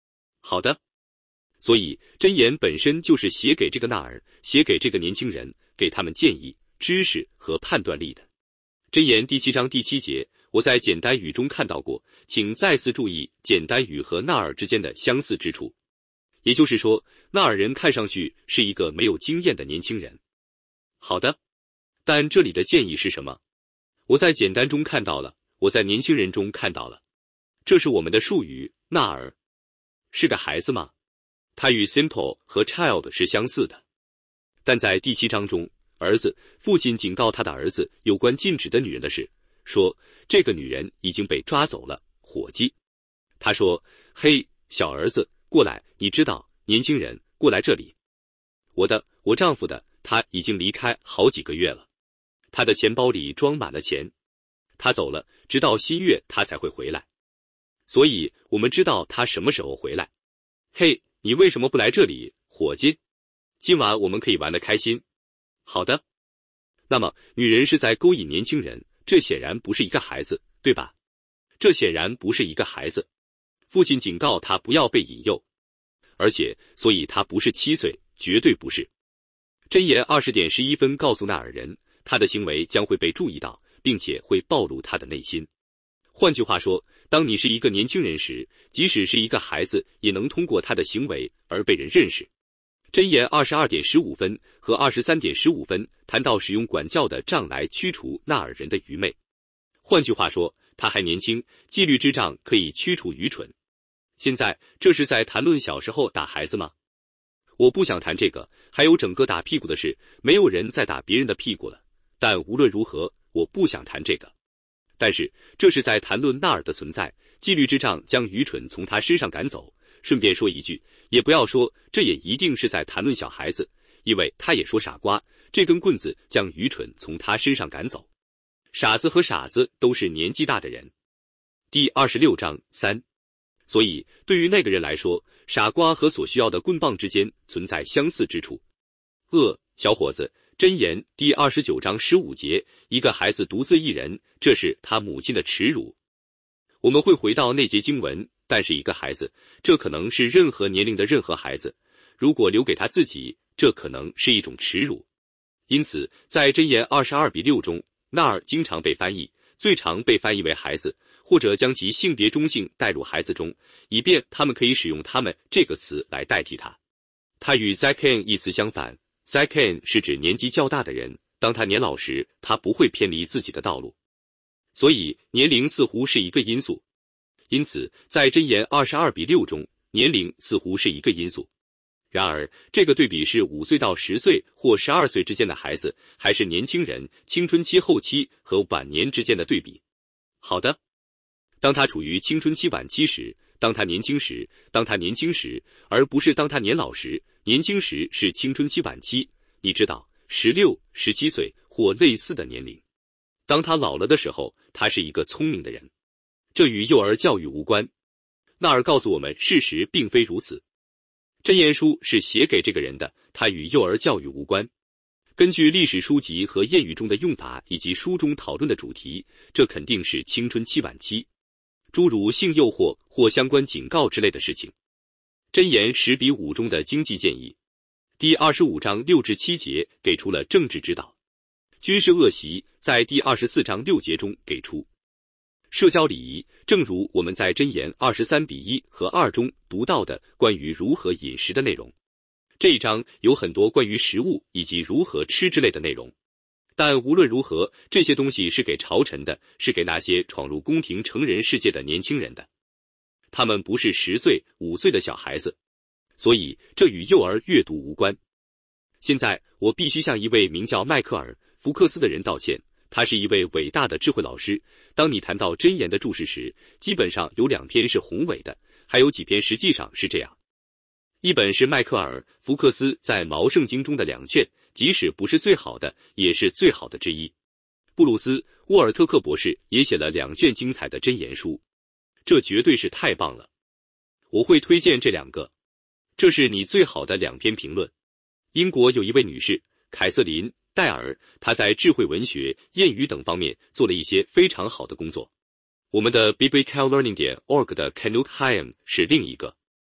Speaker 1: 好的。所以箴言本身就是写给这个纳尔，写给这个年轻人，给他们建议、知识和判断力的。箴言第7章第7节，我在简单语中看到过，请再次注意简单语和纳尔之间的相似之处。也就是说，纳尔人看上去是一个没有经验的年轻人。好的，但这里的建议是什么？我在简单中看到了，我在年轻人中看到了。这是我们的术语，纳尔是个孩子吗？它与 simple 和 child 是相似的。但在第7章中，儿子父亲警告他的儿子有关禁止的女人的事，说这个女人已经被抓走了，伙计。他说，嘿，小儿子，过来，你知道，年轻人，过来这里。我丈夫的，他已经离开好几个月了。他的钱包里装满了钱。他走了，直到新月他才会回来。所以我们知道他什么时候回来。嘿，你为什么不来这里，伙计？今晚我们可以玩得开心。好的。那么，女人是在勾引年轻人，这显然不是一个孩子，对吧？这显然不是一个孩子。父亲警告他不要被引诱。而且，所以他不是7岁，绝对不是。箴言20:11告诉纳尔人，他的行为将会被注意到，并且会暴露他的内心。换句话说，当你是一个年轻人时，即使是一个孩子，也能通过他的行为而被人认识。箴言22:15和23:15谈到使用管教的杖来驱除纳尔人的愚昧。换句话说，他还年轻，纪律之杖可以驱除愚蠢。现在，这是在谈论小时候打孩子吗？我不想谈这个，还有整个打屁股的事，没有人再打别人的屁股了。但无论如何，我不想谈这个。但是，这是在谈论纳尔的存在，纪律之杖将愚蠢从他身上赶走。顺便说一句，也不要说这也一定是在谈论小孩子，因为他也说傻瓜，这根棍子将愚蠢从他身上赶走。傻子和傻子都是年纪大的人。第26章3。所以，对于那个人来说，傻瓜和所需要的棍棒之间存在相似之处。小伙子，箴言第29章15节，一个孩子独自一人，这是他母亲的耻辱。我们会回到那节经文，但是一个孩子，这可能是任何年龄的任何孩子，如果留给他自己，这可能是一种耻辱。因此，在箴言22:6中，纳尔经常被翻译，最常被翻译为孩子，或者将其性别中性带入孩子中，以便他们可以使用他们这个词来代替它。它与 zaken 一词相反， zaken 是指年纪较大的人，当他年老时，他不会偏离自己的道路。所以，年龄似乎是一个因素。因此，在箴言22:6中，年龄似乎是一个因素。然而，这个对比是5岁到10岁或12岁之间的孩子，还是年轻人、青春期后期和晚年之间的对比。好的。当他处于青春期晚期时，当他年轻时，当他年轻时，而不是当他年老时。年轻时是青春期晚期，你知道，16、17岁或类似的年龄。当他老了的时候，他是一个聪明的人。这与幼儿教育无关。纳尔告诉我们，事实并非如此。箴言书是写给这个人的，它与幼儿教育无关。根据历史书籍和谚语中的用法以及书中讨论的主题，这肯定是青春期晚期，诸如性诱惑或相关警告之类的事情。箴言10:5中的经济建议，第25章6至7节给出了政治指导。军事恶习在第24章6节中给出。社交礼仪，正如我们在箴言23:1和2中读到的关于如何饮食的内容。这一章有很多关于食物以及如何吃之类的内容。但无论如何，这些东西是给朝臣的，是给那些闯入宫廷成人世界的年轻人的。他们不是10岁、5岁的小孩子，所以这与幼儿阅读无关。现在我必须向一位名叫迈克尔·福克斯的人道歉，他是一位伟大的智慧老师。当你谈到箴言的注释时，基本上有2篇是宏伟的，还有几篇实际上是这样。一本是迈克尔·福克斯在毛圣经中的2卷，即使不是最好的，也是最好的之一。布鲁斯·沃尔特克博士也写了2卷精彩的箴言书。这绝对是太棒了，我会推荐这2个。这是你最好的2篇评论。英国有一位女士，凯瑟琳·戴尔，她在智慧文学、谚语等方面做了一些非常好的工作。我们的 biblicallearning.org 的 Knut Haim 是另一个。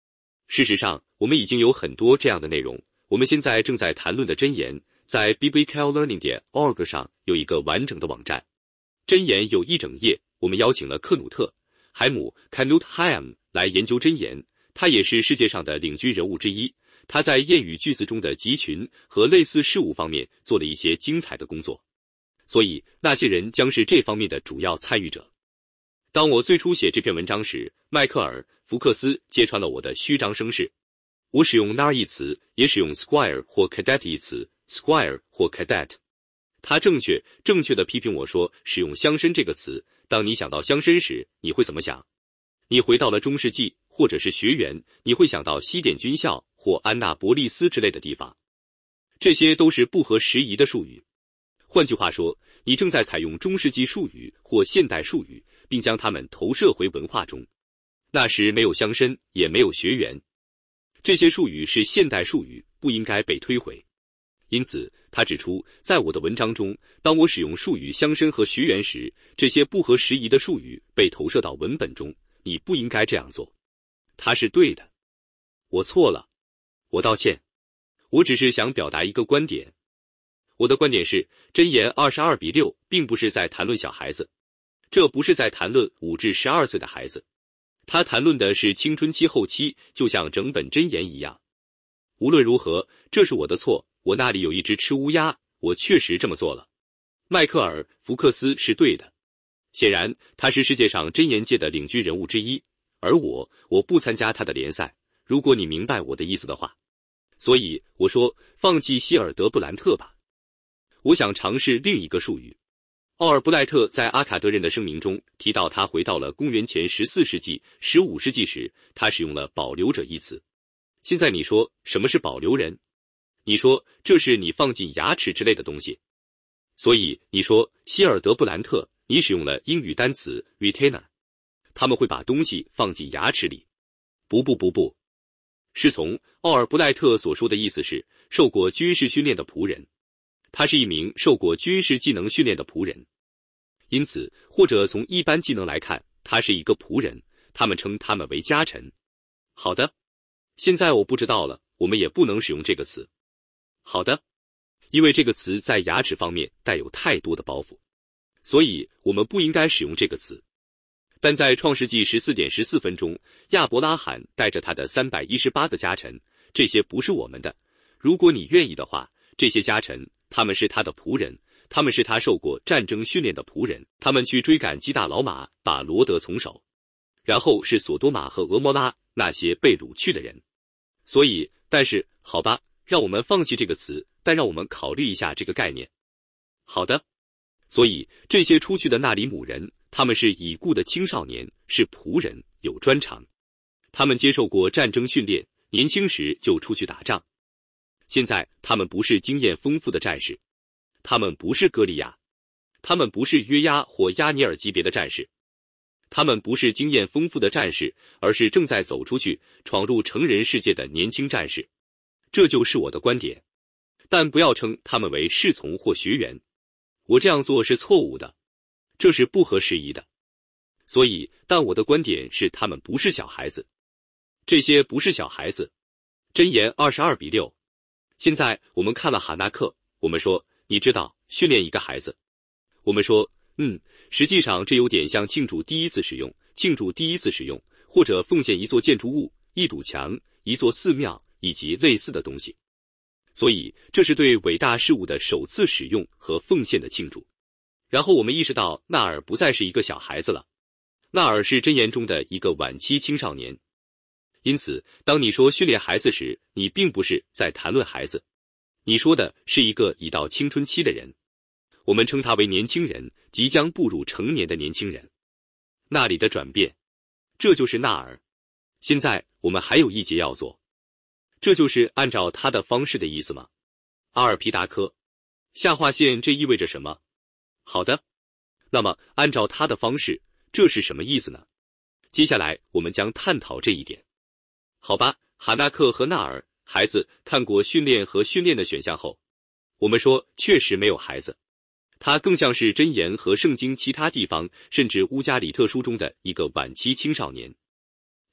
Speaker 1: 事实上，我们已经有很多这样的内容。我们现在正在谈论的箴言，在 biblicallearning.org 上有一个完整的网站。箴言有一整页，我们邀请了克努特·海姆 Knut Heim 来研究箴言，他也是世界上的领军人物之一。他在谚语句子中的集群和类似事物方面做了一些精彩的工作，所以那些人将是这方面的主要参与者。当我最初写这篇文章时，迈克尔·福克斯揭穿了我的虚张声势。我使用 nar 一词，也使用 squire 或 cadet 一词 squire 或 cadet。他正确地批评我说，使用乡绅这个词，当你想到乡绅时，你会怎么想？你回到了中世纪，或者是学园，你会想到西点军校或安纳伯利斯之类的地方。这些都是不合时宜的术语。换句话说，你正在采用中世纪术语或现代术语，并将它们投射回文化中。那时没有乡绅，也没有学园。这些术语是现代术语，不应该被推回。因此，他指出，在我的文章中，当我使用术语乡绅和学园时，这些不合时宜的术语被投射到文本中。你不应该这样做。他是对的。我错了。我道歉。我只是想表达一个观点。我的观点是，箴言22:6并不是在谈论小孩子，这不是在谈论5至12岁的孩子，他谈论的是青春期后期，就像整本箴言一样。无论如何，这是我的错，我那里有一只吃乌鸦，我确实这么做了。迈克尔·福克斯是对的。显然，他是世界上箴言界的领军人物之一，而我不参加他的联赛，如果你明白我的意思的话。所以，我说，放弃希尔德布兰特吧。我想尝试另一个术语。奥尔布赖特在阿卡德人的声明中提到，他回到了公元前14世纪、15世纪时，他使用了保留者一词。现在你说，什么是保留人？你说，这是你放进牙齿之类的东西。所以，你说，希尔德布兰特，你使用了英语单词 retainer， 他们会把东西放进牙齿里。不，是从奥尔布赖特所说的意思是受过军事训练的仆人，他是一名受过军事技能训练的仆人。因此，或者从一般技能来看，他是一个仆人，他们称他们为家臣。好的，现在我不知道了，我们也不能使用这个词。好的，因为这个词在牙齿方面带有太多的包袱。所以我们不应该使用这个词。但在创世纪14:14中，亚伯拉罕带着他的318个家臣，这些不是我们的。如果你愿意的话，这些家臣，他们是他的仆人，他们是他受过战争训练的仆人，他们去追赶基大老马，把罗德从手。然后是索多玛和俄摩拉，那些被掳去的人。所以，但是，好吧，让我们放弃这个词，但让我们考虑一下这个概念。好的。所以，这些出去的纳里姆人，他们是已故的青少年，是仆人，有专长。他们接受过战争训练，年轻时就出去打仗。现在，他们不是经验丰富的战士，他们不是歌利亚，他们不是约押或亚尼尔级别的战士，他们不是经验丰富的战士，而是正在走出去，闯入成人世界的年轻战士。这就是我的观点。但不要称他们为侍从或学员。我这样做是错误的，这是不合时宜的。所以，但我的观点是他们不是小孩子。这些不是小孩子。箴言22:6。现在我们看了哈纳克，我们说，你知道，训练一个孩子。我们说，实际上这有点像庆祝第一次使用，或者奉献一座建筑物、一堵墙、一座寺庙以及类似的东西。所以，这是对伟大事物的首次使用和奉献的庆祝。然后我们意识到，纳尔不再是一个小孩子了，纳尔是箴言中的一个晚期青少年。因此，当你说训练孩子时，你并不是在谈论孩子，你说的是一个已到青春期的人。我们称他为年轻人，即将步入成年的年轻人。那里的转变，这就是纳尔。现在我们还有一节要做。这就是按照他的方式的意思吗？阿尔皮达科，下划线，这意味着什么？好的，那么按照他的方式，这是什么意思呢？接下来我们将探讨这一点。好吧，哈纳克和纳尔，孩子看过训练和训练的选项后，我们说确实没有孩子，他更像是箴言和圣经其他地方，甚至乌加里特书中的一个晚期青少年。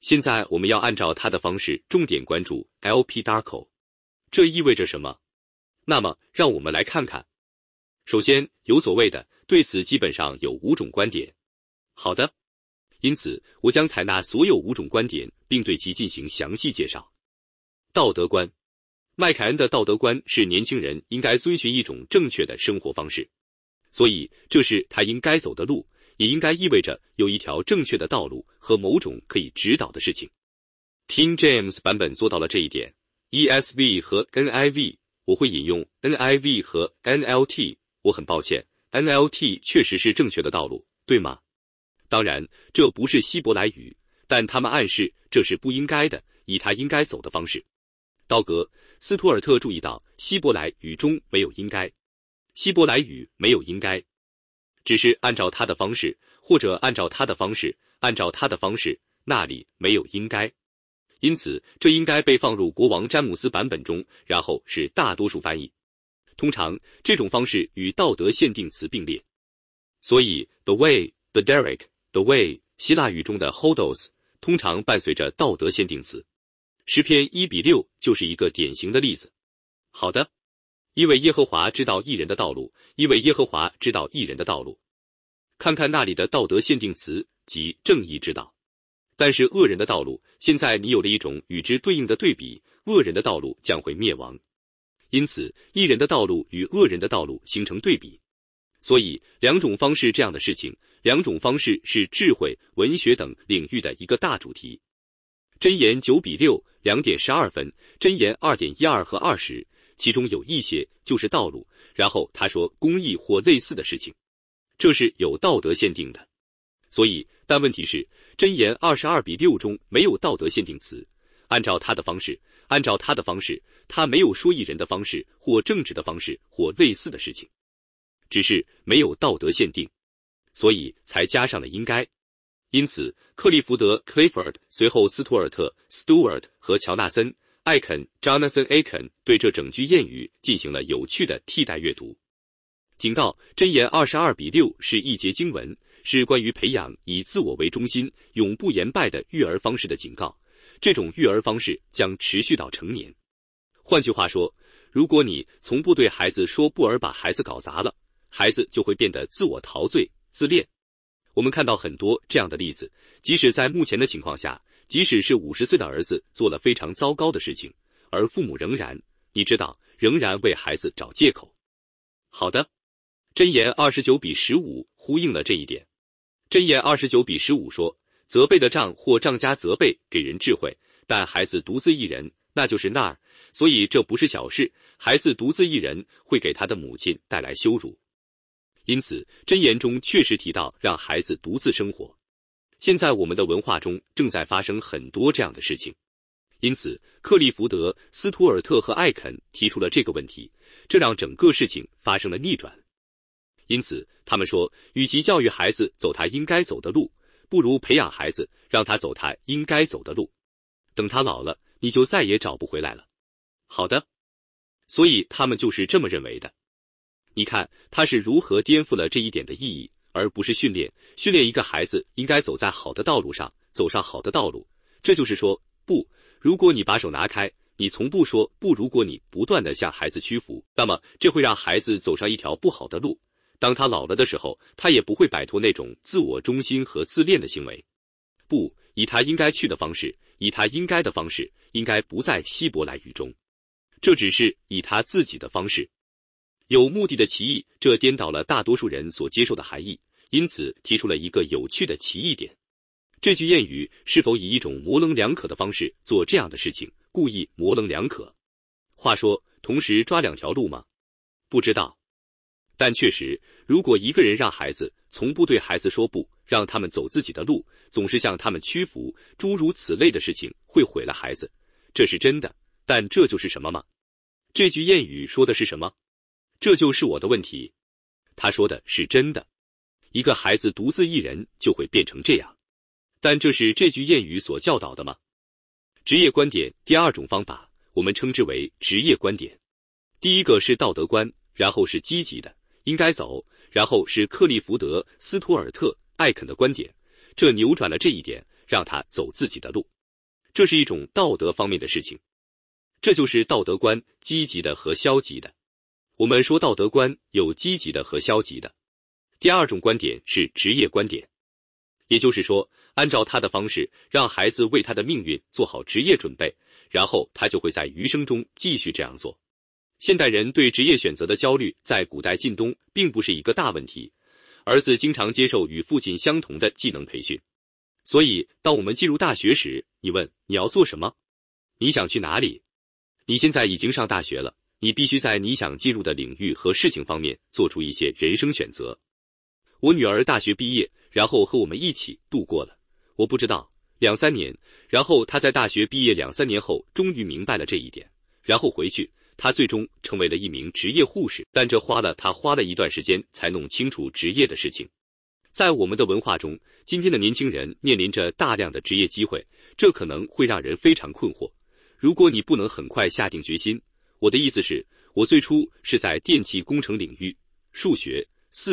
Speaker 1: 现在我们要按照他的方式重点关注 LP Darko， 这意味着什么？那么让我们来看看。首先，有所谓的，对此基本上有5种观点。好的，因此我将采纳所有5种观点，并对其进行详细介绍。道德观。麦凯恩的道德观是年轻人应该遵循一种正确的生活方式，所以这是他应该走的路，也应该意味着有一条正确的道路和某种可以指导的事情。King James 版本做到了这一点。ESV 和 NIV， 我会引用 NIV 和 NLT， 我很抱歉， NLT 确实是正确的道路，对吗？当然，这不是希伯来语，但他们暗示这是不应该的，以他应该走的方式。道格·斯图尔特注意到，希伯来语中没有应该，希伯来语没有应该，只是按照他的方式，或者按照他的方式，按照他的方式，那里没有应该。因此，这应该被放入国王詹姆斯版本中，然后是大多数翻译。通常，这种方式与道德限定词并列。所以 ，the way、the Derek、the way， 希腊语中的 hodos 通常伴随着道德限定词。诗篇1:6就是一个典型的例子。好的，因为耶和华知道义人的道路，因为耶和华知道义人的道路。看看那里的道德限定词，即正义之道。但是恶人的道路，现在你有了一种与之对应的对比，恶人的道路将会灭亡。因此，义人的道路与恶人的道路形成对比。所以，两种方式这样的事情，两种方式是智慧、文学等领域的一个大主题。箴言9:6 2:12分，箴言2.12和20，其中有一些就是道路，然后他说公义或类似的事情，这是有道德限定的。所以，但问题是，箴言22:6中没有道德限定词，按照他的方式，按照他的方式，他没有说义人的方式或正直的方式或类似的事情，只是没有道德限定，所以才加上了应该。因此，克利福德 Clifford 随后斯图尔特 Stewart 和乔纳森艾肯 Jonathan Aiken 对这整句谚语进行了有趣的替代阅读。警告，箴言22:6是一节经文，是关于培养以自我为中心、永不言败的育儿方式的警告。这种育儿方式将持续到成年。换句话说，如果你从不对孩子说不而把孩子搞砸了，孩子就会变得自我陶醉、自恋。我们看到很多这样的例子，即使在目前的情况下，即使是50岁的儿子做了非常糟糕的事情，而父母仍然，你知道，仍然为孩子找借口。好的，箴言29:15呼应了这一点。箴言29:15说，责备的杖或杖加责备给人智慧，但孩子独自一人，那就是那儿，所以这不是小事，孩子独自一人会给他的母亲带来羞辱。因此，箴言中确实提到让孩子独自生活。现在我们的文化中正在发生很多这样的事情。因此，克利福德、斯图尔特和艾肯提出了这个问题，这让整个事情发生了逆转。因此，他们说，与其教育孩子走他应该走的路，不如培养孩子，让他走他应该走的路。等他老了，你就再也找不回来了。好的，所以他们就是这么认为的。你看他是如何颠覆了这一点的意义，而不是训练一个孩子应该走在好的道路上，走上好的道路。这就是说，不，如果你把手拿开，你从不说不，如果你不断地向孩子屈服，那么这会让孩子走上一条不好的路。当他老了的时候，他也不会摆脱那种自我中心和自恋的行为。不，以他应该去的方式，以他应该的方式，应该不在希伯来语中，这只是以他自己的方式。有目的的歧义，这颠倒了大多数人所接受的含义，因此提出了一个有趣的歧义点。这句谚语是否以一种模棱两可的方式做这样的事情，故意模棱两可？话说，同时抓两条路吗？不知道。但确实，如果一个人让孩子从不对孩子说不，让他们走自己的路，总是向他们屈服，诸如此类的事情会毁了孩子，这是真的。但这就是什么吗？这句谚语说的是什么？这就是我的问题。他说的是真的，一个孩子独自一人就会变成这样。但这是这句谚语所教导的吗？职业观点第二种方法，我们称之为职业观点。第一个是道德观，然后是积极的，应该走，然后是克利福德、斯图尔特、艾肯的观点。这扭转了这一点， 让他走自己的路。这是一种道德方面的事情。这就是道德观，积极的和消极的。我们说道德观有积极的和消极的。第二种观点是职业观点，也就是说，按照他的方式，让孩子为他的命运做好职业准备，然后他就会在余生中继续这样做。现代人对职业选择的焦虑，在古代晋东并不是一个大问题。儿子经常接受与父亲相同的技能培训，所以当我们进入大学时，你问你要做什么？你想去哪里？你现在已经上大学了，你必须在你想进入的领域和事情方面做出一些人生选择。我女儿大学毕业，然后和我们一起度过了，我不知道2-3年，然后她在大学毕业2-3年后终于明白了这一点，然后回去，她最终成为了一名职业护士，但这她花了一段时间才弄清楚职业的事情。在我们的文化中，今天的年轻人面临着大量的职业机会，这可能会让人非常困惑。如果你不能很快下定决心，我的意思是，我最初是在电气工程领域，数学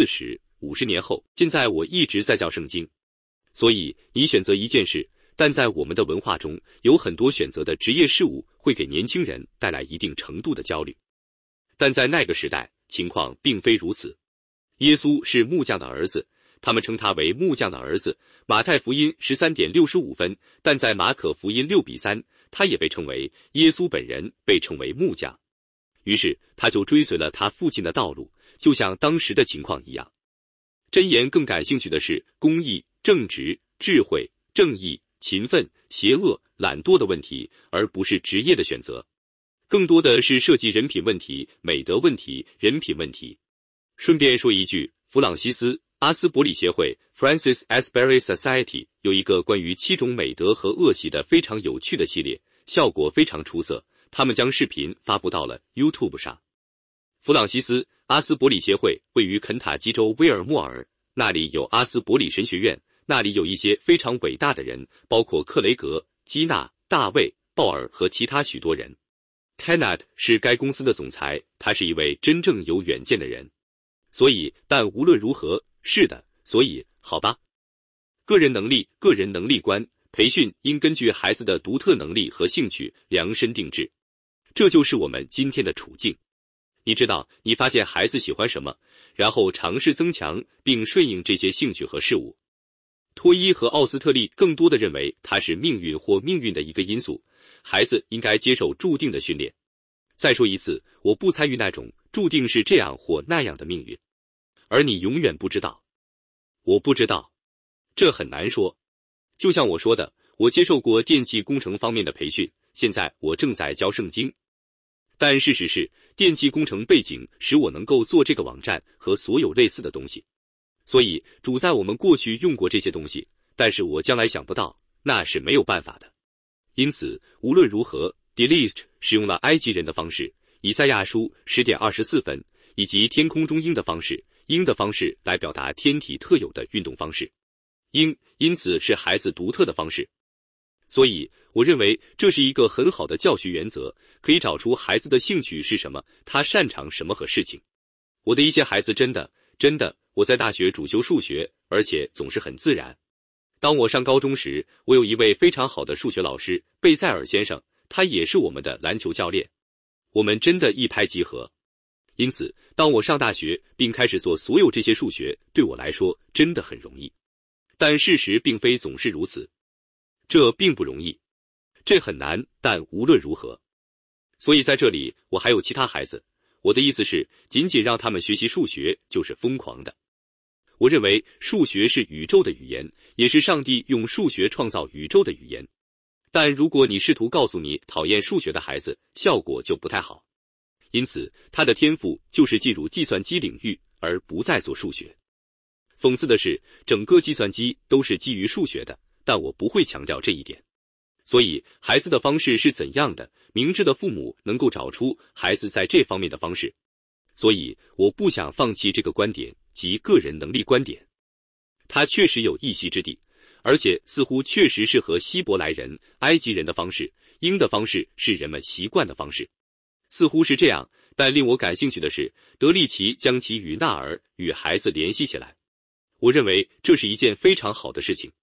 Speaker 1: 40-50年后，现在我一直在教圣经。所以你选择一件事，但在我们的文化中，有很多选择的职业事物会给年轻人带来一定程度的焦虑。但在那个时代，情况并非如此。耶稣是木匠的儿子，他们称他为木匠的儿子。马太福音13:65分，但在马可福音6:3，他也被称为耶稣本人，被称为木匠。于是他就追随了他父亲的道路，就像当时的情况一样。箴言更感兴趣的是公义、正直、智慧、正义、勤奋、邪恶、懒惰的问题，而不是职业的选择。更多的是涉及人品问题、美德问题、人品问题。顺便说一句，弗朗西斯·阿斯伯里协会 Francis Asbury Society 有一个关于7种美德和恶习的非常有趣的系列，效果非常出色。他们将视频发布到了 YouTube 上。弗朗西斯·阿斯伯里协会位于肯塔基州威尔莫尔，那里有阿斯伯里神学院，那里有一些非常伟大的人，包括克雷格、基纳、大卫、鲍尔和其他许多人。Tenet 是该公司的总裁，他是一位真正有远见的人。所以，但无论如何，是的，所以，好吧。个人能力观培训应根据孩子的独特能力和兴趣量身定制。这就是我们今天的处境。你知道，你发现孩子喜欢什么，然后尝试增强并顺应这些兴趣和事物。托伊和奥斯特利更多的认为它是命运或命运的一个因素，孩子应该接受注定的训练。再说一次，我不参与那种注定是这样或那样的命运，而你永远不知道。我不知道，这很难说。就像我说的，我接受过电气工程方面的培训，现在我正在教圣经。但事实是，电气工程背景使我能够做这个网站和所有类似的东西。所以，主在我们过去用过这些东西，但是我将来想不到，那是没有办法的。因此，无论如何 ，Delist 使用了埃及人的方式，以赛亚书10:24分，以及天空中鹰的方式，鹰的方式来表达天体特有的运动方式。鹰，因此是孩子独特的方式。所以，我认为这是一个很好的教学原则，可以找出孩子的兴趣是什么，他擅长什么和事情。我的一些孩子真的，我在大学主修数学，而且总是很自然。当我上高中时，我有一位非常好的数学老师，贝塞尔先生，他也是我们的篮球教练。我们真的一拍即合。因此，当我上大学并开始做所有这些数学，对我来说真的很容易。但事实并非总是如此，这并不容易，这很难，但无论如何。所以在这里，我还有其他孩子。我的意思是，仅仅让他们学习数学就是疯狂的。我认为数学是宇宙的语言，也是上帝用数学创造宇宙的语言。但如果你试图告诉你讨厌数学的孩子，效果就不太好。因此，他的天赋就是进入计算机领域，而不再做数学。讽刺的是，整个计算机都是基于数学的，但我不会强调这一点。所以，孩子的方式是怎样的，明智的父母能够找出孩子在这方面的方式。所以，我不想放弃这个观点，即个人能力观点。它确实有一席之地，而且似乎确实是和希伯来人、埃及人的方式、鹰的方式是人们习惯的方式。似乎是这样，但令我感兴趣的是，德利奇将其与纳尔与孩子联系起来。我认为这是一件非常好的事情。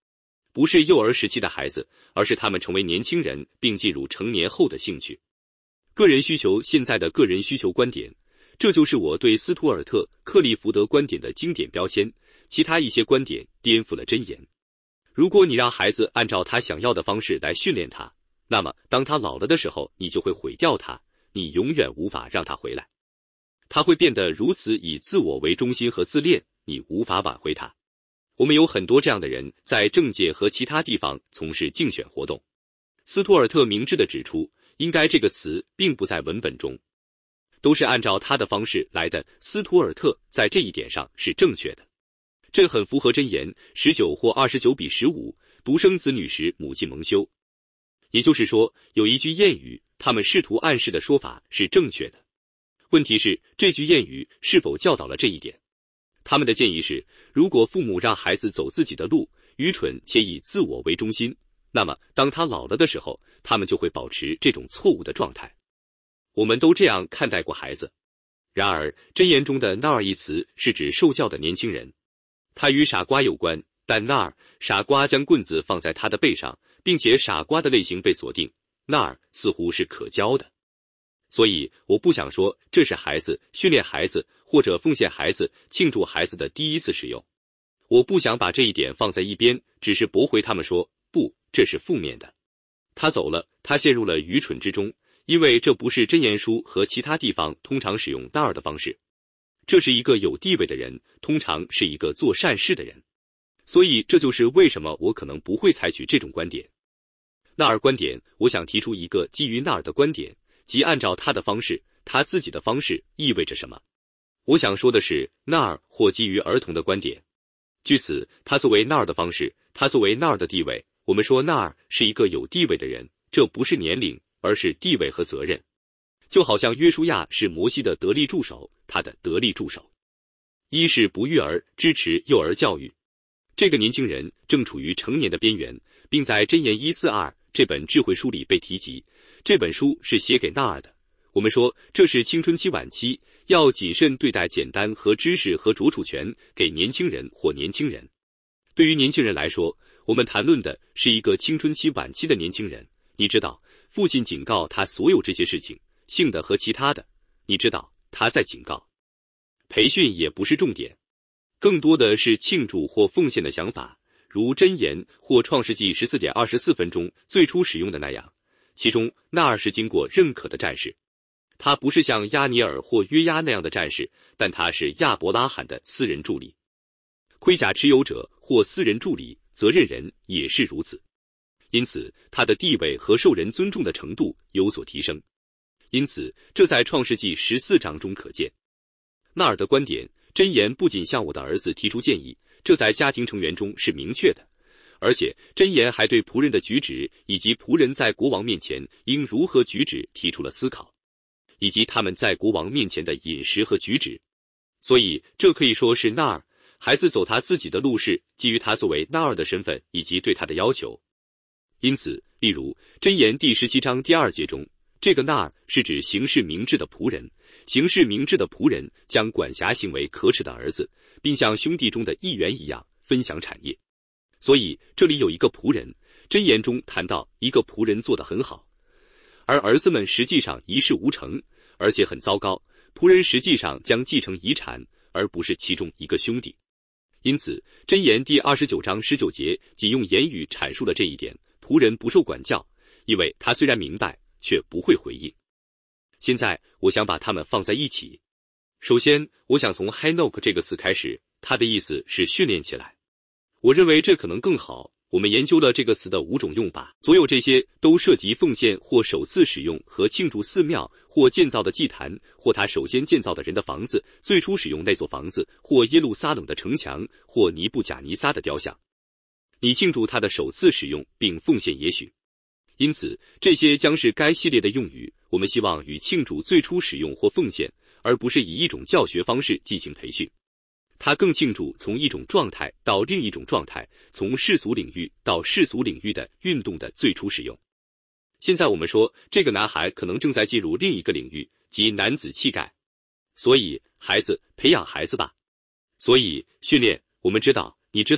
Speaker 1: 不是幼儿时期的孩子，而是他们成为年轻人并进入成年后的兴趣。个人需求，现在的个人需求观点，这就是我对斯图尔特·克利福德观点的经典标签。其他一些观点颠覆了箴言。如果你让孩子按照他想要的方式来训练他，那么当他老了的时候，你就会毁掉他，你永远无法让他回来。他会变得如此以自我为中心和自恋，你无法挽回他。我们有很多这样的人在政界和其他地方从事竞选活动。斯图尔特明智地指出，应该这个词并不在文本中，都是按照他的方式来的。斯图尔特在这一点上是正确的。这很符合箴言19或29:15，独生子女时母亲蒙羞。也就是说，有一句谚语，他们试图暗示的说法是正确的。问题是，这句谚语是否教导了这一点？他们的建议是，如果父母让孩子走自己的路，愚蠢且以自我为中心，那么当他老了的时候，他们就会保持这种错误的状态。我们都这样看待过孩子。然而，箴言中的那儿一词是指受教的年轻人。它与傻瓜有关，但那儿傻瓜将棍子放在他的背上，并且傻瓜的类型被锁定，那儿似乎是可教的。所以我不想说这是孩子训练孩子或者奉献孩子庆祝孩子的第一次使用。我不想把这一点放在一边，只是驳回他们说，不，这是负面的。他走了，他陷入了愚蠢之中，因为这不是箴言书和其他地方通常使用那儿的方式。这是一个有地位的人，通常是一个做善事的人。所以这就是为什么我可能不会采取这种观点。纳尔观点，我想提出一个基于纳尔的观点，即按照他的方式，他自己的方式意味着什么。我想说的是，纳尔或基于儿童的观点。据此，他作为纳尔的方式，他作为纳尔的地位，我们说纳尔是一个有地位的人，这不是年龄，而是地位和责任。就好像约书亚是摩西的得力助手，他的得力助手。一是不育儿，支持幼儿教育。这个年轻人正处于成年的边缘，并在箴言142这本智慧书里被提及。这本书是写给纳尔的。我们说这是青春期晚期，要谨慎对待简单和知识和着处权给年轻人或年轻人。对于年轻人来说，我们谈论的是一个青春期晚期的年轻人。你知道，父亲警告他所有这些事情，性的和其他的，你知道，他在警告。培训也不是重点，更多的是庆祝或奉献的想法，如箴言或创世纪14:24分钟最初使用的那样。其中，纳尔是经过认可的战士。他不是像亚尼尔或约押那样的战士，但他是亚伯拉罕的私人助理。盔甲持有者或私人助理、责任人也是如此。因此，他的地位和受人尊重的程度有所提升。因此，这在创世纪14章中可见。纳尔的观点，箴言不仅向我的儿子提出建议，这在家庭成员中是明确的，而且箴言还对仆人的举止以及仆人在国王面前应如何举止提出了思考，以及他们在国王面前的饮食和举止。所以，这可以说是纳尔孩子走他自己的路是基于他作为纳尔的身份以及对他的要求。因此，例如箴言第17章第2节中，这个纳尔是指行事明智的仆人。行事明智的仆人将管辖行为可耻的儿子，并像兄弟中的一员一样分享产业。所以这里有一个仆人，箴言中谈到一个仆人做得很好，而儿子们实际上一事无成，而且很糟糕。仆人实际上将继承遗产，而不是其中一个兄弟。因此，箴言第29章19节仅用言语阐述了这一点：仆人不受管教，因为他虽然明白，却不会回应。现在，我想把它们放在一起。首先，我想从 Henoch 这个词开始，它的意思是训练起来。我认为这可能更好。我们研究了这个词的5种用法，所有这些都涉及奉献或首次使用和庆祝寺庙或建造的祭坛，或他首先建造的人的房子，最初使用那座房子，或耶路撒冷的城墙，或尼布甲尼撒的雕像。你庆祝他的首次使用并奉献也许。因此，这些将是该系列的用语。我们希望与庆祝最初使用或奉献，而不是以一种教学方式进行培训。它更庆祝从一种状态到另一种状态，从世俗领域到世俗领域的运动的最初使用。现在我们说，这个男孩可能正在进入另一个领域，即男子气概。所以，孩子，培养孩子吧。所以，训练，我们知道，你知道，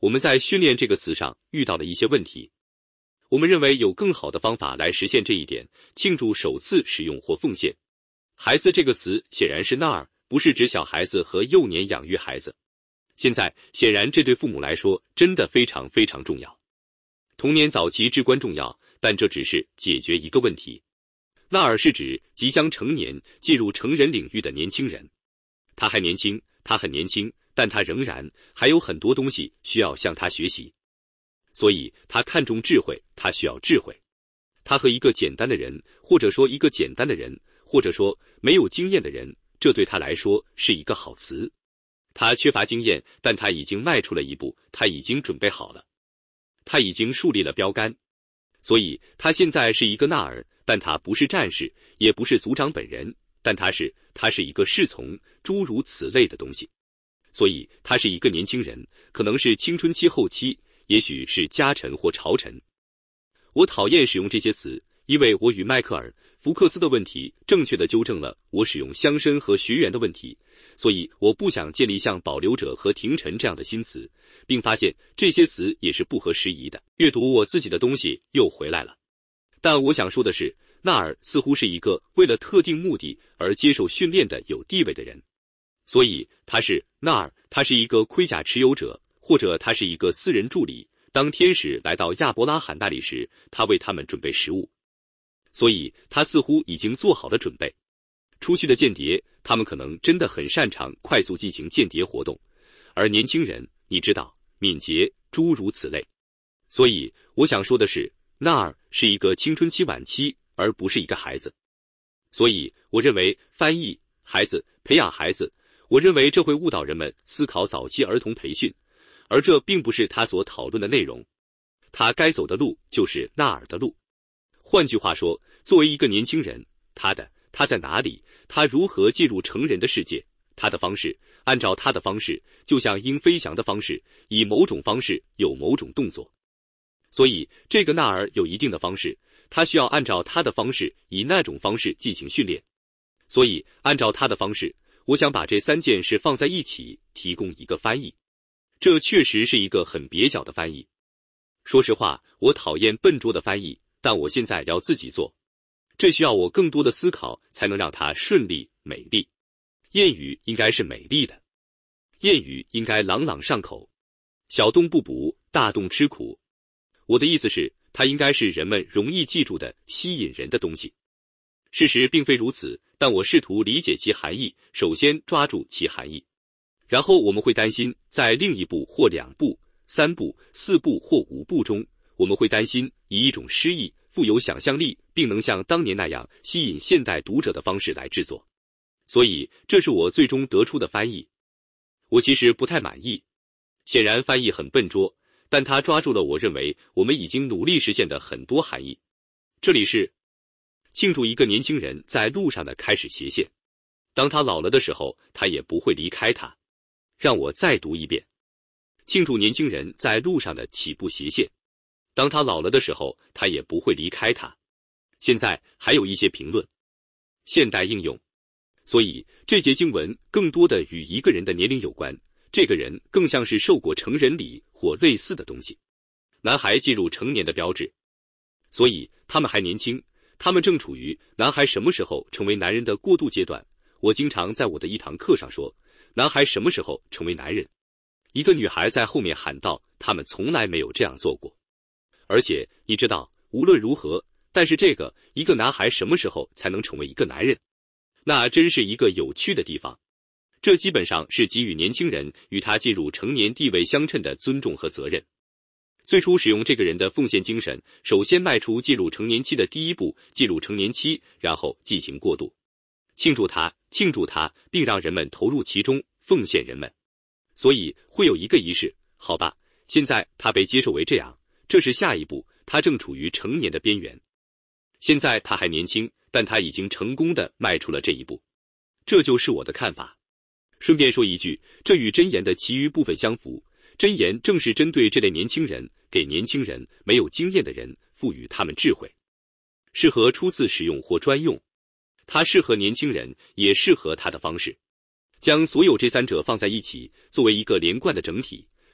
Speaker 1: 我们在训练这个词上遇到了一些问题。我们认为有更好的方法来实现这一点，庆祝首次使用或奉献。孩子这个词显然是那儿，不是指小孩子和幼年养育孩子。现在显然这对父母来说真的非常非常重要。童年早期至关重要，但这只是解决一个问题。那儿是指即将成年进入成人领域的年轻人。他还年轻，他很年轻，但他仍然还有很多东西需要向他学习。所以他看重智慧，他需要智慧。他和一个简单的人，或者说一个简单的人，或者说没有经验的人，这对他来说是一个好词。他缺乏经验，但他已经迈出了一步，他已经准备好了，他已经树立了标杆。所以他现在是一个纳尔，但他不是战士，也不是族长本人，但他是一个侍从，诸如此类的东西。所以他是一个年轻人，可能是青春期后期，也许是家臣或朝臣。我讨厌使用这些词，因为我与迈克尔·福克斯的问题正确地纠正了我使用乡绅和学员的问题，所以我不想建立像保留者和廷臣这样的新词，并发现这些词也是不合时宜的。阅读我自己的东西又回来了。但我想说的是，纳尔似乎是一个为了特定目的而接受训练的有地位的人。所以他是纳尔，他是一个盔甲持有者，或者他是一个私人助理。当天使来到亚伯拉罕那里时，他为他们准备食物。所以他似乎已经做好了准备。出去的间谍，他们可能真的很擅长快速进行间谍活动，而年轻人，你知道，敏捷，诸如此类。所以我想说的是，纳尔是一个青春期晚期，而不是一个孩子。所以我认为翻译孩子，培养孩子，我认为这会误导人们思考早期儿童培训，而这并不是他所讨论的内容。他该走的路就是纳尔的路。换句话说，作为一个年轻人，他在哪里？他如何进入成人的世界？他的方式，按照他的方式，就像鹰飞翔的方式，以某种方式有某种动作。所以这个纳尔有一定的方式，他需要按照他的方式，以那种方式进行训练。所以按照他的方式，我想把这三件事放在一起，提供一个翻译。这确实是一个很蹩脚的翻译。说实话，我讨厌笨拙的翻译，但我现在要自己做，这需要我更多的思考才能让它顺利美丽。谚语应该是美丽的，谚语应该朗朗上口。小洞不补，大洞吃苦。我的意思是，它应该是人们容易记住的、吸引人的东西。事实并非如此，但我试图理解其含义，首先抓住其含义。然后我们会担心，在另一步或两步、三步、四步或五步中，我们会担心以一种诗意、富有想象力，并能像当年那样吸引现代读者的方式来制作。所以，这是我最终得出的翻译。我其实不太满意。显然翻译很笨拙，但它抓住了我认为我们已经努力实现的很多含义。这里是庆祝一个年轻人在路上的开始斜线。当他老了的时候，他也不会离开他。让我再读一遍。庆祝年轻人在路上的起步斜线。当他老了的时候，他也不会离开他。现在还有一些评论。现代应用。所以这节经文更多的与一个人的年龄有关，这个人更像是受过成人礼或类似的东西。男孩进入成年的标志。所以他们还年轻，他们正处于男孩什么时候成为男人的过渡阶段。我经常在我的一堂课上说，男孩什么时候成为男人？一个女孩在后面喊道，他们从来没有这样做过。而且你知道，无论如何，但是这个一个男孩什么时候才能成为一个男人？那真是一个有趣的地方。这基本上是给予年轻人与他进入成年地位相称的尊重和责任。最初使用这个人的奉献精神，首先迈出进入成年期的第一步，进入成年期，然后进行过渡。庆祝他，并让人们投入其中，奉献人们。所以会有一个仪式，好吧，现在他被接受为这样，这是下一步，他正处于成年的边缘。现在他还年轻，但他已经成功地迈出了这一步。这就是我的看法。顺便说一句，这与箴言的其余部分相符。箴言正是针对这类年轻人，给年轻人、没有经验的人赋予他们智慧，适合初次使用或专用。它适合年轻人，也适合他的方式。将所有这三者放在一起，作为一个连贯的整体，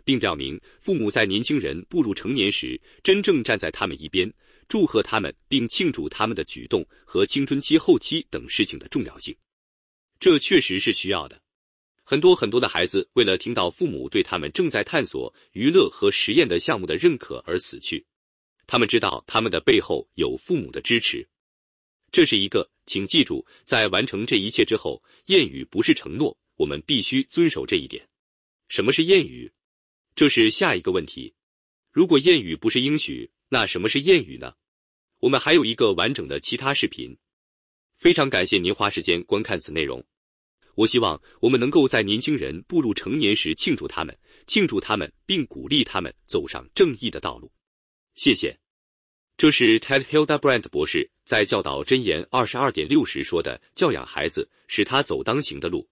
Speaker 1: 并表明父母在年轻人步入成年时真正站在他们一边，祝贺他们并庆祝他们的举动和青春期后期等事情的重要性。这确实是需要的。很多的孩子为了听到父母对他们正在探索、娱乐和实验的项目的认可而死去。他们知道他们的背后有父母的支持。这是一个，请记住，在完成这一切之后，谚语不是承诺，我们必须遵守这一点。什么是谚语？这是下一个问题。如果谚语不是应许，那什么是谚语呢？我们还有一个完整的其他视频。非常感谢您花时间观看此内容。我希望我们能够在年轻人步入成年时庆祝他们，并鼓励他们走上正义的道路。谢谢。这是 Ted Hildebrand 博士在教导箴言 22.6 时说的，教养孩子，使他走当行的路。